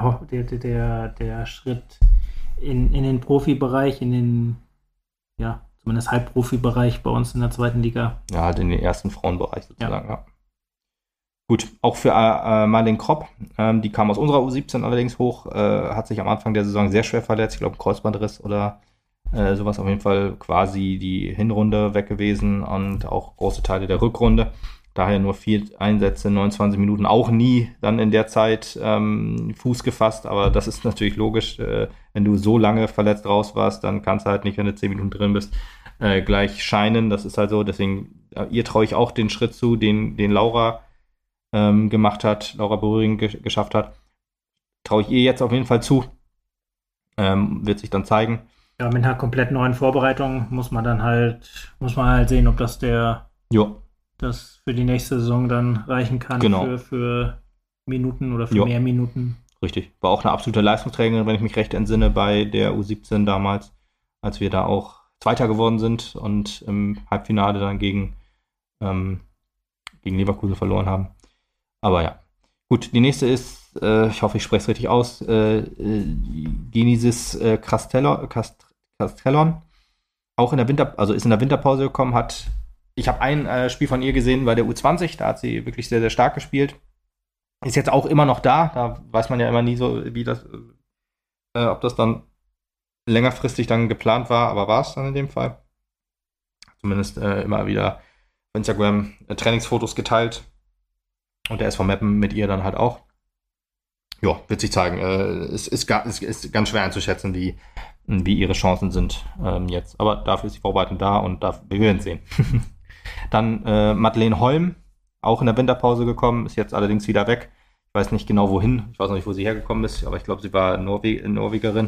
B: der Schritt in den Profibereich, in den, zumindest Halbprofibereich bei uns in der zweiten Liga.
A: Ja, halt in den ersten Frauenbereich sozusagen, ja. Gut, auch für Marlene Kropp, die kam aus unserer U17 allerdings hoch, hat sich am Anfang der Saison sehr schwer verletzt, ich glaube Kreuzbandriss oder sowas, auf jeden Fall quasi die Hinrunde weg gewesen und auch große Teile der Rückrunde. Daher nur 4 Einsätze, 29 Minuten, auch nie dann in der Zeit Fuß gefasst, aber das ist natürlich logisch, wenn du so lange verletzt raus warst, dann kannst du halt nicht, wenn du 10 Minuten drin bist, gleich scheinen, das ist halt so, deswegen, ihr traue ich auch den Schritt zu, den Laura gemacht hat, Laura Böhring geschafft hat, traue ich ihr jetzt auf jeden Fall zu, wird sich dann zeigen.
B: Ja, mit einer komplett neuen Vorbereitung muss man halt sehen, ob das das für die nächste Saison dann reichen kann,
A: genau.
B: für Minuten oder für mehr Minuten.
A: Richtig. War auch eine absolute Leistungsträgerin, wenn ich mich recht entsinne, bei der U17 damals, als wir da auch Zweiter geworden sind und im Halbfinale dann gegen Leverkusen verloren haben. Aber ja. Gut, die nächste ist, ich hoffe, ich spreche es richtig aus, Genesis Castellon. Auch ist in der Winterpause gekommen, hat ich habe ein Spiel von ihr gesehen bei der U20, da hat sie wirklich sehr, sehr stark gespielt. Ist jetzt auch immer noch da weiß man ja immer nie so, wie das, ob das dann längerfristig dann geplant war, aber war es dann in dem Fall. Zumindest immer wieder auf Instagram Trainingsfotos geteilt und der SV Meppen mit ihr dann halt auch. Ja, wird sich zeigen. Es ist ganz schwer einzuschätzen, wie ihre Chancen sind jetzt. Aber dafür ist die Vorbereitung da und wir werden sehen. Dann Madeleine Holm, auch in der Winterpause gekommen, ist jetzt allerdings wieder weg. Ich weiß nicht genau wohin. Ich weiß noch nicht, wo sie hergekommen ist, aber ich glaube, sie war Norwegerin.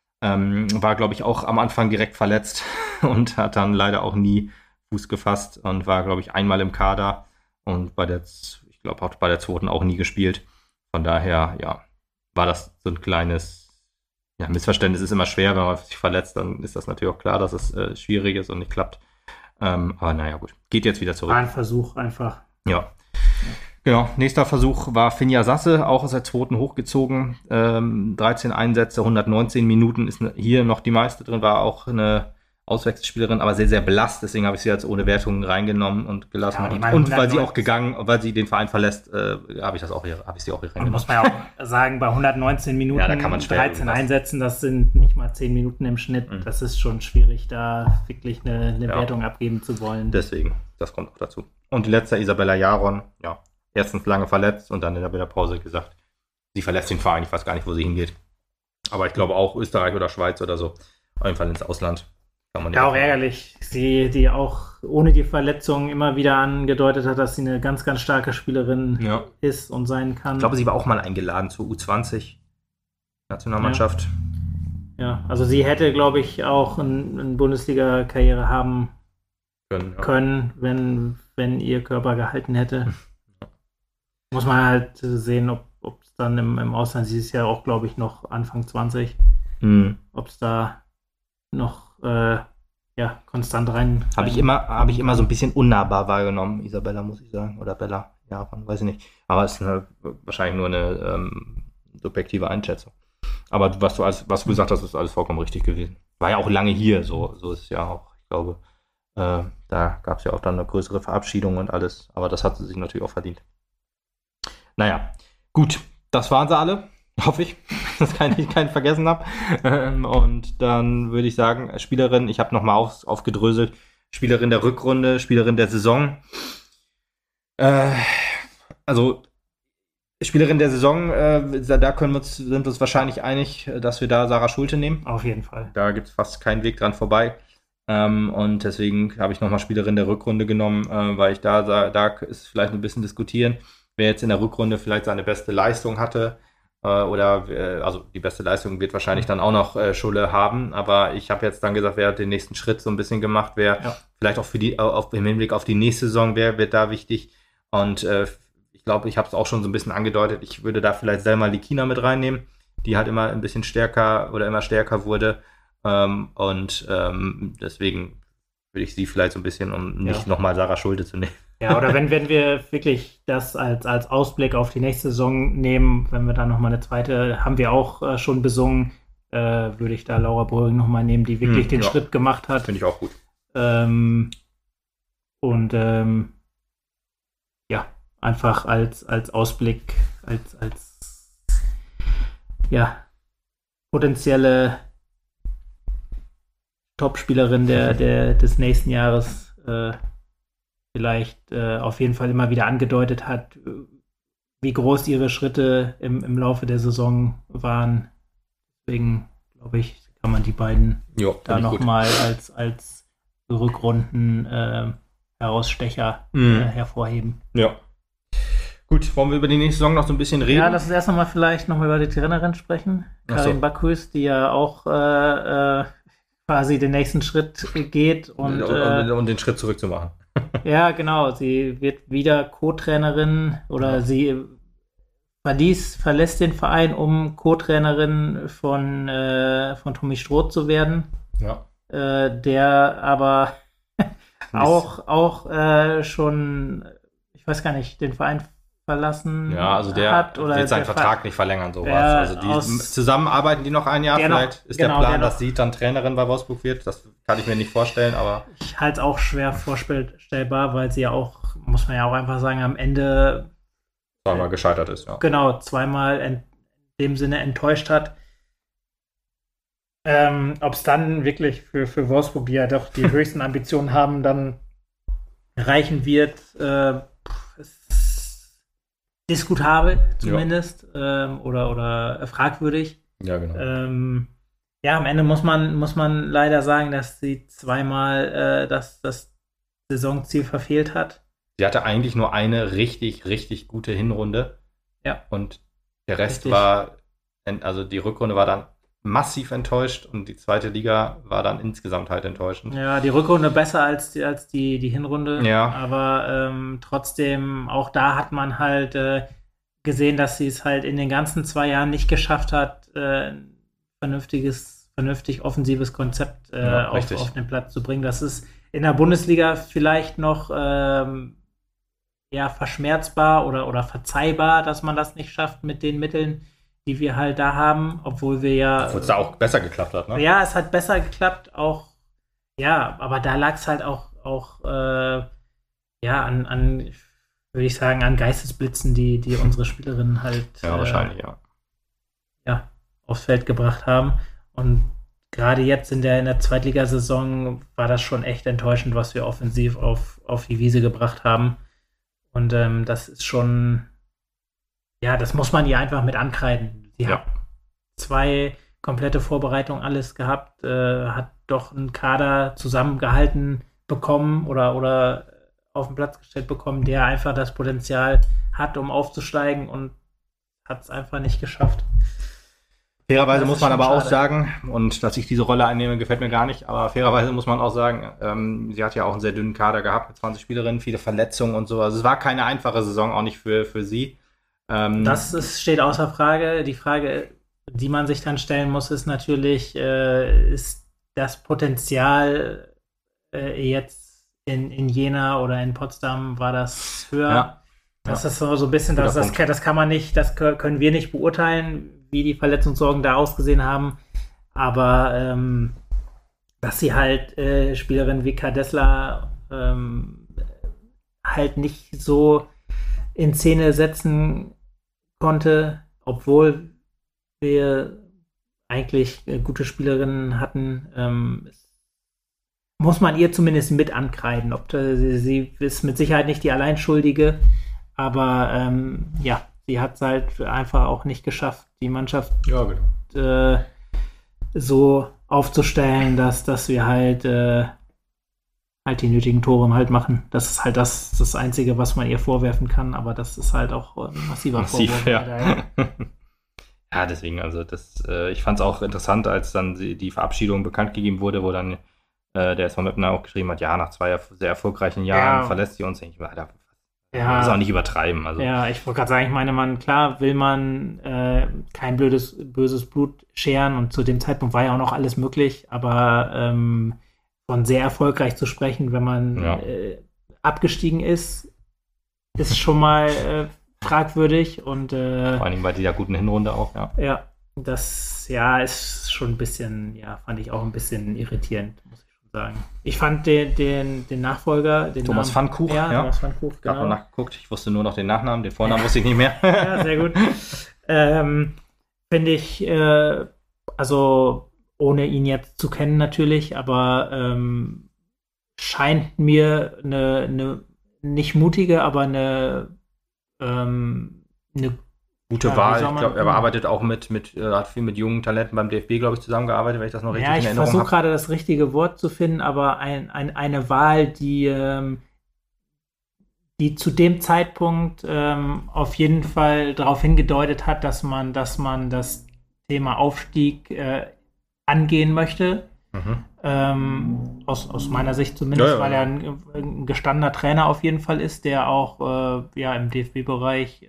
A: War, glaube ich, auch am Anfang direkt verletzt und hat dann leider auch nie Fuß gefasst und war, glaube ich, einmal im Kader und ich glaube, auch bei der zweiten auch nie gespielt. Von daher, ja, war das so ein kleines Missverständnis. Ist immer schwer, wenn man sich verletzt, dann ist das natürlich auch klar, dass es schwierig ist und nicht klappt. Aber naja, gut. Geht jetzt wieder zurück.
B: War ein Versuch einfach.
A: Ja. Genau. Nächster Versuch war Finja Sasse, auch aus der zweiten hochgezogen. 13 Einsätze, 119 Minuten, ist hier noch die meiste drin, war auch eine Auswechselspielerin, aber sehr, sehr belastet. Deswegen habe ich sie jetzt ohne Wertung reingenommen und gelassen.
B: Ja,
A: und weil sie auch weil sie den Verein verlässt, habe ich sie auch hier reingenommen.
B: Muss man ja auch sagen, bei 119 Minuten,
A: ja, da kann man
B: 13 Einsätzen, das sind nicht mal 10 Minuten im Schnitt. Mhm. Das ist schon schwierig, da wirklich eine Wertung abgeben zu wollen.
A: Deswegen, das kommt auch dazu. Und die letzte, Isabella Jaron, ja, erstens lange verletzt und dann in der Winterpause gesagt, sie verlässt den Verein, ich weiß gar nicht, wo sie hingeht. Aber ich glaube auch Österreich oder Schweiz oder so, auf jeden Fall ins Ausland.
B: Ja, auch ärgerlich. Sie, die auch ohne die Verletzung immer wieder angedeutet hat, dass sie eine ganz, ganz starke Spielerin ist und sein kann.
A: Ich glaube, sie war auch mal eingeladen zur U20-Nationalmannschaft.
B: Ja, also sie hätte, glaube ich, auch eine Bundesliga-Karriere haben können, wenn ihr Körper gehalten hätte. Muss man halt sehen, ob es dann im Ausland, sie ist ja auch, glaube ich, noch Anfang 20, ob es da noch konstant rein.
A: Habe ich immer so ein bisschen unnahbar wahrgenommen, Isabella, muss ich sagen. Oder Bella, ja, weiß ich nicht. Aber es ist wahrscheinlich nur eine subjektive Einschätzung. Aber was du gesagt hast, ist alles vollkommen richtig gewesen. War ja auch lange hier, so ist es ja auch. Ich glaube, da gab es ja auch dann eine größere Verabschiedung und alles. Aber das hat sie sich natürlich auch verdient. Naja, gut, das waren sie alle. Hoffe ich, dass ich keinen vergessen habe. Und dann würde ich sagen, Spielerin, ich habe nochmal aufgedröselt, Spielerin der Rückrunde, Spielerin der Saison. Also Spielerin der Saison, da sind wir uns wahrscheinlich einig, dass wir da Sarah Schulte nehmen.
B: Auf jeden Fall.
A: Da gibt es fast keinen Weg dran vorbei. Und deswegen habe ich nochmal Spielerin der Rückrunde genommen, weil ich da ist vielleicht ein bisschen diskutieren, wer jetzt in der Rückrunde vielleicht seine beste Leistung hatte. Also die beste Leistung wird wahrscheinlich dann auch noch Schulle haben, aber ich habe jetzt dann gesagt, wer hat den nächsten Schritt so ein bisschen gemacht, wer vielleicht auch im Hinblick auf die nächste Saison, wer wird da wichtig und ich glaube, ich habe es auch schon so ein bisschen angedeutet, ich würde da vielleicht Selma Likina mit reinnehmen, die halt immer ein bisschen stärker oder immer stärker wurde und deswegen würde ich sie vielleicht so ein bisschen, um nicht nochmal Sarah Schulte zu nehmen.
B: Ja, oder wenn wir wirklich das als Ausblick auf die nächste Saison nehmen, wenn wir da nochmal eine zweite, haben wir auch schon besungen, würde ich da Laura Bröging nochmal nehmen, die wirklich den Schritt gemacht hat.
A: Finde ich auch gut.
B: Einfach als Ausblick, als potenzielle Topspielerin des nächsten Jahres vielleicht auf jeden Fall immer wieder angedeutet hat, wie groß ihre Schritte im Laufe der Saison waren. Deswegen, glaube ich, kann man die beiden da nochmal als Rückrunden Herausstecher hervorheben.
A: Ja. Gut, wollen wir über die nächste Saison noch so ein bisschen reden?
B: Ja, lass uns erst vielleicht nochmal über die Trainerin sprechen. Karin Bakhus, die ja auch quasi den nächsten Schritt geht. Und
A: den Schritt zurück zu machen.
B: Ja, genau. Sie wird wieder Co-Trainerin oder sie verlässt den Verein, um Co-Trainerin von Tommy Stroth zu werden.
A: Ja.
B: Der aber auch schon, ich weiß gar nicht, den Verein verlassen
A: Ja, also der
B: hat. Oder
A: wird seinen Vertrag nicht verlängern, sowas. Also
B: zusammen
A: arbeiten die noch ein Jahr, vielleicht ist der Plan, dass sie dann Trainerin bei Wolfsburg wird. Das kann ich mir nicht vorstellen, aber...
B: Ich halte es auch schwer vorstellbar, weil sie ja auch, muss man ja auch einfach sagen, am Ende...
A: Zweimal gescheitert ist, ja.
B: Genau, zweimal in dem Sinne enttäuscht hat. Ob es dann wirklich für Wolfsburg, die ja doch die höchsten Ambitionen haben, dann reichen wird, ist diskutabel zumindest, oder fragwürdig.
A: Ja, genau.
B: Am Ende muss man leider sagen, dass sie zweimal das Saisonziel verfehlt hat.
A: Sie hatte eigentlich nur eine richtig, richtig gute Hinrunde.
B: Ja.
A: Und der Rest war, also die Rückrunde war dann massiv enttäuscht und die zweite Liga war dann insgesamt halt enttäuschend.
B: Ja, die Rückrunde besser als die Hinrunde.
A: Ja.
B: Aber trotzdem, auch da hat man halt gesehen, dass sie es halt in den ganzen 2 Jahren nicht geschafft hat, vernünftig offensives Konzept auf den Platz zu bringen. Das ist in der Bundesliga vielleicht noch verschmerzbar oder verzeihbar, dass man das nicht schafft mit den Mitteln, die wir halt da haben, obwohl es
A: da auch besser geklappt hat, ne?
B: Ja, es hat besser geklappt, auch, aber da lag es halt auch an, würde ich sagen, an Geistesblitzen, die unsere Spielerinnen halt
A: wahrscheinlich,
B: aufs Feld gebracht haben. Und gerade jetzt in der Zweitligasaison war das schon echt enttäuschend, was wir offensiv auf die Wiese gebracht haben. Und das ist schon, das muss man ihr einfach mit ankreiden. Sie hat 2 komplette Vorbereitungen alles gehabt, hat doch einen Kader zusammengehalten bekommen oder auf den Platz gestellt bekommen, der einfach das Potenzial hat, um aufzusteigen, und hat es einfach nicht geschafft.
A: Fairerweise muss man aber auch sagen, und dass ich diese Rolle einnehme, gefällt mir gar nicht, aber fairerweise muss man auch sagen, sie hat ja auch einen sehr dünnen Kader gehabt mit 20 Spielerinnen, viele Verletzungen und so. Also es war keine einfache Saison, auch nicht für sie.
B: Steht außer Frage. Die Frage, die man sich dann stellen muss, ist natürlich, ist das Potenzial jetzt in Jena oder in Potsdam, war das höher? Ja. Das ist so ein bisschen, das kann man nicht, das können wir nicht beurteilen, wie die Verletzungssorgen da ausgesehen haben. Aber dass sie halt Spielerinnen wie Kadesla halt nicht so in Szene setzen konnte, obwohl wir eigentlich gute Spielerinnen hatten, muss man ihr zumindest mit ankreiden. Sie ist mit Sicherheit nicht die Alleinschuldige, aber sie hat es halt einfach auch nicht geschafft, die Mannschaft so aufzustellen, dass wir halt die nötigen Tore halt machen. Das ist halt das Einzige, was man ihr vorwerfen kann, aber das ist halt auch ein massiver Vorwurf.
A: Ja. Ja, deswegen, also ich fand es auch interessant, als dann die Verabschiedung bekannt gegeben wurde, wo dann der SV Meppen auch geschrieben hat, nach 2 sehr erfolgreichen Jahren verlässt sie uns. Ich meine, das ist auch nicht übertreiben. Also.
B: Ja, ich wollte gerade sagen, ich meine, klar will man kein böses Blut scheren, und zu dem Zeitpunkt war ja auch noch alles möglich, aber von sehr erfolgreich zu sprechen, wenn man abgestiegen ist schon mal fragwürdig, und vor
A: allen Dingen bei dieser guten Hinrunde auch,
B: Ja, das ist schon ein bisschen, fand ich auch ein bisschen irritierend, muss ich schon sagen. Ich fand den Nachfolger, den
A: Thomas Pfannkuch,
B: Thomas Pfannkuch,
A: genau. Ich habe noch nachgeguckt, ich wusste nur noch den Nachnamen, den Vornamen wusste ich nicht mehr.
B: Ja, sehr gut. Finde ich, also ohne ihn jetzt zu kennen natürlich, aber scheint mir eine nicht mutige, aber eine
A: gute Wahl. Ich glaube, er arbeitet auch hat viel mit jungen Talenten beim DFB, glaube ich, zusammengearbeitet, wenn ich das noch richtig in Erinnerung habe.
B: Ich versuche gerade das richtige Wort zu finden, aber eine Wahl, die zu dem Zeitpunkt auf jeden Fall darauf hingedeutet hat, dass man das Thema Aufstieg angehen möchte. Aus meiner Sicht zumindest, weil er ein gestandener Trainer auf jeden Fall ist, der auch im DFB-Bereich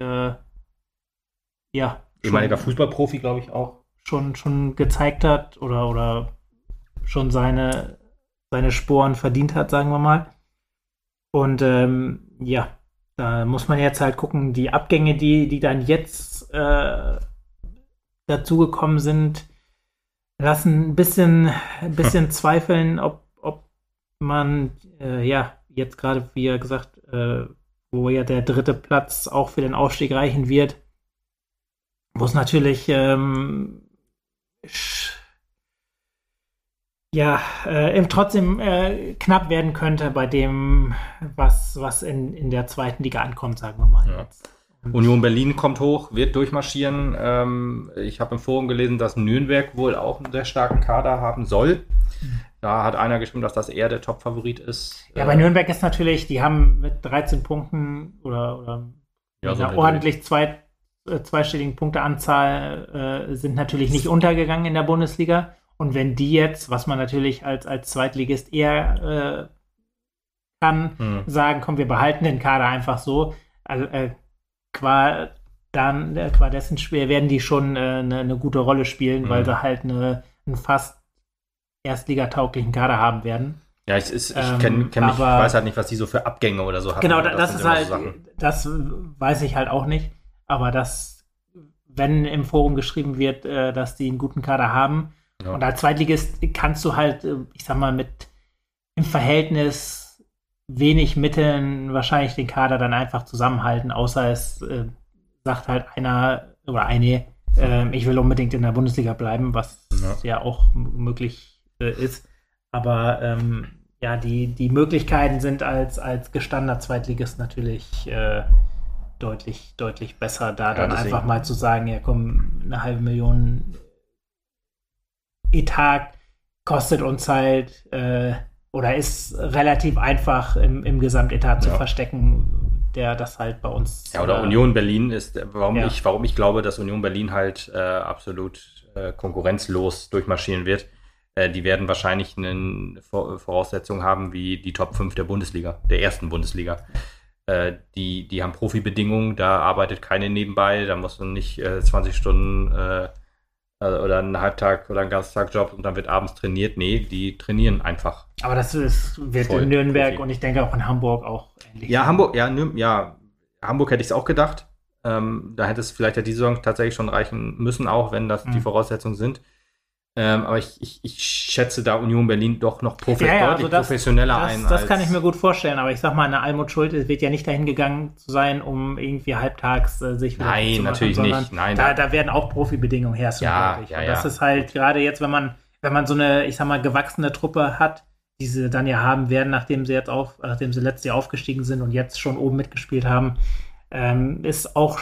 A: ehemaliger Fußballprofi, glaube ich, auch
B: schon gezeigt hat oder schon seine Sporen verdient hat, sagen wir mal. Und Da muss man jetzt halt gucken, die Abgänge, die dann jetzt dazugekommen sind, lassen ein bisschen zweifeln, ob man jetzt gerade, wie er gesagt, wo ja der 3. Platz auch für den Aufstieg reichen wird, wo es natürlich trotzdem knapp werden könnte bei dem, was in der 2. Liga ankommt, sagen wir mal.
A: Ja. Union Berlin kommt hoch, wird durchmarschieren. Ich habe im Forum gelesen, dass Nürnberg wohl auch einen sehr starken Kader haben soll. Da hat einer geschrieben, dass das eher der Top-Favorit ist.
B: Ja, bei Nürnberg ist natürlich, die haben mit 13 Punkten oder einer ordentlich zweistelligen Punkteanzahl sind natürlich nicht untergegangen in der Bundesliga. Und wenn die jetzt, was man natürlich als Zweitligist eher kann, sagen, komm, wir behalten den Kader einfach so, qua dessen Spiel werden die schon eine gute Rolle spielen, weil sie halt einen fast erstligatauglichen Kader haben werden.
A: Ja, ich weiß halt nicht, was die so für Abgänge oder so haben.
B: Genau, das ist halt, das weiß ich halt auch nicht. Aber wenn im Forum geschrieben wird, dass die einen guten Kader haben, und als Zweitligist kannst du halt, ich sag mal, mit im Verhältnis wenig Mitteln wahrscheinlich den Kader dann einfach zusammenhalten, außer es sagt halt einer oder eine, ich will unbedingt in der Bundesliga bleiben, was ja auch möglich ist. Aber die Möglichkeiten sind als gestandener Zweitligist natürlich deutlich, deutlich besser, da dann einfach mal zu sagen, ja komm, 500.000 Etat kostet uns halt oder ist relativ einfach im Gesamtetat zu verstecken, der das halt bei uns...
A: Ja, oder Union Berlin ist, warum ich glaube, dass Union Berlin halt absolut konkurrenzlos durchmarschieren wird. Die werden wahrscheinlich eine Voraussetzung haben wie die Top 5 der Bundesliga, der ersten Bundesliga. Die haben Profibedingungen, da arbeitet keine nebenbei, da muss man nicht 20 Stunden oder einen Halbtag oder einen Ganztagjob und dann wird abends trainiert. Nee, die trainieren einfach.
B: Aber das wird in Nürnberg Profi. Und ich denke auch in Hamburg auch ähnlich.
A: Ja, Hamburg hätte ich es auch gedacht. Da hätte es vielleicht ja die Saison tatsächlich schon reichen müssen, auch wenn das die Voraussetzungen sind. Aber ich schätze da Union Berlin doch noch deutlich professioneller ein.
B: Das kann ich mir gut vorstellen, aber ich sag mal, eine Almut Schulte wird ja nicht dahin gegangen zu sein, um irgendwie halbtags sich wieder
A: zu machen. Natürlich nicht. Nein,
B: da werden auch Profibedingungen herrschen. Das ist halt gerade jetzt, wenn man so eine, ich sag mal, gewachsene Truppe hat, die sie dann ja haben werden, nachdem sie letztes Jahr aufgestiegen sind und jetzt schon oben mitgespielt haben, ist auch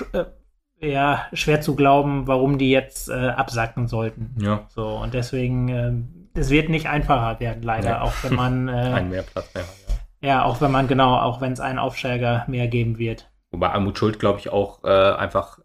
B: schwer zu glauben, warum die jetzt absacken sollten.
A: Ja.
B: So, und deswegen, es wird nicht einfacher werden, leider, auch wenn man
A: einen Mehrplatz mehr hat.
B: auch wenn es einen Aufsteiger mehr geben wird.
A: Wobei Almut Schuld, glaube ich, auch einfach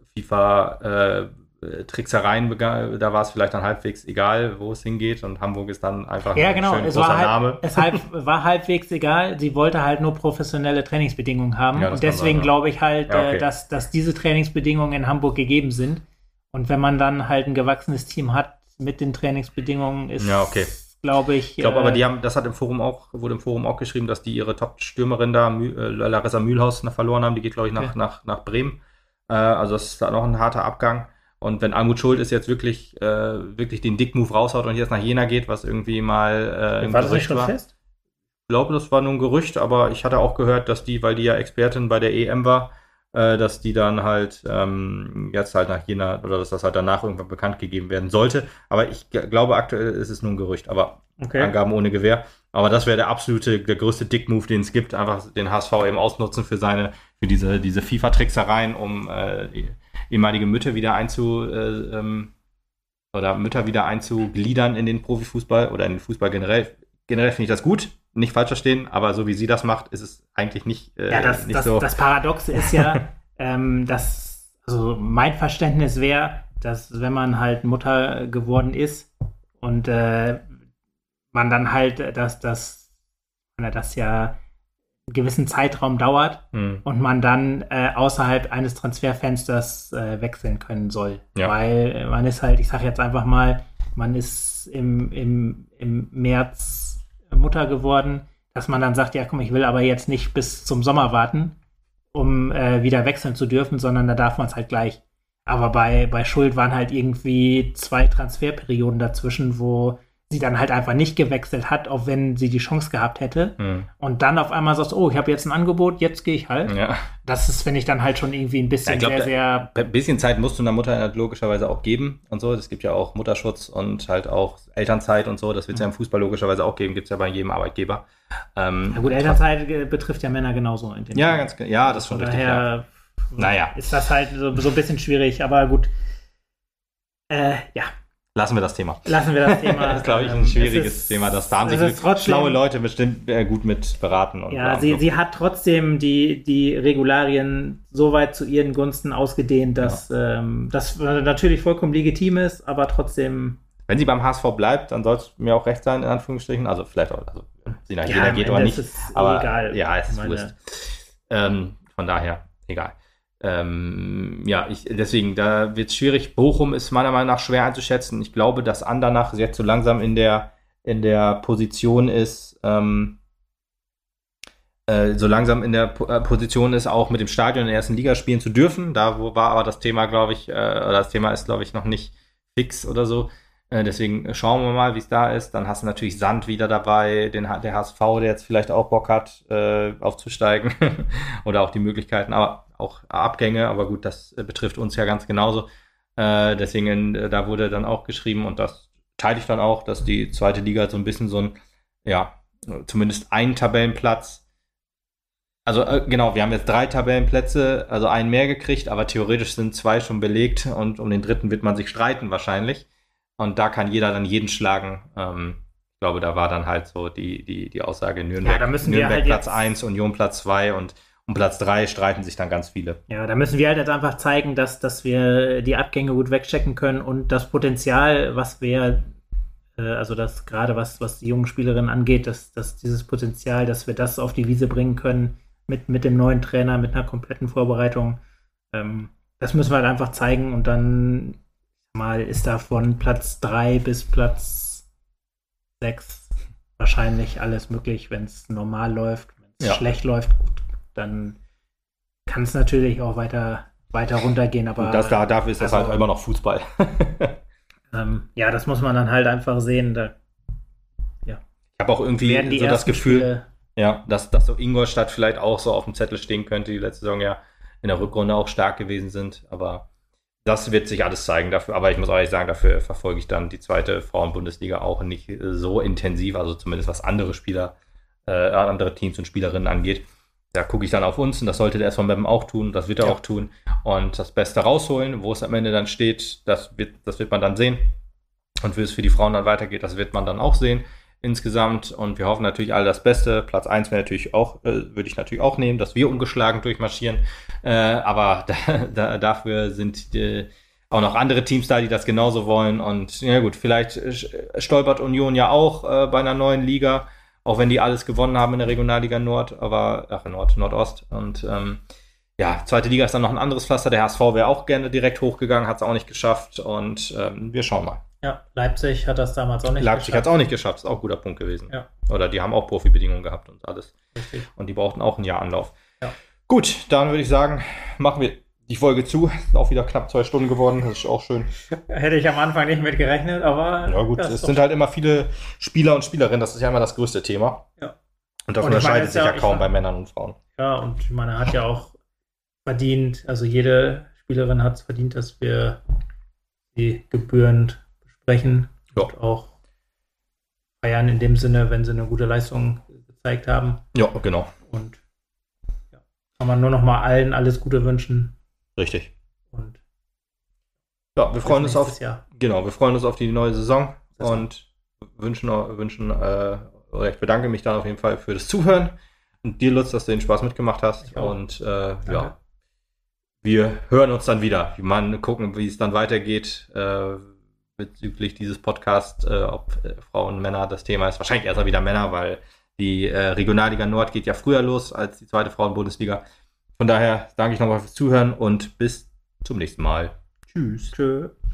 A: FIFA Tricksereien, da war es vielleicht dann halbwegs egal, wo es hingeht, und Hamburg ist dann einfach
B: ein schön großer Name. Es war halbwegs egal, sie wollte halt nur professionelle Trainingsbedingungen haben, und deswegen glaube ich halt, dass diese Trainingsbedingungen in Hamburg gegeben sind, und wenn man dann halt ein gewachsenes Team hat mit den Trainingsbedingungen, ist glaube ich...
A: Ich glaube aber, das wurde im Forum auch geschrieben, dass die ihre Top-Stürmerin da, Larissa Mühlhaus, verloren haben, die geht, glaube ich, nach Bremen, also das ist da noch ein harter Abgang. Und wenn Almut Schuld ist jetzt wirklich den Dick-Move raushaut und jetzt nach Jena geht, was irgendwie mal
B: war das nicht schon fest?
A: Ich glaube, das war nur ein Gerücht, aber ich hatte auch gehört, dass weil die ja Expertin bei der EM war, dass die dann halt jetzt halt nach Jena, oder dass das halt danach irgendwann bekannt gegeben werden sollte. Aber ich glaube, aktuell ist es nur ein Gerücht, aber Angaben ohne Gewähr. Aber das wäre der größte Dick-Move, den es gibt, einfach den HSV eben ausnutzen für diese FIFA-Tricksereien, um ehemalige Mütter wieder einzugliedern in den Profifußball oder in den Fußball generell. Generell finde ich das gut, nicht falsch verstehen, aber so wie sie das macht, ist es eigentlich nicht, nicht so. Das
B: Paradoxe ist ja, also mein Verständnis wäre, dass wenn man halt Mutter geworden ist und man dann halt, dass das ja einen gewissen Zeitraum dauert und man dann außerhalb eines Transferfensters wechseln können soll. Ja. Weil man ist halt, ich sage jetzt einfach mal, man ist im März Mutter geworden, dass man dann sagt, ja komm, ich will aber jetzt nicht bis zum Sommer warten, um wieder wechseln zu dürfen, sondern da darf man es halt gleich. Aber bei Schuld waren halt irgendwie 2 Transferperioden dazwischen, wo sie dann halt einfach nicht gewechselt hat, auch wenn sie die Chance gehabt hätte. Und dann auf einmal sagst, oh, ich habe jetzt ein Angebot, jetzt gehe ich halt.
A: Ja.
B: Das ist, finde ich, dann halt schon irgendwie ein bisschen sehr
A: ein bisschen Zeit musst du einer Mutter logischerweise auch geben und so. Es gibt ja auch Mutterschutz und halt auch Elternzeit und so. Das wird es ja im Fußball logischerweise auch geben, gibt es ja bei jedem Arbeitgeber.
B: Na gut, Elternzeit betrifft ja Männer genauso.
A: Ja, ganz genau. Ja, das ist schon richtig.
B: Daher
A: naja.
B: ist das halt so ein bisschen schwierig, aber gut. Ja.
A: Lassen wir das Thema.
B: Das ist,
A: glaube ich, ein schwieriges Thema. Da haben sich schlaue Leute bestimmt gut mit beraten. Und
B: ja, sie hat trotzdem die Regularien so weit zu ihren Gunsten ausgedehnt, dass das natürlich vollkommen legitim ist, aber trotzdem.
A: Wenn sie beim HSV bleibt, dann soll es mir auch recht sein, in Anführungsstrichen. Also vielleicht auch, sie nach jeder geht oder nicht.
B: Ist
A: aber
B: egal.
A: Ja, es ist wurscht. Von daher, egal. Deswegen, da wird es schwierig. Bochum ist meiner Meinung nach schwer einzuschätzen. Ich glaube, dass Andernach jetzt so langsam in der Position ist, auch mit dem Stadion in der ersten Liga spielen zu dürfen. War aber das Thema, glaube ich, das Thema ist, glaube ich, noch nicht fix oder so. Deswegen schauen wir mal, wie es da ist. Dann hast du natürlich Sand wieder dabei, der HSV, der jetzt vielleicht auch Bock hat, aufzusteigen oder auch die Möglichkeiten, aber auch Abgänge. Aber gut, das betrifft uns ja ganz genauso. Deswegen, da wurde dann auch geschrieben und das teile ich dann auch, dass die zweite Liga so ein bisschen zumindest einen Tabellenplatz. Also genau, wir haben jetzt 3 Tabellenplätze, also einen mehr gekriegt, aber theoretisch sind 2 schon belegt und um den dritten wird man sich streiten wahrscheinlich. Und da kann jeder dann jeden schlagen. Ich glaube, da war dann halt so die Aussage Nürnberg,
B: halt
A: Platz 1, Union Platz 2 und um Platz 3 streiten sich dann ganz viele.
B: Ja, da müssen wir halt jetzt einfach zeigen, dass wir die Abgänge gut wegchecken können und das Potenzial, was wir, also das gerade was die jungen Spielerinnen angeht, dass dieses Potenzial, dass wir das auf die Wiese bringen können mit dem neuen Trainer, mit einer kompletten Vorbereitung. Das müssen wir halt einfach zeigen und dann mal ist da von Platz 3 bis Platz 6 wahrscheinlich alles möglich, wenn es normal läuft. Wenn es schlecht läuft, gut, dann kann es natürlich auch weiter runtergehen. Aber
A: dafür ist das halt immer noch Fußball.
B: Das muss man dann halt einfach sehen.
A: Ich habe auch irgendwie so das Gefühl, dass so Ingolstadt vielleicht auch so auf dem Zettel stehen könnte, die letzte Saison ja in der Rückrunde auch stark gewesen sind, aber das wird sich alles zeigen dafür, aber ich muss ehrlich sagen, dafür verfolge ich dann die zweite Frauen-Bundesliga auch nicht so intensiv, also zumindest was andere Teams und Spielerinnen angeht. Da gucke ich dann auf uns und das sollte der SV Meppen auch tun, das wird er auch tun und das Beste rausholen, wo es am Ende dann steht, das wird man dann sehen und wie es für die Frauen dann weitergeht, das wird man dann auch sehen insgesamt und wir hoffen natürlich alle das Beste. Platz 1 würde ich natürlich auch nehmen, dass wir ungeschlagen durchmarschieren, aber dafür sind auch noch andere Teams da, die das genauso wollen und ja gut, vielleicht stolpert Union ja auch bei einer neuen Liga, auch wenn die alles gewonnen haben in der Regionalliga Nord, aber Nordost und zweite Liga ist dann noch ein anderes Pflaster, der HSV wäre auch gerne direkt hochgegangen, hat es auch nicht geschafft und wir schauen mal.
B: Ja, Leipzig hat das damals auch nicht
A: geschafft. Leipzig hat es auch nicht geschafft, ist auch ein guter Punkt gewesen.
B: Ja.
A: Oder die haben auch Profibedingungen gehabt und alles.
B: Richtig.
A: Und die brauchten auch ein Jahr Anlauf.
B: Ja.
A: Gut, dann würde ich sagen, machen wir die Folge zu. Ist auch wieder knapp 2 Stunden geworden, das ist auch schön.
B: Hätte ich am Anfang nicht mit gerechnet, aber...
A: Ja gut, es sind halt immer viele Spieler und Spielerinnen, das ist ja immer das größte Thema.
B: Ja.
A: Und das unterscheidet sich ja kaum bei Männern und Frauen.
B: Ja, und ich meine, er hat ja auch verdient, also jede Spielerin hat es verdient, dass wir sie gebührend besprechen. Und auch feiern in dem Sinne, wenn sie eine gute Leistung gezeigt haben.
A: Ja, genau.
B: Und kann man nur noch mal allen alles Gute wünschen.
A: Richtig.
B: Und
A: ja, wir freuen uns auf die neue Saison und ich bedanke mich dann auf jeden Fall für das Zuhören und dir, Lutz, dass du den Spaß mitgemacht hast. Und wir hören uns dann wieder. Wir mal gucken, wie es dann weitergeht. Bezüglich dieses Podcasts, ob Frauen und Männer das Thema ist. Wahrscheinlich erst mal wieder Männer, weil die Regionalliga Nord geht ja früher los als die zweite Frauen-Bundesliga. Von daher danke ich nochmal fürs Zuhören und bis zum nächsten Mal. Tschüss.
B: Tschö.